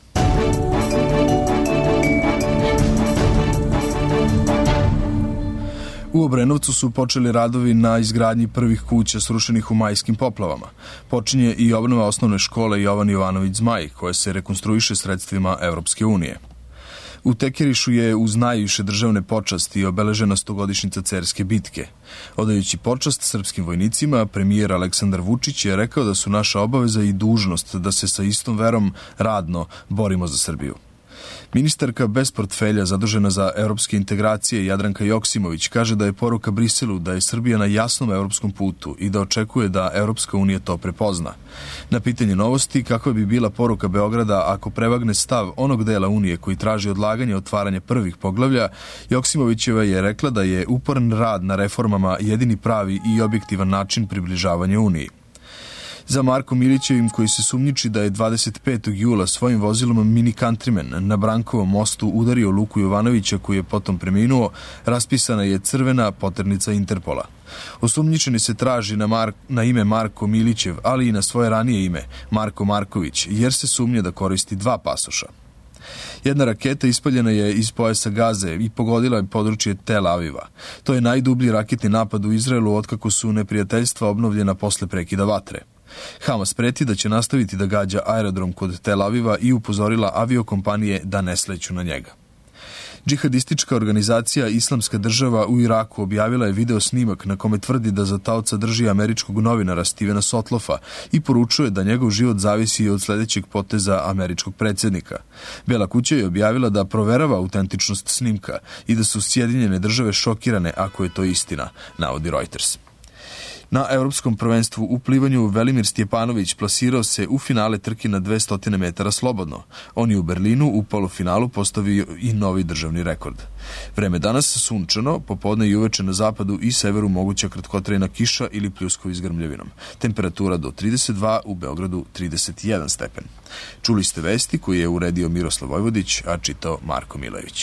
U Obrenovcu su počeli radovi na izgradnji prvih kuća srušenih u majskim poplavama. Počinje i obnova osnovne škole Jovan Jovanović Zmaj, koja se rekonstruiše sredstvima Evropske unije. U Tekerišu je uz najviše državne počasti obeležena 100-godišnjica Cerske bitke. Odajući počast srpskim vojnicima, premijer Aleksandar Vučić je rekao da su naša obaveza i dužnost da se sa istom verom radno borimo za Srbiju. Ministarka bez portfelja zadužena za evropske integracije Jadranka Joksimović kaže da je poruka Briselu da je Srbija na jasnom evropskom putu i da očekuje da Evropska unija to prepozna. Na pitanje Novosti kakva bi bila poruka Beograda ako prevagne stav onog dela Unije koji traži odlaganje otvaranja prvih poglavlja, Joksimovićeva je rekla da je uporan rad na reformama jedini pravi i objektivan način približavanja Uniji. Za Markom Milićevim, koji se sumnjiči da je 25. jula svojim vozilom Mini Countryman na Brankovom mostu udario Luku Jovanovića, koji je potom preminuo, raspisana je crvena poternica Interpola. Osumnjičeni se traži na ime Marko Milićev, ali i na svoje ranije ime, Marko Marković, jer se sumnja da koristi 2 pasoša. Jedna raketa ispaljena je iz pojasa Gaze i pogodila je područje Tel Aviva. To je najdublji raketni napad u Izraelu otkako su neprijateljstva obnovljena posle prekida vatre. Hamas preti da će nastaviti da gađa aerodrom kod Tel Aviva i upozorila aviokompanije da ne sleću na njega. Džihadistička organizacija Islamska država u Iraku objavila je video snimak na kome tvrdi da za taoca drži američkog novinara Stevena Sotlofa i poručuje da njegov život zavisi od sledećeg poteza američkog predsjednika. Bela kuća je objavila da proverava autentičnost snimka i da su Sjedinjene države šokirane ako je to istina, navodi Reuters. Na Evropskom prvenstvu u plivanju Velimir Stjepanović plasirao se u finale trke na 200 metara slobodno. On je u Berlinu u polufinalu postavio i novi državni rekord. Vreme danas sunčano, popodne i uveče na zapadu i severu moguća kratkotrajna kiša ili pljuskovi s grmljavinom. Temperatura do 32, u Beogradu 31 stepen. Čuli ste vesti koje je uredio Miroslav Vojvodić, a čitao Marko Milojević.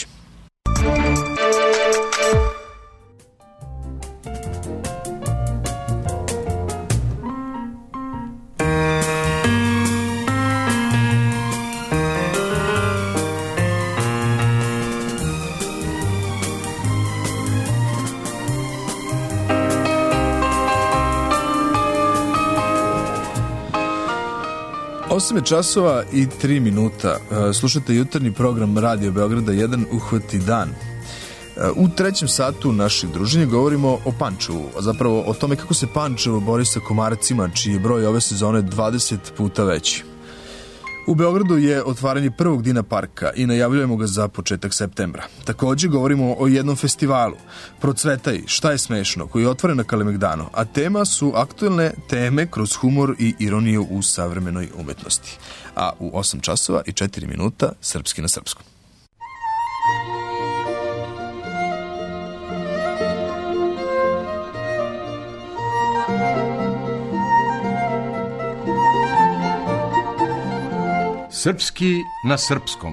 Osam časova i 3 minuta. Slušate jutarnji program Radio Beograda 1 Uhvati dan. U trećem satu našeg druženja govorimo o Pančevu, a zapravo o tome kako se Pančevo bori sa komarcima, čiji je broj ove sezone 20 puta veći. U Beogradu je otvaranje prvog Dina parka i najavljujemo ga za početak septembra. Također govorimo o jednom festivalu, Procvetaj, šta je smešno, koji je otvoren na Kalemegdanu, a tema su aktuelne teme kroz humor i ironiju u savremenoj umetnosti. A u 8 časova i 4 minuta Srpski na srpskom. Srpski na srpskom.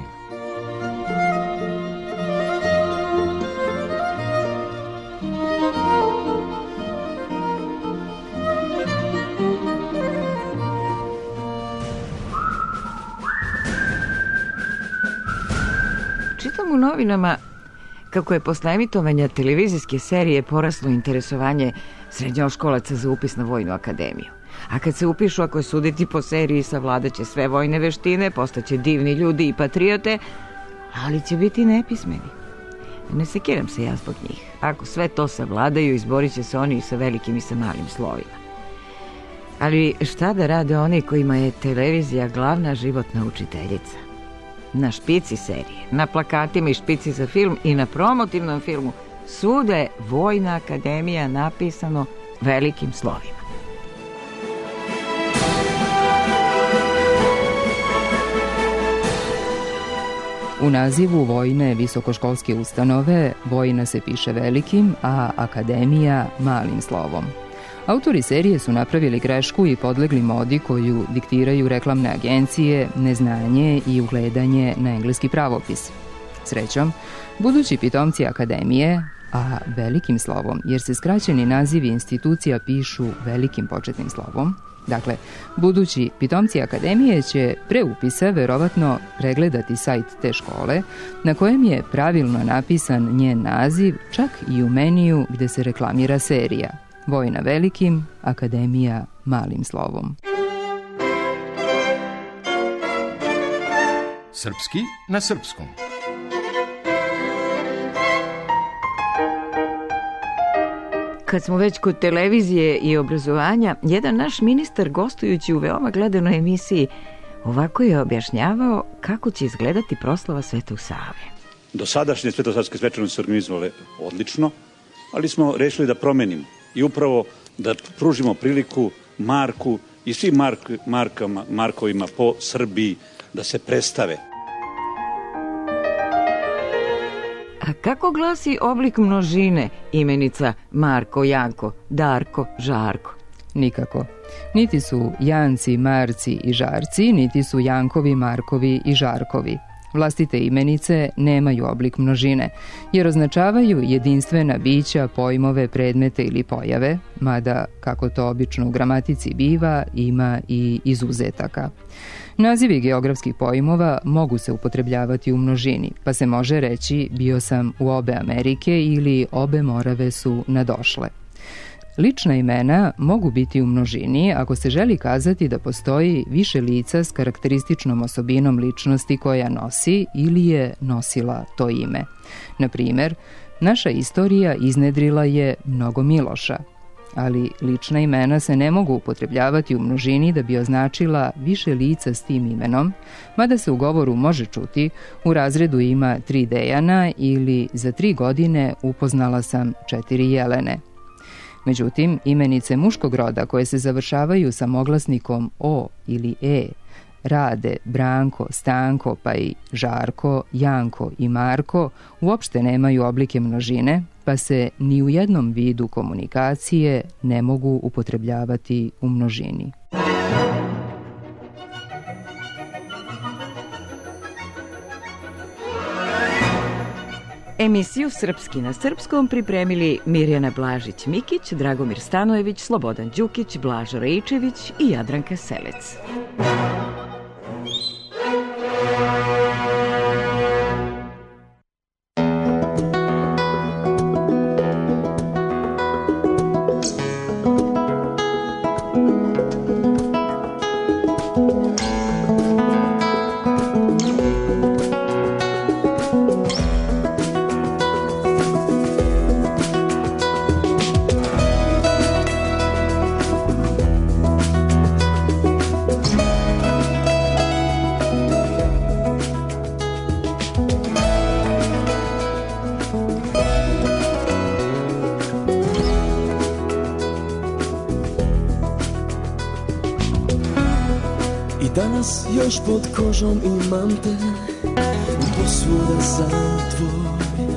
Čitam u novinama kako je posle emitovanja televizijske serije poraslo interesovanje srednjoškolaca za upis na Vojnu akademiju. A kad se upišu, ako je suditi po seriji, savladaće sve vojne veštine, postaće divni ljudi i patriote, ali će biti nepismeni. Ne sekiram se ja zbog njih. Ako sve to savladaju, izborit će se oni i sa velikim i sa malim slovima. Ali šta da rade oni kojima je televizija glavna životna učiteljica? Na špici serije, na plakatima i špici za film i na promotivnom filmu svuda je Vojna akademija napisano velikim slovima. U nazivu vojne visokoškolske ustanove vojna se piše velikim, a akademija malim slovom. Autori serije su napravili grešku i podlegli modi koju diktiraju reklamne agencije, neznanje i ugledanje na engleski pravopis. Srećom, budući pitomci akademije, a velikim slovom, jer se skraćeni nazivi institucija pišu velikim početnim slovom, dakle, budući pitomci akademije će pre upisa verovatno pregledati sajt te škole na kojem je pravilno napisan njen naziv, čak i u meniju gde se reklamira serija Vojna velikim, akademija malim slovom. Srpski na srpskom. Kad smo već kod televizije i obrazovanja, jedan naš ministar gostujući u veoma gledanoj emisiji ovako je objašnjavao kako će izgledati proslava Svetog Save. Dosadašnje svetosavske svečanosti su organizovale odlično, ali smo rešili da promenimo i upravo da pružimo priliku Marku i svim Markovima po Srbiji da se predstave. A kako glasi oblik množine imenica Marko, Janko, Darko, Žarko? Nikako. Niti su Janci, Marci i Žarci, niti su Jankovi, Markovi i Žarkovi. Vlastite imenice nemaju oblik množine, jer označavaju jedinstvena bića, pojmove, predmete ili pojave, mada, kako to obično u gramatici biva, ima i izuzetaka. Nazivi geografskih pojmova mogu se upotrebljavati u množini, pa se može reći bio sam u obe Amerike ili obe Morave su nadošle. Lična imena mogu biti u množini ako se želi kazati da postoji više lica s karakterističnom osobinom ličnosti koja nosi ili je nosila to ime. Na primjer, naša istorija iznedrila je mnogo Miloša, ali lična imena se ne mogu upotrebljavati u množini da bi označila više lica s tim imenom, mada se u govoru može čuti u razredu ima 3 Dejana ili za 3 godine upoznala sam 4 Jelene. Međutim, imenice muškog roda koje se završavaju samoglasnikom o ili e, Rade, Branko, Stanko, pa i Žarko, Janko i Marko uopšte nemaju oblike množine, pa se ni u jednom vidu komunikacije ne mogu upotrebljavati u množini. Emisiju Srpski na srpskom pripremili Mirjana Blažić-Mikić, Dragomir Stanojević, Slobodan Đukić, Blažo Rejčević i Jadranka Selec. Danas još pod kožom imam te i posvuda sam tvoj.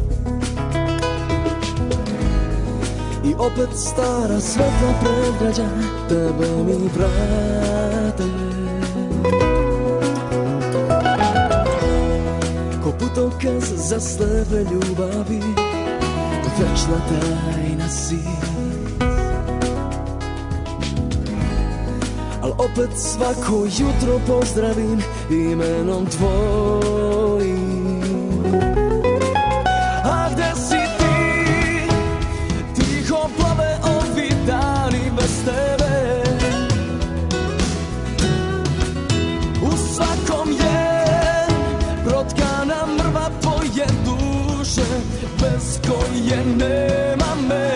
I opet stara svetla predgrađa tebe mi vrate. Ko putokaz za slepe ljubavi, večna tajna si. Al opet svako jutro pozdravim imenom tvojim. A gde si ti? Tiho plave ovi dani bez tebe. U svakom je protkana mrva tvoje duše, bez koje nema me.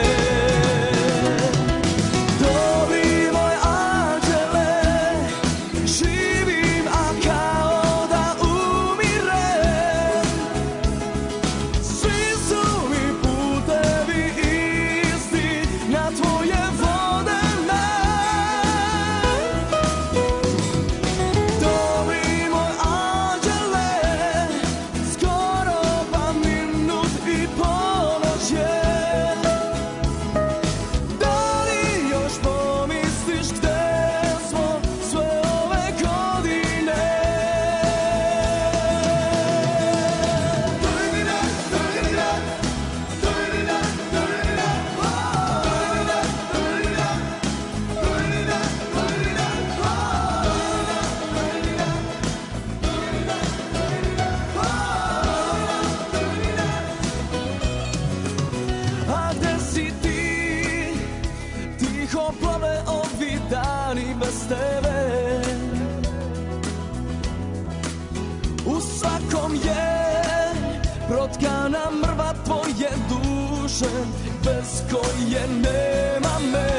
Bez koje nema me.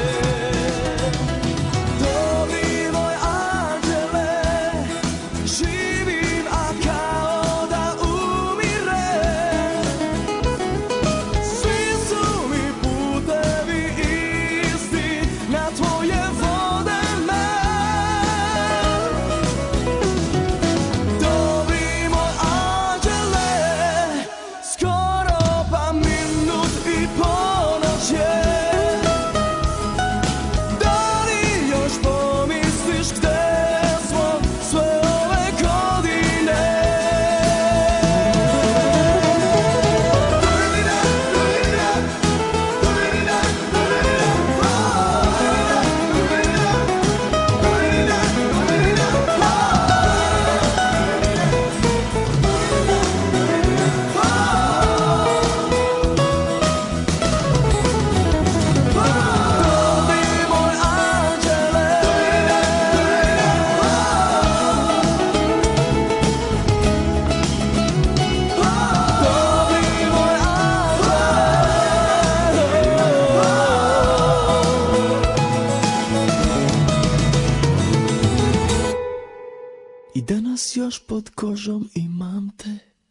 Dobri moj anđele, živim, a kao da umirem. Svi su mi putevi isti, na tvoje vode me. Dobri moj anđele, skoro pa minut i ponoć je. I danas još pod kožom imam te.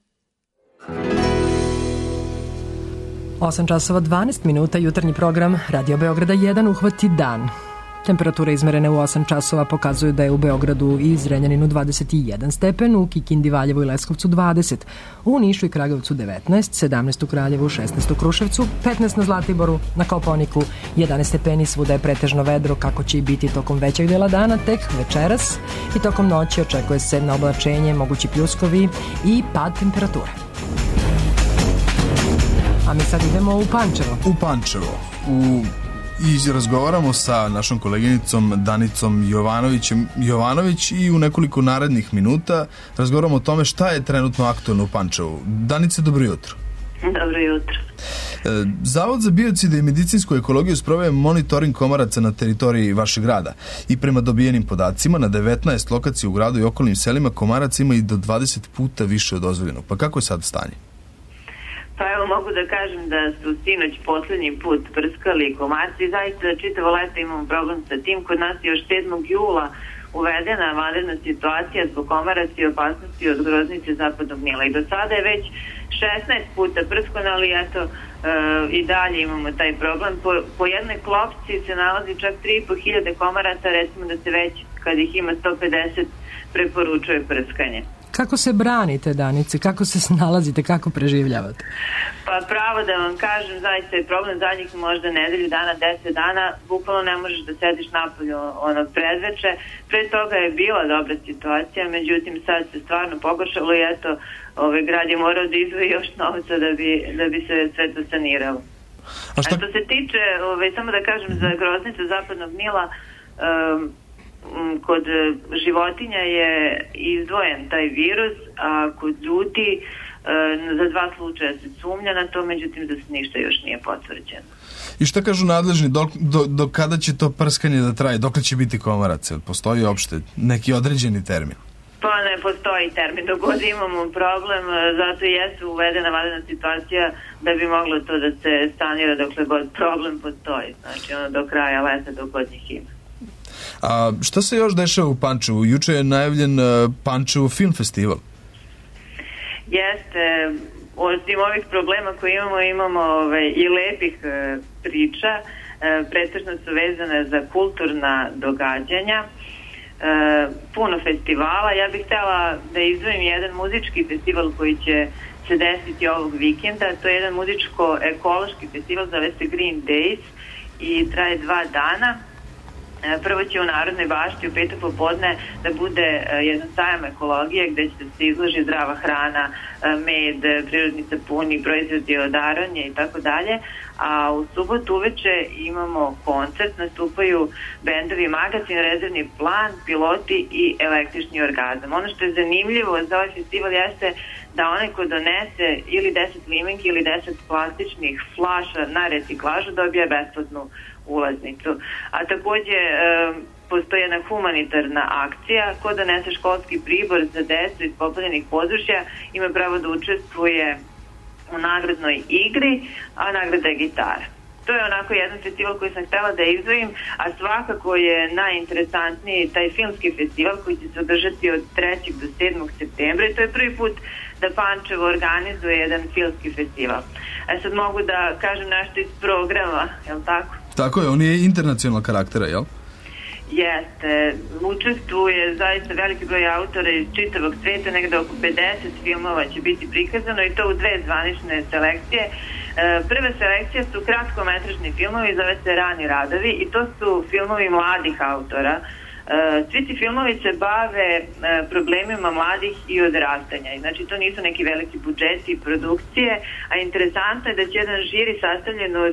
8 časova 12 minuta, jutarnji program Radio Beograda 1 uhvati dan. Temperature izmerene u 8 časova pokazuju da je u Beogradu i Zrenjaninu 21 stepen, u Kikindi, Valjevu i Leskovcu 20, u Nišu i Kragujevcu 19, 17 u Kraljevu, 16 u Kruševcu, 15 na Zlatiboru, na Kopaoniku 11 stepeni, svuda je pretežno vedro, kako će i biti tokom većeg dela dana, tek večeras i tokom noći očekuje se na oblačenje, mogući pljuskovi i pad temperature. A mi sad idemo u Pančevo. U Pančevo. I razgovaramo sa našom koleginicom Danicom Jovanović i u nekoliko narednih minuta razgovaramo o tome šta je trenutno aktualno u Pančevu. Danice, dobro jutro. Dobro jutro. Zavod za biocide i medicinsku ekologiju sproveo monitoring komaraca na teritoriji vašeg grada i prema dobijenim podacima na 19 lokacija u gradu i okolnim selima komaraca ima i do 20 puta više od dozvoljenog. Pa kako je sad stanje? Pa evo mogu da kažem da su sinoć poslednji put prskali komarci i zaista čitavo leto imamo problem sa tim. Kod nas je još 7. jula uvedena vanredna situacija zbog komaraca i opasnosti od groznice zapadnog Nila. I do sada je već 16 puta prskano, ali eto i dalje imamo taj problem. Po jednoj klopci se nalazi čak 3.500 komaraca, recimo da se već kad ih ima 150 preporučuje prskanje. Kako se branite, Danice? Kako se snalazite? Kako preživljavate? Pa pravo da vam kažem, zaista je problem zadnjih možda nedelju dana, 10 dana, bukvalno ne možeš da sediš napolju onog predveče. Pre toga je bila dobra situacija, međutim sad se stvarno pogoršalo i eto, grad je morao da izvoji još novca da bi se sve to saniralo. A što se tiče, samo da kažem za groznicu zapadnog Nila, kod životinja je izdvojen taj virus, a kod ljudi za 2 slučaja se sumnja na to, međutim da se ništa još nije potvrđeno. I šta kažu nadležni, do kada će to prskanje da traje, dokle će biti komaraca? Postoji uopšte neki određeni termin? Pa ne postoji termin, dok god imamo problem, zato i jesu uvedena vanredna situacija da bi moglo to da se sanira dokle god problem postoji, znači do kraja leta, dok god njih ima. A šta se još dešava u Pančevu? Juče je najavljen Pančevo film festival. Jeste, osim ovih problema koje imamo i lepih priča, pretežno su vezane za kulturna događanja, puno festivala. Ja bih htjela da izdvojim jedan muzički festival koji će se desiti ovog vikenda. To je jedan muzičko-ekološki festival, zove se Green Days i traje 2 dana. Prvo će u Narodnoj bašti u petak popodne da bude jedan sajam ekologije gde će se izloži zdrava hrana, med, prirodni sapuni, proizvodi od aronje i tako dalje. A u subotu uveče imamo koncert, nastupaju bendovi Magazin, Rezervni plan, Piloti i Električni orgazam. Ono što je zanimljivo za ovaj festival jeste da onaj ko donese ili 10 limenki ili 10 plastičnih flaša na reciklažu dobija besplatnu ulaznicu. A takođe postoji jedna humanitarna akcija. Ko donese školski pribor za decu iz poplavljenih područja ima pravo da učestvuje u nagradnoj igri, a nagrada je gitara. To je onako jedan festival koji sam htjela da izdvojim, a svakako je najinteresantniji taj filmski festival koji će se održati od 3. do 7. septembra i to je prvi put da Pančevo organizuje jedan filmski festival. Sad mogu da kažem nešto iz programa, je li tako? Tako je, on je internacionalnog karaktera, jel? Jeste, učestvuje zaista veliki broj autora iz čitavog sveta, negde oko 50 filmova će biti prikazano i to u 2 zvanične selekcije. Prva selekcija su kratkometražni filmovi, zove se Rani radovi i to su filmovi mladih autora. Svi ti filmovi se bave problemima mladih i odrastanja. Znači to nisu neki veliki budžeti i produkcije, a interesantno je da će jedan žiri sastavljen od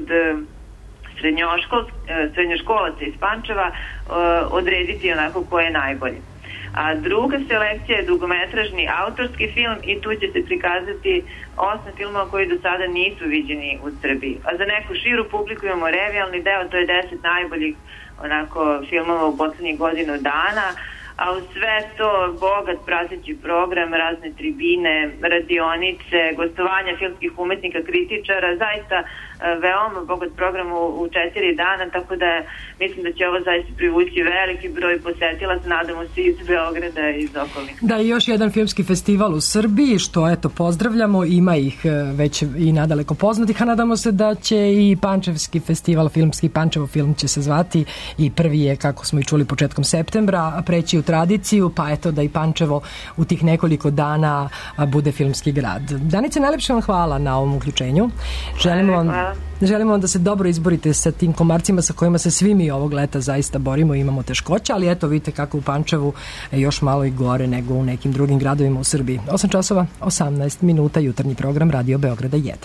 srednjoškolaca iz Pančeva odrediti onako ko je najbolji. A druga selekcija je dugometražni autorski film i tu će se prikazati 8 filmova koji do sada nisu viđeni u Srbiji. A za neku širu publiku imamo revijalni deo, to je 10 najboljih onako filmova u poslednjih godinu dana, a u sve to bogat prateći program, razne tribine, radionice, gostovanja filmskih umetnika, kritičara, zaista veoma bogat program u 4 dana, tako da mislim da će ovo zaista privući veliki broj posetilaca, nadamo se iz Beograda i iz okolnih. Da, i još jedan filmski festival u Srbiji, što eto pozdravljamo, ima ih već i nadaleko poznatih, a nadamo se da će i Pančevski festival filmski, Pančevo film će se zvati i prvi je, kako smo i čuli, početkom septembra, preći u tradiciju, pa eto da i Pančevo u tih nekoliko dana bude filmski grad. Danice, najlepše vam hvala na ovom uključenju. Želimo vam da se dobro izborite sa tim komarcima sa kojima se svi mi ovog leta zaista borimo i imamo teškoća, ali eto vidite kako u Pančevu još malo i gore nego u nekim drugim gradovima u Srbiji. 8 časova, 18 minuta, jutarnji program Radio Beograda 1.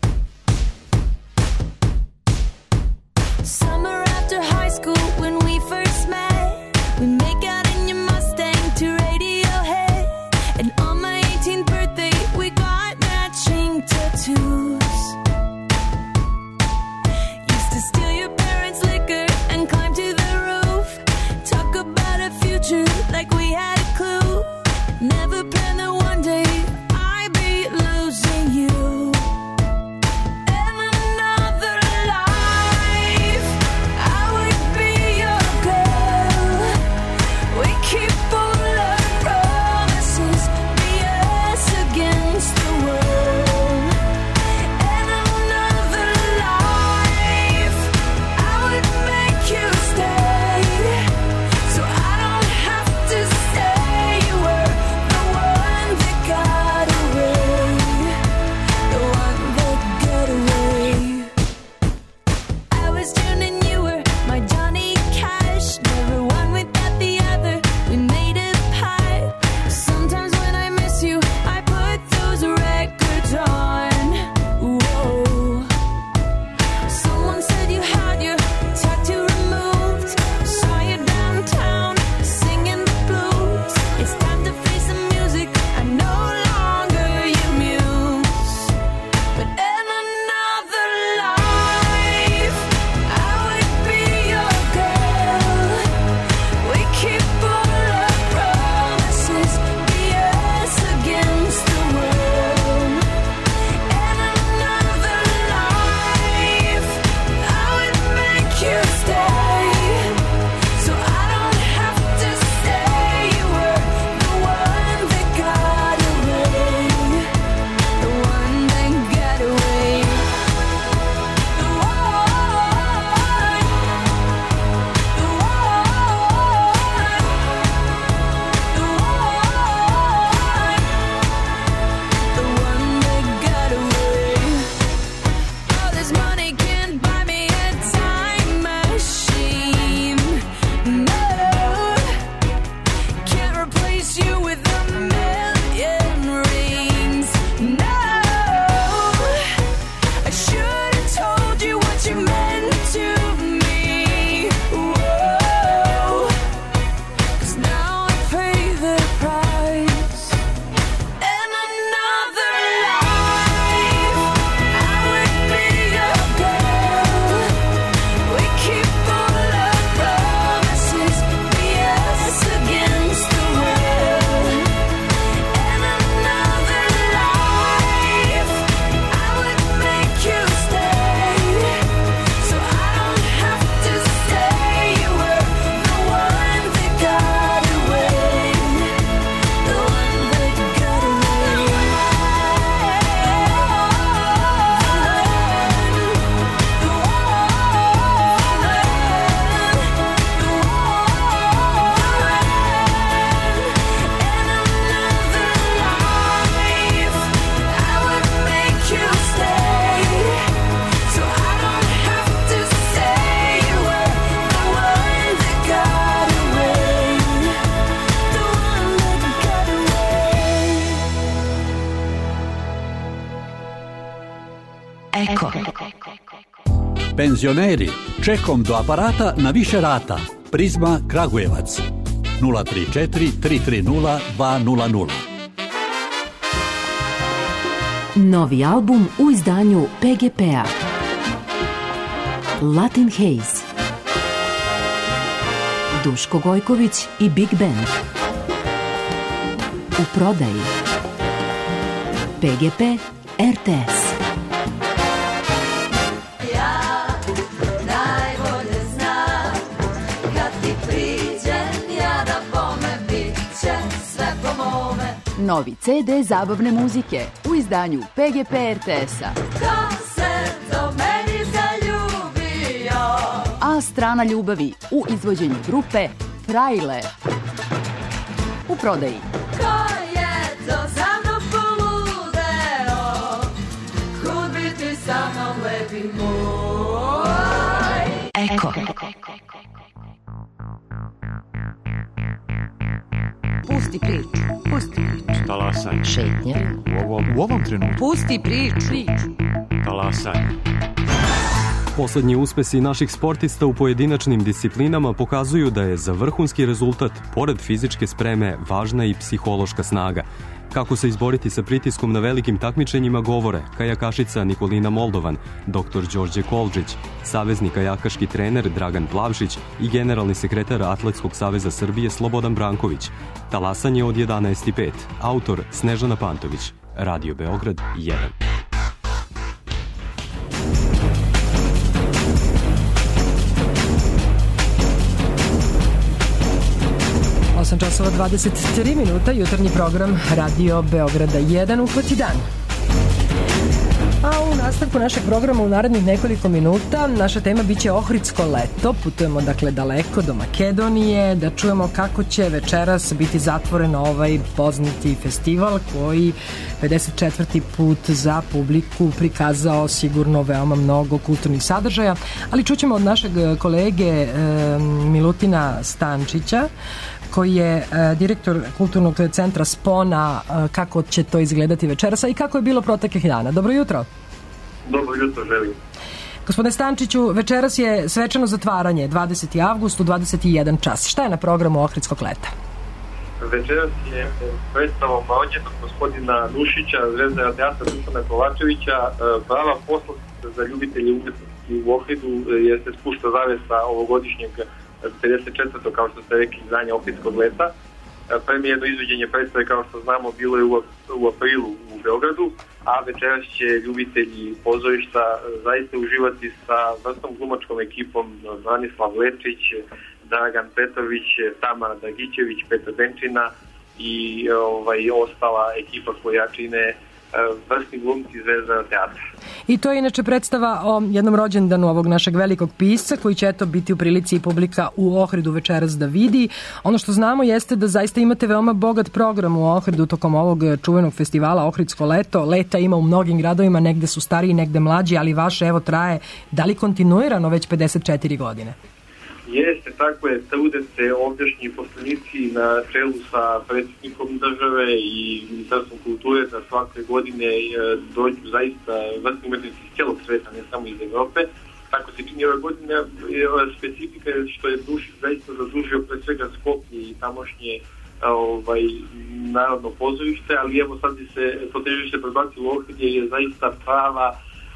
Eko. Penzioneri, čekom do aparata na više rata. Prizma Kragujevac 034 330 200. Novi album u izdanju PGP-a. Latin Haze. Duško Gojković i Big Band. U prodaji PGP RTS. Ja najbolje znam kad ti priđem ja da bome bit će sve po mome. Novi CD zabavne muzike u izdanju PGP RTS-a. Ko se do meni zaljubio? A strana ljubavi u izvođenju grupe Frajle. U prodaji. Ko je to za mnom poludeo? Kud bi ti sa mnom lepi moj? Eko. Pusti priču. Pusti priču. Talasanje. Šetnje. U ovom trenutku. Pusti priču. Talasanje. Poslednji uspesi naših sportista u pojedinačnim disciplinama pokazuju da je za vrhunski rezultat, pored fizičke spreme, važna i psihološka snaga. Kako se izboriti sa pritiskom na velikim takmičenjima govore kajakašica Nikolina Moldovan, dr. Đorđe Kolđić, savezni kajakaški trener Dragan Plavšić i generalni sekretar Atletskog saveza Srbije Slobodan Branković. Talasanje od 11:05. Autor Snežana Pantović. Radio Beograd 1. 8 časova 23 minuta, jutarnji program Radio Beograda 1, Uhvati dan. A u nastavku našeg programa u narednih nekoliko minuta naša tema biće Ohridsko leto. Putujemo dakle daleko do Makedonije da čujemo kako će večeras biti zatvoren ovaj poznati festival koji 54. put za publiku prikazao sigurno veoma mnogo kulturnih sadržaja, ali čućemo od našeg kolege Milutina Stančića koji je direktor Kulturnog centra Spona, kako će to izgledati večeras i kako je bilo proteklih dana. Dobro jutro. Dobro jutro, želim. Gospodine Stančiću, večeras je svečano zatvaranje, 20. avgust u 21 čas. Šta je na programu Ohridskog leta? Večeras je predstavom rođenog gospodina Nušića, Zvezdara teatra Dušana Kovačevića, prava poslastica za ljubitelje umetnosti u Ohridu, jer se spušta zavesa ovogodišnjeg 54. kao što ste rekli, izdanja Ohridskog leta. Premijerno izvođenje predstave, kao što znamo, bilo je u aprilu u Beogradu, a večeras će ljubitelji pozorišta zaista uživati sa vrstom glumačkom ekipom Branislav Lečić, Dragan Petrović, Tamara Dragićević, Petar Benčina i ostala ekipa koja čine vrsni glumci Zvezdara teatra. I to je inače predstava o jednom rođendanu ovog našeg velikog pisca koji će eto biti u prilici i publika u Ohridu večeras da vidi. Ono što znamo jeste da zaista imate veoma bogat program u Ohridu tokom ovog čuvenog festivala Ohridsko leto. Leta ima u mnogim gradovima, negde su stariji, negde mlađi, ali vaše evo traje, da li kontinuirano već 54 godine? Jeste, tako je, trude se ovdješnji poslanici na čelu sa predsjednikom države i Ministarstvom kulture da svake godine dođu zaista vrstni umetnici iz cijelog sveta, ne samo iz Evrope. Tako se čini ove godine, specifika je što je Dušić zaista zadužio pre svega Skoplje i tamošnje narodno pozorište, ali evo sad se to težište prebacilo u Ohrid jer je zaista prava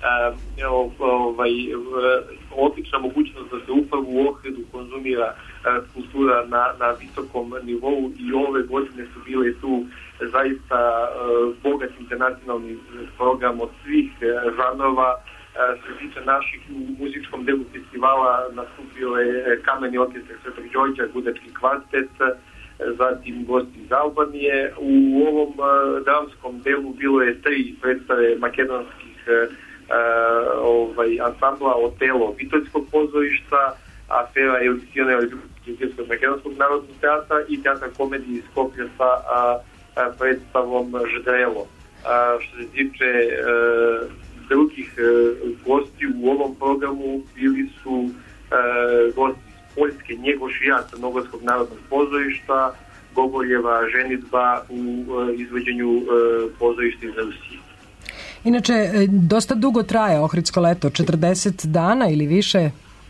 odlična mogućnost da se upravo u Ohridu konzumira kultura na visokom nivou i ove godine su bile tu zaista bogat internacionalni program od svih žanrova. Što se tiče naših u muzičkom delu festivala nastupio je Kameni orkestar Svetog Đorđa, Gudački kvartet, zatim gosti iz Albanije. U ovom dramskom delu bilo je 3 predstave makedonskih ansambla Otelo Vitoljskog pozorišta, Afera Eudicionera Ljubitelskog makedonskog narodnog teatra i teatra komedije iz Skoplja sa predstavom Ždrelo. Što se tiče drugih gosti u ovom programu, bili su gosti iz Poljske, Njegoš i ja Crnogorskog narodnog pozorišta, Gogoljeva ženidba u izvođenju pozorišta iz Rusije. Inače, dosta dugo traje Ohridsko leto, 40 dana ili više?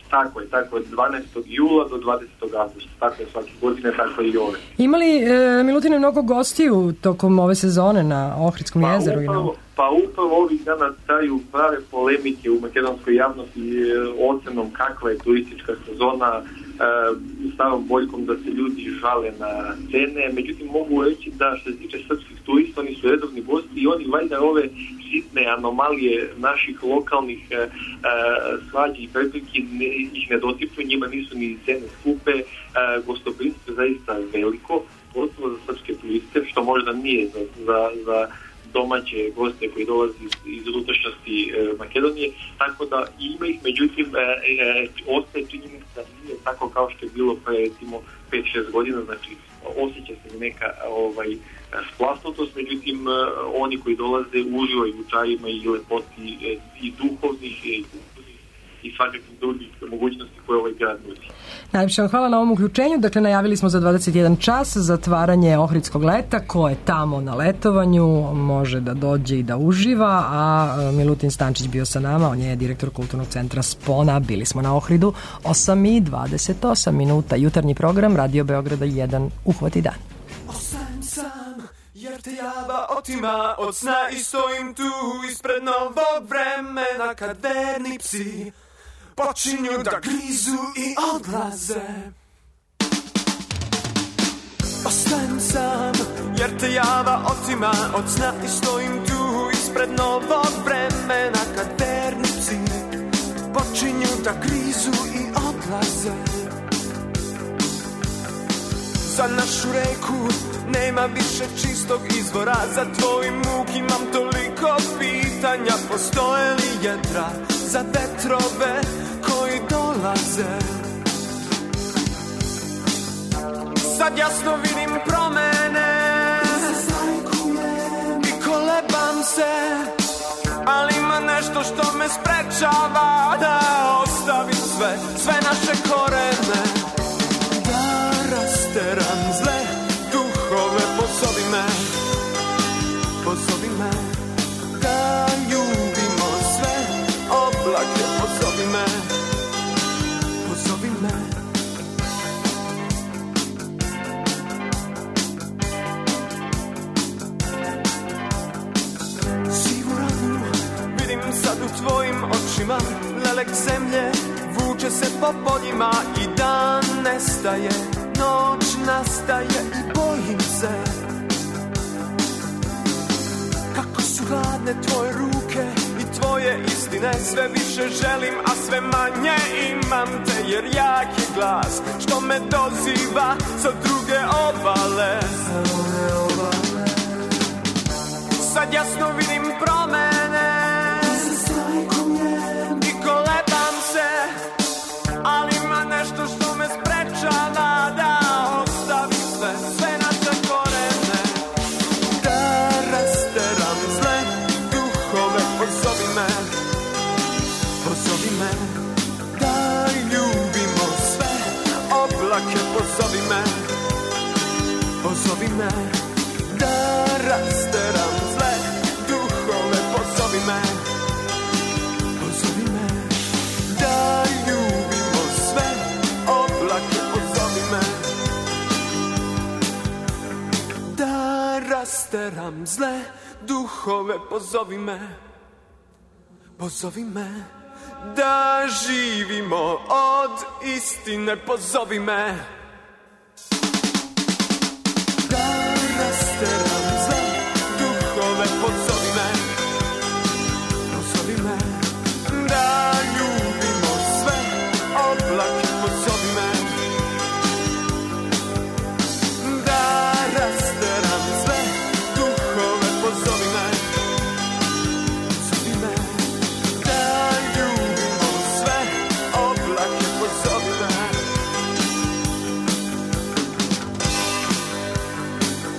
Tako je, 12. jula do 20. avgusta, tako je svake godine, tako i ove. Imali, Milutine, mnogo gostiju tokom ove sezone na Ohridskom jezeru? Upravo ovih dana traju prave polemike u makedonskoj javnosti ocenom kakva je turistička sezona, starom boljkom da se ljudi žale na cene. Međutim, mogu reći da što se tiče srpskih turista, oni su redovni gosti i oni valjda ove sitne anomalije naših lokalnih svađa i prepreke ih ne dotiču, njima nisu ni cene skupe, gostoprimstvo je zaista veliko, pogotovo za srpske turiste, što možda nije za domaće goste koji dolaze iz unutrašnjosti Makedonije, tako da ima ih, međutim ostaje činjenica da nije tako kao što je bilo pre recimo 5-6 godina, znači osjeća se neka splasnutost, međutim oni koji dolaze uživaju u čajima i lepoti i duhovnih i svakakvih drugih mogućnosti koje ovaj grad nudi. Najviše vam hvala na ovom uključenju. Dakle, najavili smo za 21 čas zatvaranje Ohridskog leta. Ko je tamo na letovanju može da dođe i da uživa, a Milutin Stančić bio sa nama, on je direktor Kulturnog centra Spona. Bili smo na Ohridu, 8:28 minuta. Jutarnji program Radio Beograda 1, Uhvati dan. Ostajem sam, jer te java otima od sna i stojim tu ispred novog vremena kad verni psi počinju da grizu i odlaze. Ostajem sam, jer te java otima od sna i stojim tu ispred novog vremena kad verni psi počinju da grizu i odlaze. Za našu reku nema više čistog izvora, za tvoj muk imam toliko pitanja, postoje li jedra za vetrove koji dolaze? Sad jasno vidim promene i kolebam se, ali ima nešto što me sprečava da ostavim sve naše korene, da rasteram zle duhove, pozovi me, da ljubimo sve oblake, pozovi me. Sivu ranu vidim sad u tvojim očima, lelek zemlje vuče se po poljima i dan nestaje, noć nastaje i bojim se kako su hladne tvoje ruke i tvoje istine. Sve više želim, a sve manje imam te, jer jak je glas što me doziva sa druge obale. Sad jasno vidim promene i kolebam se, ali ima nešto što me sprečava da ostavim sve naše korene, da rasteram zle duhove, pozovi me, da ljubimo sve oblake, pozovi me, da rasteram zle duhove, pozovi me, da ljubimo sve oblake, pozovi me, da rasteram zle duhove, pozovi me, da živimo od istine, pozovi me, da rasteram zle duhove, pozovi me, da ljubimo sve oblake, pozovi me, da rasteram sve duhove, pozovi me, da ljubimo sve oblake, pozovi me.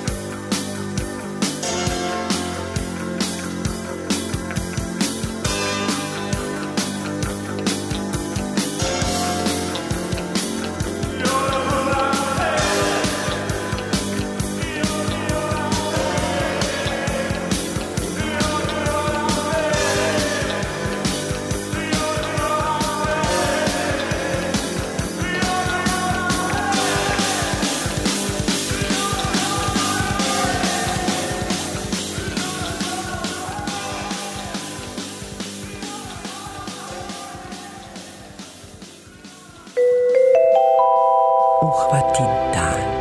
dan.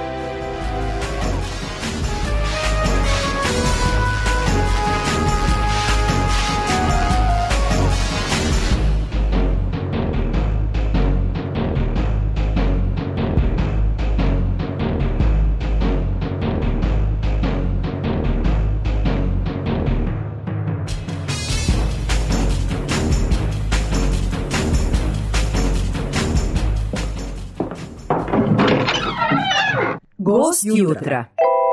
Gost jutra.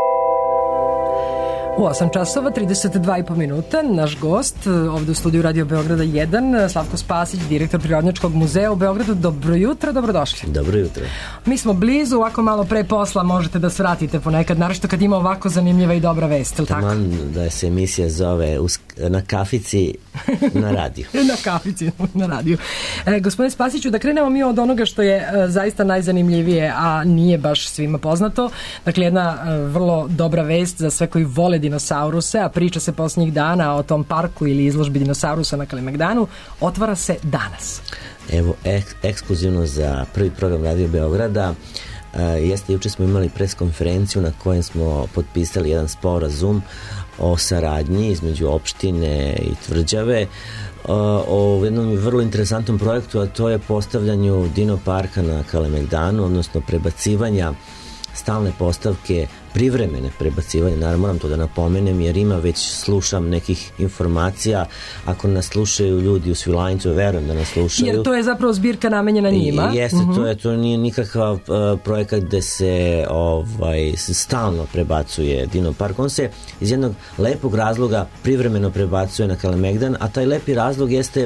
U 8 časova, 32,5 minuta, naš gost ovde u studiju Radio Beograda 1, Slavko Spasić, direktor Prirodnjačkog muzeja u Beogradu. Dobro jutro, dobrodošli. Dobro jutro. Mi smo blizu, ovako malo pre posla možete da svratite ponekad, naročito kad ima ovako zanimljiva i dobra vest, ili tako? Taman da se emisija zove na kafici na radiju. Na kafici na radiju. Gospodine Spasiću, da krenemo mi od onoga što je zaista najzanimljivije, a nije baš svima poznato. Dakle, jedna vrlo dobra vest za sve koji vole dinosauruse, a priča se posljednjih dana o tom parku ili izložbi dinosaurusa na Kalemegdanu, otvara se danas. Evo, ekskluzivno za prvi program Radio Beograda. Juče smo imali preskonferenciju na kojem smo potpisali jedan sporazum o saradnji između opštine i Tvrđave o jednom vrlo interesantnom projektu, a to je postavljanju Dino parka na Kalemegdanu, odnosno prebacivanja stalne postavke, privremene prebacivanje, naravno moram to da napomenem jer ima već slušam nekih informacija, ako nas slušaju ljudi u Svilajncu, verujem da nas slušaju. Jer to je zapravo zbirka namenjena njima. Jeste, to nije nikakav projekat gde se stalno prebacuje Dino park, on se iz jednog lepog razloga privremeno prebacuje na Kalemegdan, a taj lepi razlog jeste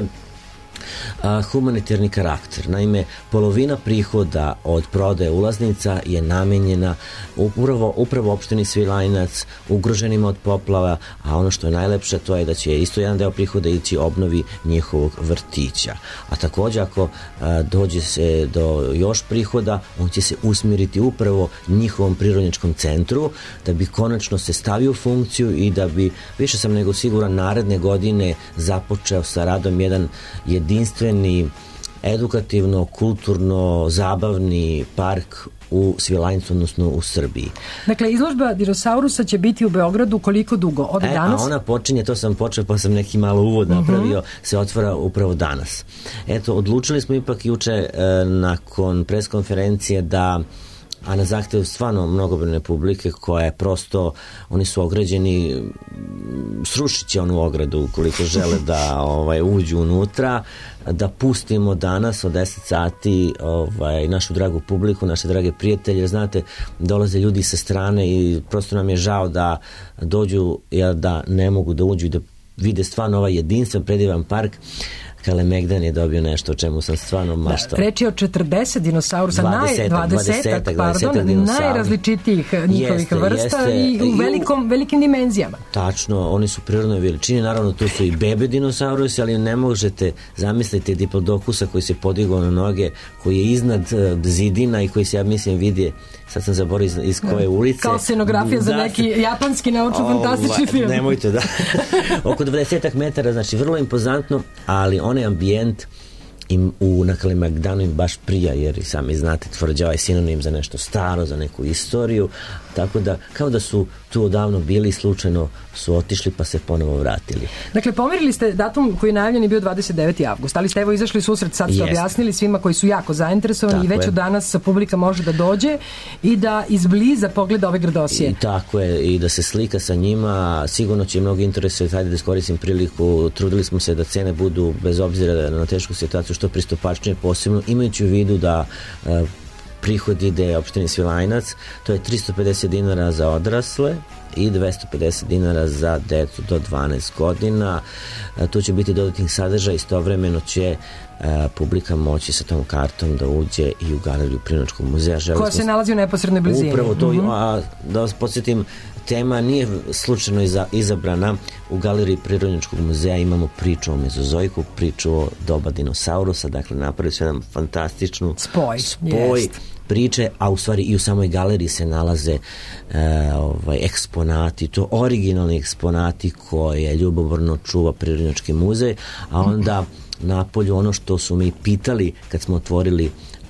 humanitarni karakter. Naime, polovina prihoda od prodaje ulaznica je namenjena upravo opštini Svilajnac, ugroženima od poplava, a ono što je najlepše to je da će isto jedan deo prihoda ići obnovi njihovog vrtića. A također ako dođe se do još prihoda, on će se usmjeriti upravo njihovom prirodnjačkom centru, da bi konačno se stavio u funkciju i da bi, više sam nego siguran, naredne godine započeo sa radom jedan jedinstveni, edukativno, kulturno, zabavni park u Svilajncu, odnosno u Srbiji. Dakle, izložba dinosaurusa će biti u Beogradu koliko dugo? Od danas? A ona počinje, to sam počeo pa sam neki malo uvod napravio, se otvara upravo danas. Eto, odlučili smo ipak juče nakon preskonferencije da, a na zahtev stvarno mnogobrojne publike koja je prosto, oni su ograđeni, srušit će onu ogradu ukoliko žele da uđu unutra, da pustimo danas od 10 sati našu dragu publiku, naše drage prijatelje. Znate, dolaze ljudi sa strane i prosto nam je žao da dođu, da ne mogu da uđu i da vide stvarno ovaj jedinstven, predivan park. Kalemegdan je dobio nešto o čemu sam stvarno maštao. Reč je o 40 dinosaurusa, 20 najrazličitijih njihovih vrsta i u velikim dimenzijama. Tačno, oni su prirodnoj veličini, naravno tu su i bebe dinosaurusi, ali ne možete zamisliti Diplodokusa koji se podigao na noge, koji je iznad zidina i koji se, ja mislim, vidi, sad sam zaboravio iz koje ulice. Kao scenografija za neki japanski naučno-fantastični film. Nemojte, da. Oko 20 metara, znači vrlo impozantno, ali onaj ambijent na Kalemegdanu im baš prija, jer i sami znate, Tvrđava je sinonim za nešto staro, za neku istoriju, tako da kao da su tu odavno bili, slučajno su otišli pa se ponovo vratili. Dakle, pomerili ste datum koji je najavljen i bio 29. avgust, ali ste evo izašli susret, sad ste objasnili svima koji su jako zainteresovani i već od danas publika može da dođe i da izbliza pogleda ove grdosije. I tako je, i da se slika sa njima, sigurno će mnogo interesovati, hajde da iskoristim priliku, trudili smo se da cene budu, bez obzira na tešku situaciju, što pristupačnije, posebno imajući u vidu da prihod ide opštini Svilajnac, to je 350 dinara za odrasle i 250 dinara za decu do 12 godina. Tu će biti dodatnih sadržaja, istovremeno će publika moći sa tom kartom da uđe i u galeriju Prirodnjačkog muzeja. Koja se nalazi u neposrednoj blizini. Upravo to, da vas podsjetim, tema nije slučajno izabrana. U galeriji Prirodnjačkog muzeja imamo priču o Mezozoiku, priču o doba dinosaurusa, dakle napravili su jedan fantastičnu spoj priče, a u stvari i u samoj galeriji se nalaze eksponati, to originalni eksponati koje ljubomorno čuva Prirodnjački muzej, a onda napolju ono što su mi pitali kad smo otvorili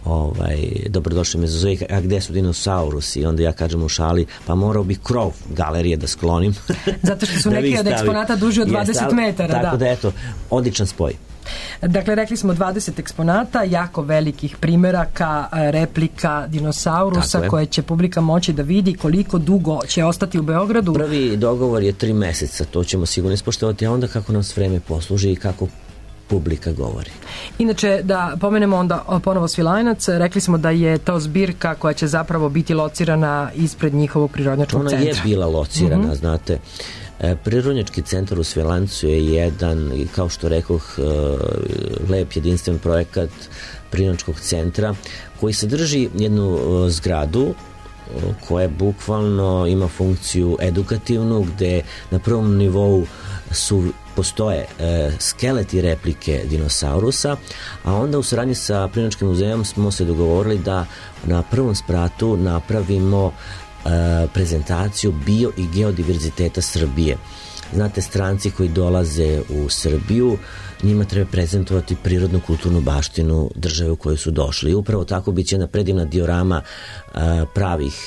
dobrodošli me zove, a gde su dinosaurusi? I onda ja kažem u šali, pa morao bi krov galerije da sklonim. Zato što su neki od eksponata duži od 20 metara. Tako da eto, odličan spoj. Dakle, rekli smo 20 eksponata, jako velikih primeraka, replika dinosaurusa koje će publika moći da vidi. Koliko dugo će ostati u Beogradu? Prvi dogovor je 3 meseca, to ćemo sigurno ispoštovati, a onda kako nas vreme posluži i kako publika govori. Inače, da pomenemo onda ponovo Svilajnac, rekli smo da je to zbirka koja će zapravo biti locirana ispred njihovog prirodnjačkog centra. Ona je bila locirana, znate. Prirodnjački centar u Svilajncu je jedan, kao što rekoh, lep jedinstven projekat prirodnjačkog centra koji sadrži jednu zgradu koja bukvalno ima funkciju edukativnu, gde na prvom nivou postoje skeleti replike dinosaurusa, a onda u saradnji sa Prirodnjačkim muzejom smo se dogovorili da na prvom spratu napravimo prezentaciju bio i geodiverziteta Srbije. Znate, stranci koji dolaze u Srbiju, njima treba prezentovati prirodnu kulturnu baštinu države u kojoj su došli. I upravo tako bit će jedna predivna diorama pravih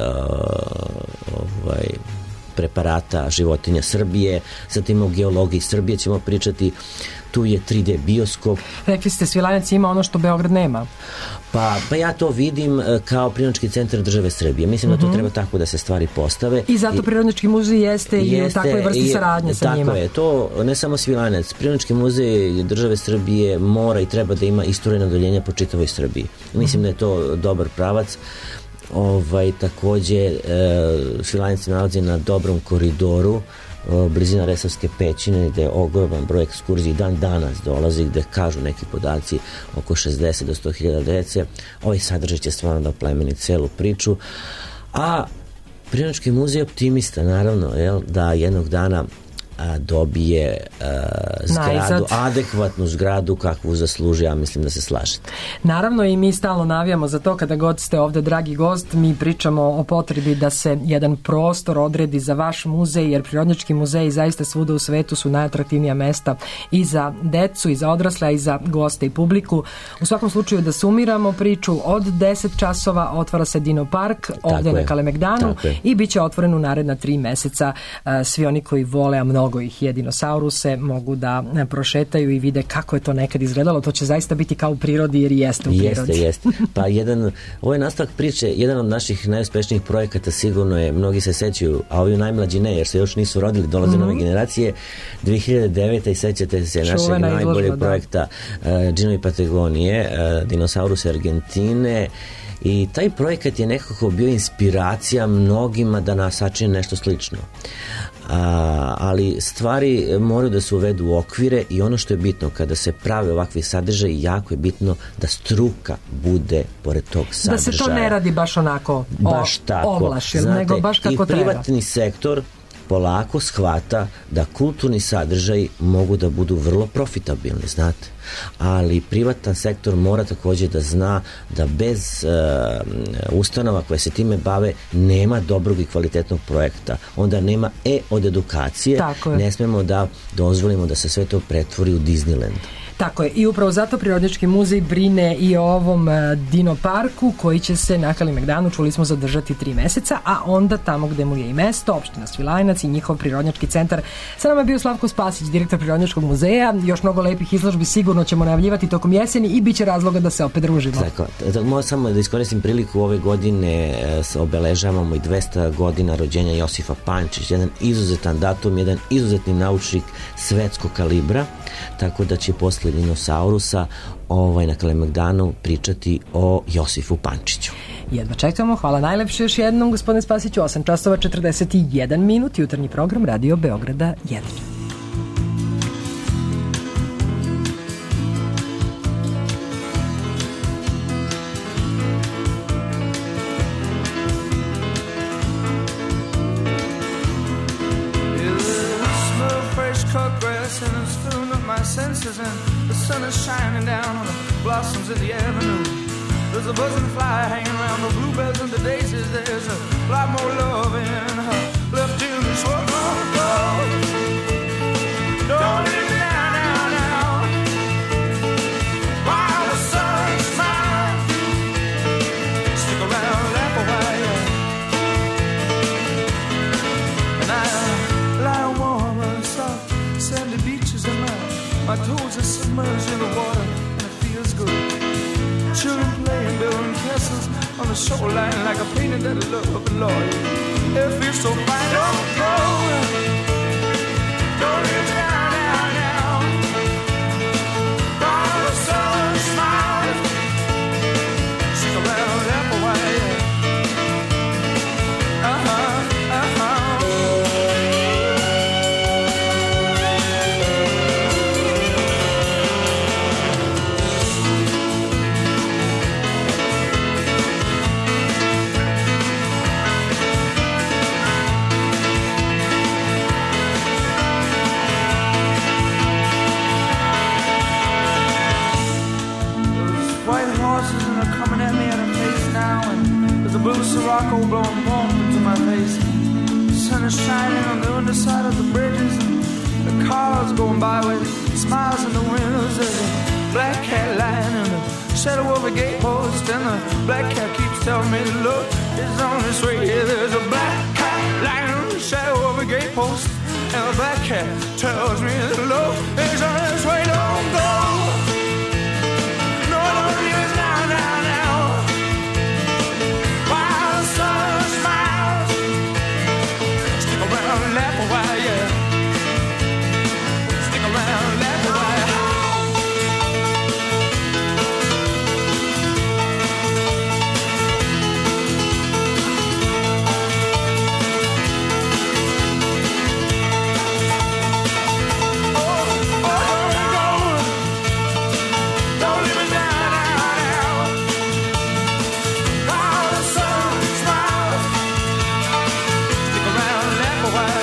preparata životinja Srbije, zatim o geologiji Srbije ćemo pričati, tu je 3D bioskop. Rekli ste, Svilajnac ima ono što Beograd nema. Pa ja to vidim kao Prirodnjački centar države Srbije. Mislim da to treba tako da se stvari postave. I zato Prirodnjački muzej jeste i u takvoj vrsti saradnje sa njima. Tako je, to ne samo Svilajnac. Prirodnjački muzej države Srbije mora i treba da ima istoriju nadoljenja po čitavoj Srbiji. Mislim da je to dobar pravac. Takođe Svilajnac se nalazi na dobrom koridoru, blizina Resavske pećine, gde je ogroman broj ekskurziji dan danas dolazi, gde kažu neki podaci oko 60 do 100.000 dece. Ovaj sadržaj će stvarno da plemeni celu priču, a Prirodnjački muzej optimista, naravno, da jednog dana dobije zgradu, adekvatnu zgradu kakvu zasluži, ja mislim da se slažete. Naravno, i mi stalno navijamo za to, kada god ste ovde, dragi gost, mi pričamo o potrebi da se jedan prostor odredi za vaš muzej, jer Prirodnjački muzej zaista svuda u svetu su najatraktivnija mesta i za decu, i za odrasle, a i za goste i publiku. U svakom slučaju, da sumiramo priču, od 10 časova otvara se Dino Park ovde na Kalemegdanu i bit će otvoren u naredna 3 meseca. Svi oni koji vole, a mnogo ih je, dinosauruse, mogu da prošetaju i vide kako je to nekad izgledalo. To će zaista biti kao u prirodi, jer jeste u prirodi. Jeste. Pa ovo je nastavak priče, jedan od naših najuspešnijih projekata, sigurno je, mnogi se sećaju, a ovi najmlađi ne, jer se još nisu rodili, dolaze nove generacije. 2009. i sećate se našeg najboljeg projekta Džinovi Patagonije, Dinosaurus Argentine. I taj projekat je nekako bio inspiracija mnogima da nas sačine nešto slično. Ali stvari moraju da se uvedu u okvire i ono što je bitno kada se prave ovakvi sadržaji, jako je bitno da struka bude pored tog sadržaja. Da se to ne radi baš onako ovlašen, nego baš kako treba. I privatni sektor polako shvata da kulturni sadržaji mogu da budu vrlo profitabilni, znate. Ali privatan sektor mora takođe da zna da bez ustanova koje se time bave nema dobrog i kvalitetnog projekta. Onda nema od edukacije. Ne smemo da dozvolimo da se sve to pretvori u Disneyland. Tako je, i upravo zato Prirodnjački muzej brine i o ovom Dino Parku koji će se na Kalemegdanu, čuli smo, zadržati 3 meseca, a onda tamo gde mu je i mesto, opština Svilajnac i njihov Prirodnjački centar. Sa nama je bio Slavko Spasić, direktor Prirodnjačkog muzeja. Još mnogo lepih izložbi sigurno ćemo najavljivati tokom jeseni i bit će razloga da se opet družimo. Tako, moram samo da iskoristim priliku, ove godine obeležavamo i 200 godina rođenja Josifa Pančić, jedan izuzetan datum, jedan izuzetni naučnik svetskog kalibra, tako da će posle dinosaurusa na Kalemegdanu pričati o Josifu Pančiću. Jedva čekamo, hvala najlepše još jednom, gospodine Spasiću. 8 časova 41 minut, jutarnji program Radio Beograda 1. sun is shining down on the blossoms in the avenue. There's a buzzing fly hanging around the bluebells and the daisies. There's a lot more love in her left in this world. Don't leave me now, now, now. While the sun shines ain't that love, Lord? It feels so fine. Don't go. Don't leave me down, down, down. While the sun smiles, stick around there for a while. Blue Sirocco blowing warm into my face. The sun is shining on the underside of the bridges, and the cars going by with smiles in the windows. There's a black cat lying in the shadow of a gatepost, and the black cat keeps telling me the Lord is on his way. Yeah, there's a black cat lying in the shadow of a gatepost, and the black cat tells me the Lord is on his way. Don't go. No, don't leave us now, now, now. Laugh a while, yeah. Stick around, laugh a while. Don't leave me down, down, down. While the sun smiles, stick around, laugh a while.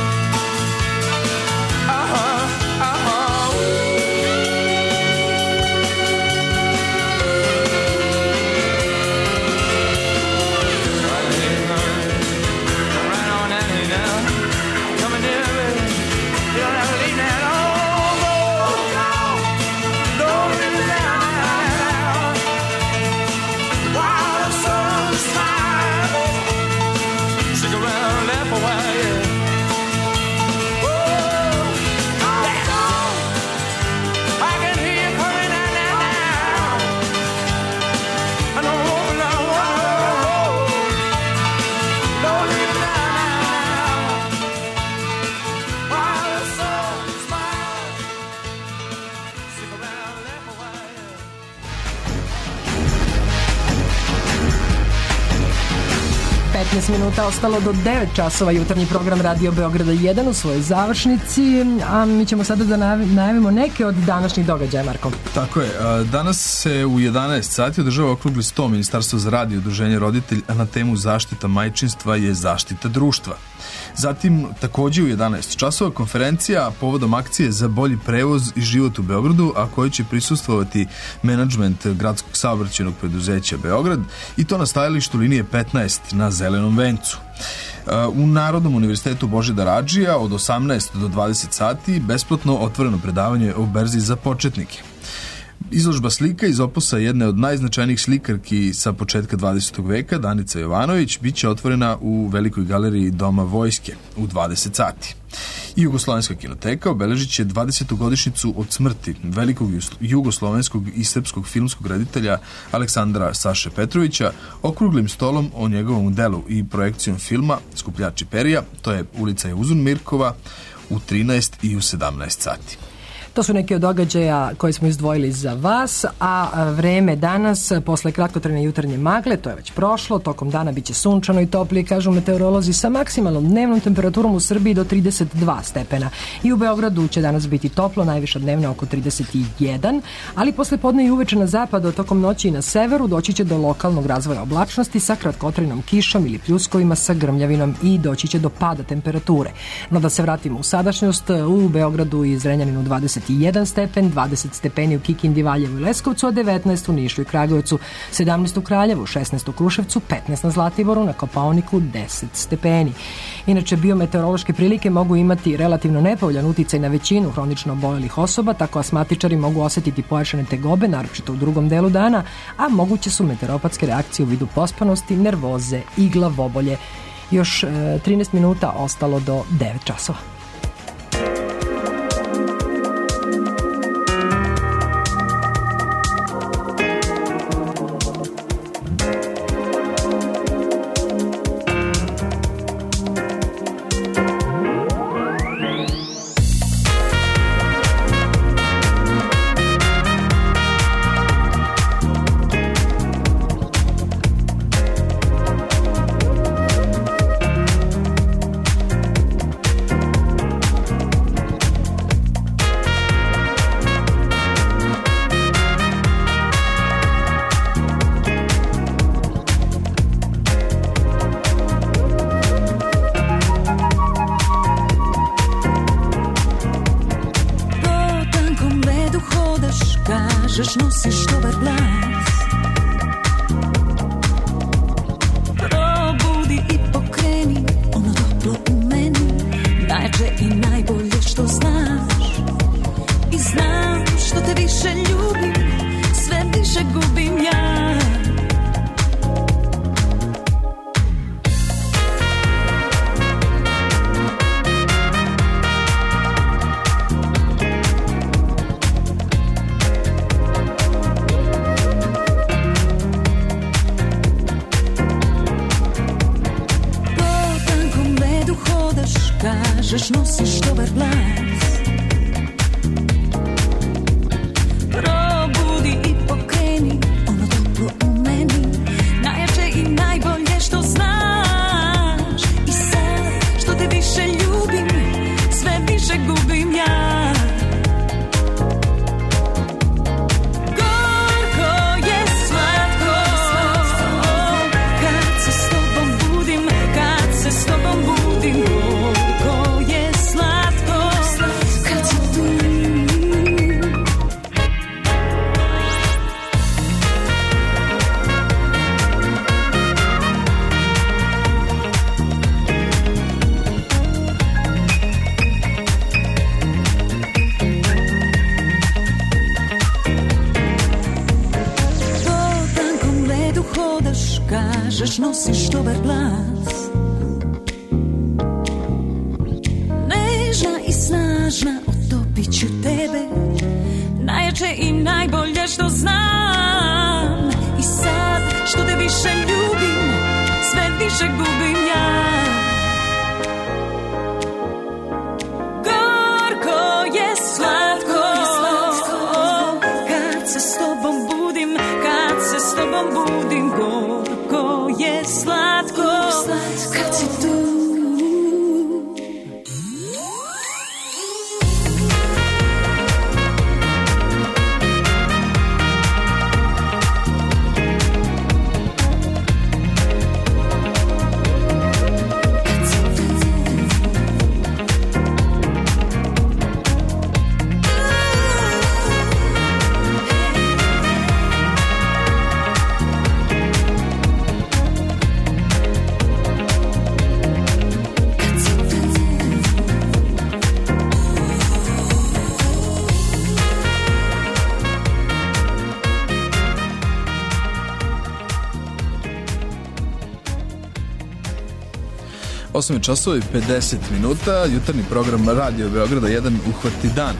Minuta ostalo do 9 časova, jutarnji program Radio Beograda 1 u svojoj završnici, a mi ćemo sada da najavimo neke od današnjih događaja, Marko. Tako je, danas se u 11 sati održava okrugli sto Ministarstvo za rad i udruženje roditelj, a na temu zaštita majčinstva je zaštita društva. Zatim, takođe u 11 časova, konferencija povodom akcije za bolji prevoz i život u Beogradu, a koji će prisustvovati menadžment gradskog saobraćajnog preduzeća Beograd, i to na stajalištu linije 15 na Zelenom vencu. U Narodnom univerzitetu Božidar Adžija od 18 do 20 sati besplatno otvoreno predavanje o berzi za početnike. Izložba slika iz opusa jedne od najznačajnijih slikarki sa početka 20. veka, Danica Jovanović, bit će otvorena u Velikoj galeriji Doma vojske u 20 sati. I Jugoslovenska kinoteka obeležit će 20. godišnjicu od smrti velikog jugoslovenskog i srpskog filmskog reditelja Aleksandra Saše Petrovića okruglim stolom o njegovom delu i projekcijom filma Skupljači perija, to je ulica Jevuzun Mirkova, u 13 i u 17 sati. To su neke od događaja koje smo izdvojili za vas, a vreme danas, posle kratkotrajne jutarnje magle, to je već prošlo, tokom dana biće sunčano i toplije, kažu meteorolozi, sa maksimalnom dnevnom temperaturom u Srbiji do 32 stepena. I u Beogradu će danas biti toplo, najviša dnevna oko 31, ali posle podne i uveče na zapadu, tokom noći i na severu, doći će do lokalnog razvoja oblačnosti sa kratkotrajnom kišom ili pljuskovima sa grmljavinom i doći će do pada temperature. No da se vratimo u sadašnjost, u Beogradu i Zrenjaninu 21 stepen, 20 stepeni u Kikindi, Valjevu i Leskovcu, a 19 u Nišu i Kragujevcu, 17 u Kraljevu, 16 u Kruševcu, 15 na Zlatiboru, na Kopaoniku 10 stepeni. Inače, biometeorološke prilike mogu imati relativno nepovoljan uticaj na većinu hronično obolelih osoba, tako asmatičari mogu osetiti pojačane tegobe, naročito u drugom delu dana, a moguće su meteoropatske reakcije u vidu pospanosti, nervoze i glavobolje. Još 13 minuta ostalo do 9 časova. kažeš nosiš dobar glas. Probudi i pokreni ono toplo u meni, najjače i najbolje što znaš. I znam što te više ljubim, sve više gubim ja. Kažeš nosiš dobar glas. Probudi i pokreni ono toplo u meni, najjače i najbolje što znaš. I sad što te više ljubim, sve više gubim ja. Gorko je slatko kad se s tobom budim, kad se s tobom budim. Kažeš nosiš dobar glas. Nežna i snažna utopit ću tebe, najjače i najbolje što znam. I sad što te više ljubim, sve više gubim ja. Gorko je slatko kad se s tobom budim, kad se s tobom budim. Gorko je slatko kad si tu. Osam časova i 50 minuta, jutarnji program Radio Beograda 1 uhvati dan.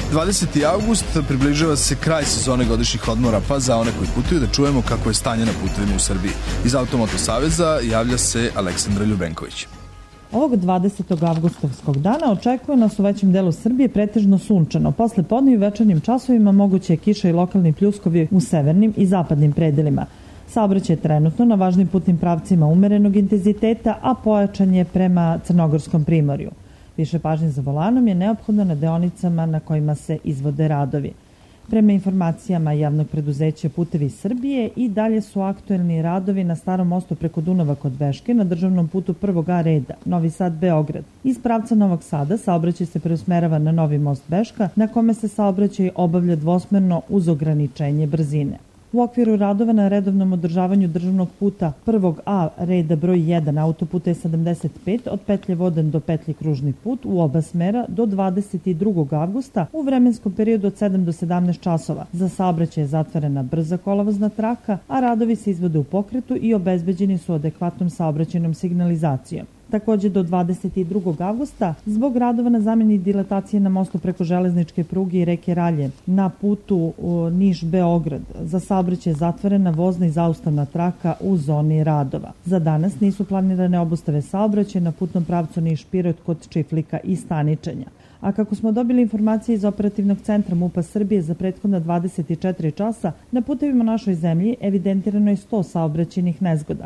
20. avgust, približava se kraj sezone godišnjih odmora, pa za one koji putuju da čujemo kako je stanje na putevima u Srbiji. Iz Automoto Saveza javlja se Aleksandra Ljubenković. Ovog 20. avgustovskog dana očekuje nas u većem delu Srbije pretežno sunčano. Posle podne i večernjim časovima moguće je kiša i lokalni pljuskovi u severnim i zapadnim predelima. Saobraćaj je trenutno na važnim putnim pravcima umerenog intenziteta, a pojačan je prema Crnogorskom primorju. Više pažnje za volanom je neophodno na deonicama na kojima se izvode radovi. Prema informacijama javnog preduzeća Putevi Srbije i dalje su aktuelni radovi na starom mostu preko Dunava kod Beške na državnom putu 1. A reda, Novi Sad-Beograd. Iz pravca Novog Sada saobraćaj se preusmerava na Novi most Beška, na kome se saobraćaj obavlja dvosmerno uz ograničenje brzine. U okviru radova na redovnom održavanju državnog puta 1. A reda broj 1 autoputa E75 od petlje Voden do petlje Kružni put u oba smera do 22. avgusta u vremenskom periodu od 7 do 17 časova. Za saobraćaj je zatvorena brza kolovozna traka, a radovi se izvode u pokretu i obezbeđeni su adekvatnom saobraćajnom signalizacijom. Takođe do 22. avgusta zbog radova na zameni dilatacije na mostu preko železničke pruge i reke Ralje na putu Niš-Beograd za saobraćaj je zatvorena vozna i zaustavna traka u zoni radova. Za danas nisu planirane obustave saobraćaja na putnom pravcu Niš-Pirot kod Čiflika i Staničenja. A kako smo dobili informacije iz operativnog centra MUP-a Srbije za prethodna 24 časa, na putevima našoj zemlji evidentirano je 100 saobraćajnih nezgoda.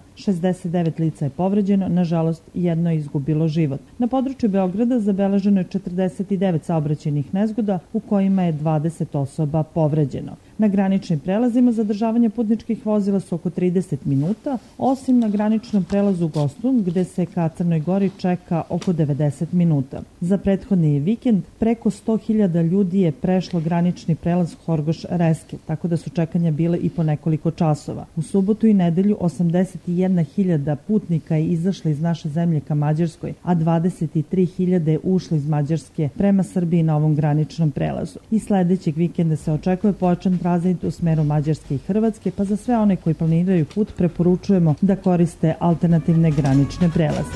69 lica je povređeno, nažalost jedno je izgubilo život. Na području Beograda zabeleženo je 49 saobraćajnih nezgoda u kojima je 20 osoba povređeno. Na graničnim prelazima zadržavanje putničkih vozila su oko 30 minuta, osim na graničnom prelazu Gostung, gde se ka Crnoj Gori čeka oko 90 minuta. Za prethodni vikend preko 100.000 ljudi je prešlo granični prelaz Horgoš-Reske, tako da su čekanja bile i po nekoliko časova. U subotu i nedelju 81.000 putnika je izašlo iz naše zemlje ka Mađarskoj, a 23.000 je ušlo iz Mađarske prema Srbiji na ovom graničnom prelazu. I sledećeg vikenda se očekuje pojačan tranzit u smeru Mađarske i Hrvatske, pa za sve one koji planiraju put preporučujemo da koriste alternativne granične prelaze.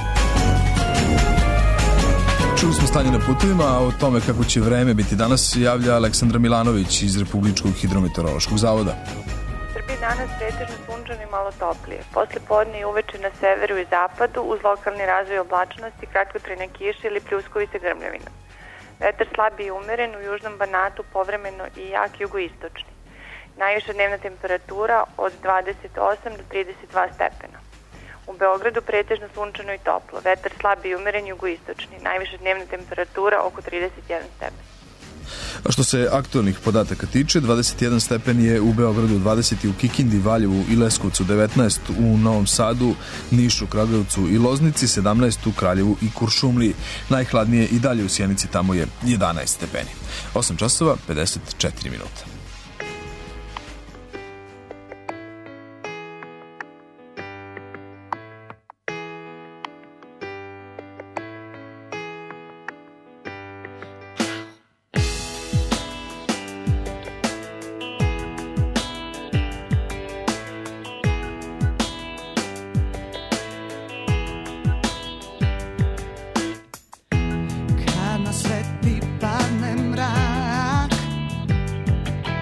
Čuli smo stanje na putovima, a o tome kako će vreme biti danas javlja Aleksandra Milanović iz Republičkog hidrometeorološkog zavoda. Srbiji danas pretežno sunčano i malo toplije. Posle podne i uveče na severu i zapadu uz lokalni razvoj oblačnosti, kratkotrajne kiše ili pljuskovice grmljavina. Vetar slab i umeren, u južnom Banatu povremeno i jak jugoistočni. Najviša dnevna temperatura od 28 do 32 stepena. U Beogradu pretežno sunčano i toplo, vetar slab i umeren jugoistočni, najviša dnevna temperatura oko 31 stepen. A što se aktualnih podataka tiče, 21 stepen je u Beogradu, 20 u Kikindi, Valjevu i Leskovcu, 19 u Novom Sadu, Nišu, Kragujevcu i Loznici, 17 u Kraljevu i Kuršumliji. Najhladnije i dalje u Sjenici, tamo je 11 stepeni. 8 časova, 54 minuta. Kad na svet padne mrak,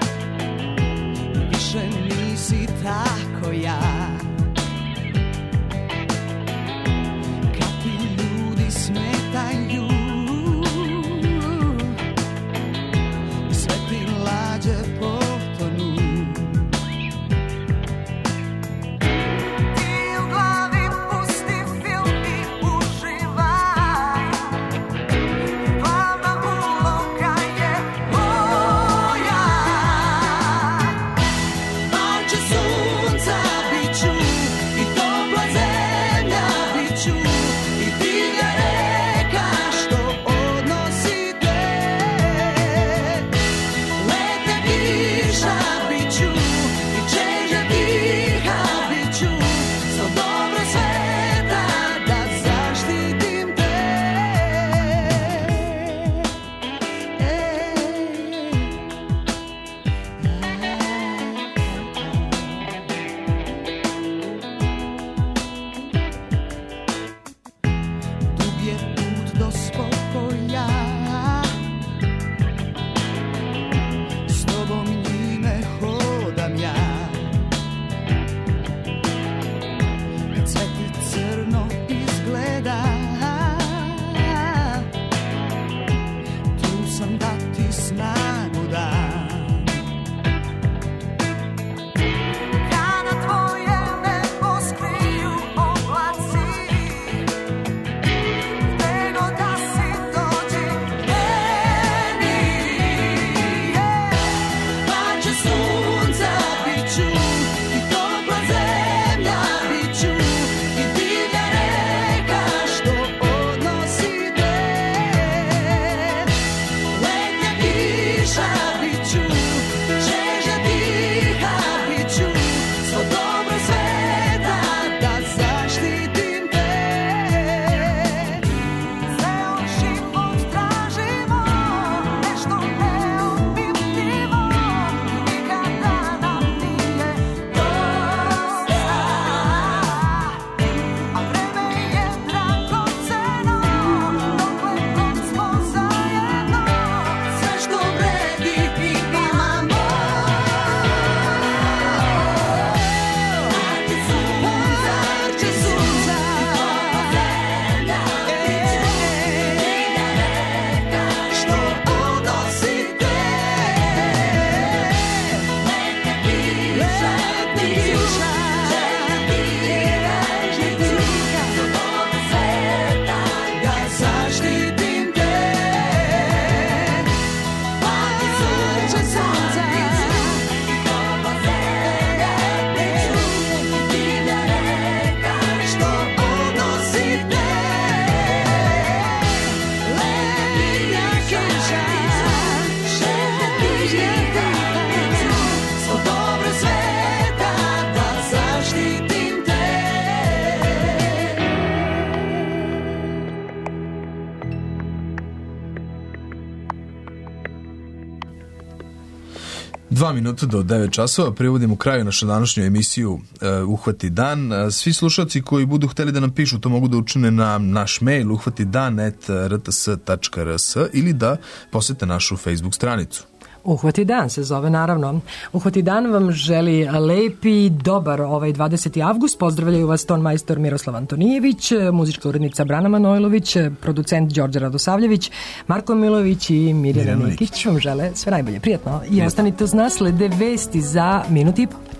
2 minuta do 9 časova, privodimo kraju našu današnju emisiju Uhvati dan. Svi slušalci koji budu hteli da nam pišu, to mogu da učine na naš mail uhvatidan@rts.rs ili da posete našu Facebook stranicu. Uhvati dan se zove, naravno. Uhvati dan vam želi lepi, dobar 20. avgust. Pozdravljaju vas ton majstor Miroslav Antonijević, muzička urednica Brana Manojlović, producent Đorđe Radosavljević, Marko Milović i Mirjana Nikić vam žele sve najbolje. Prijatno. I ostanite uz nas, slede vesti za minut i po.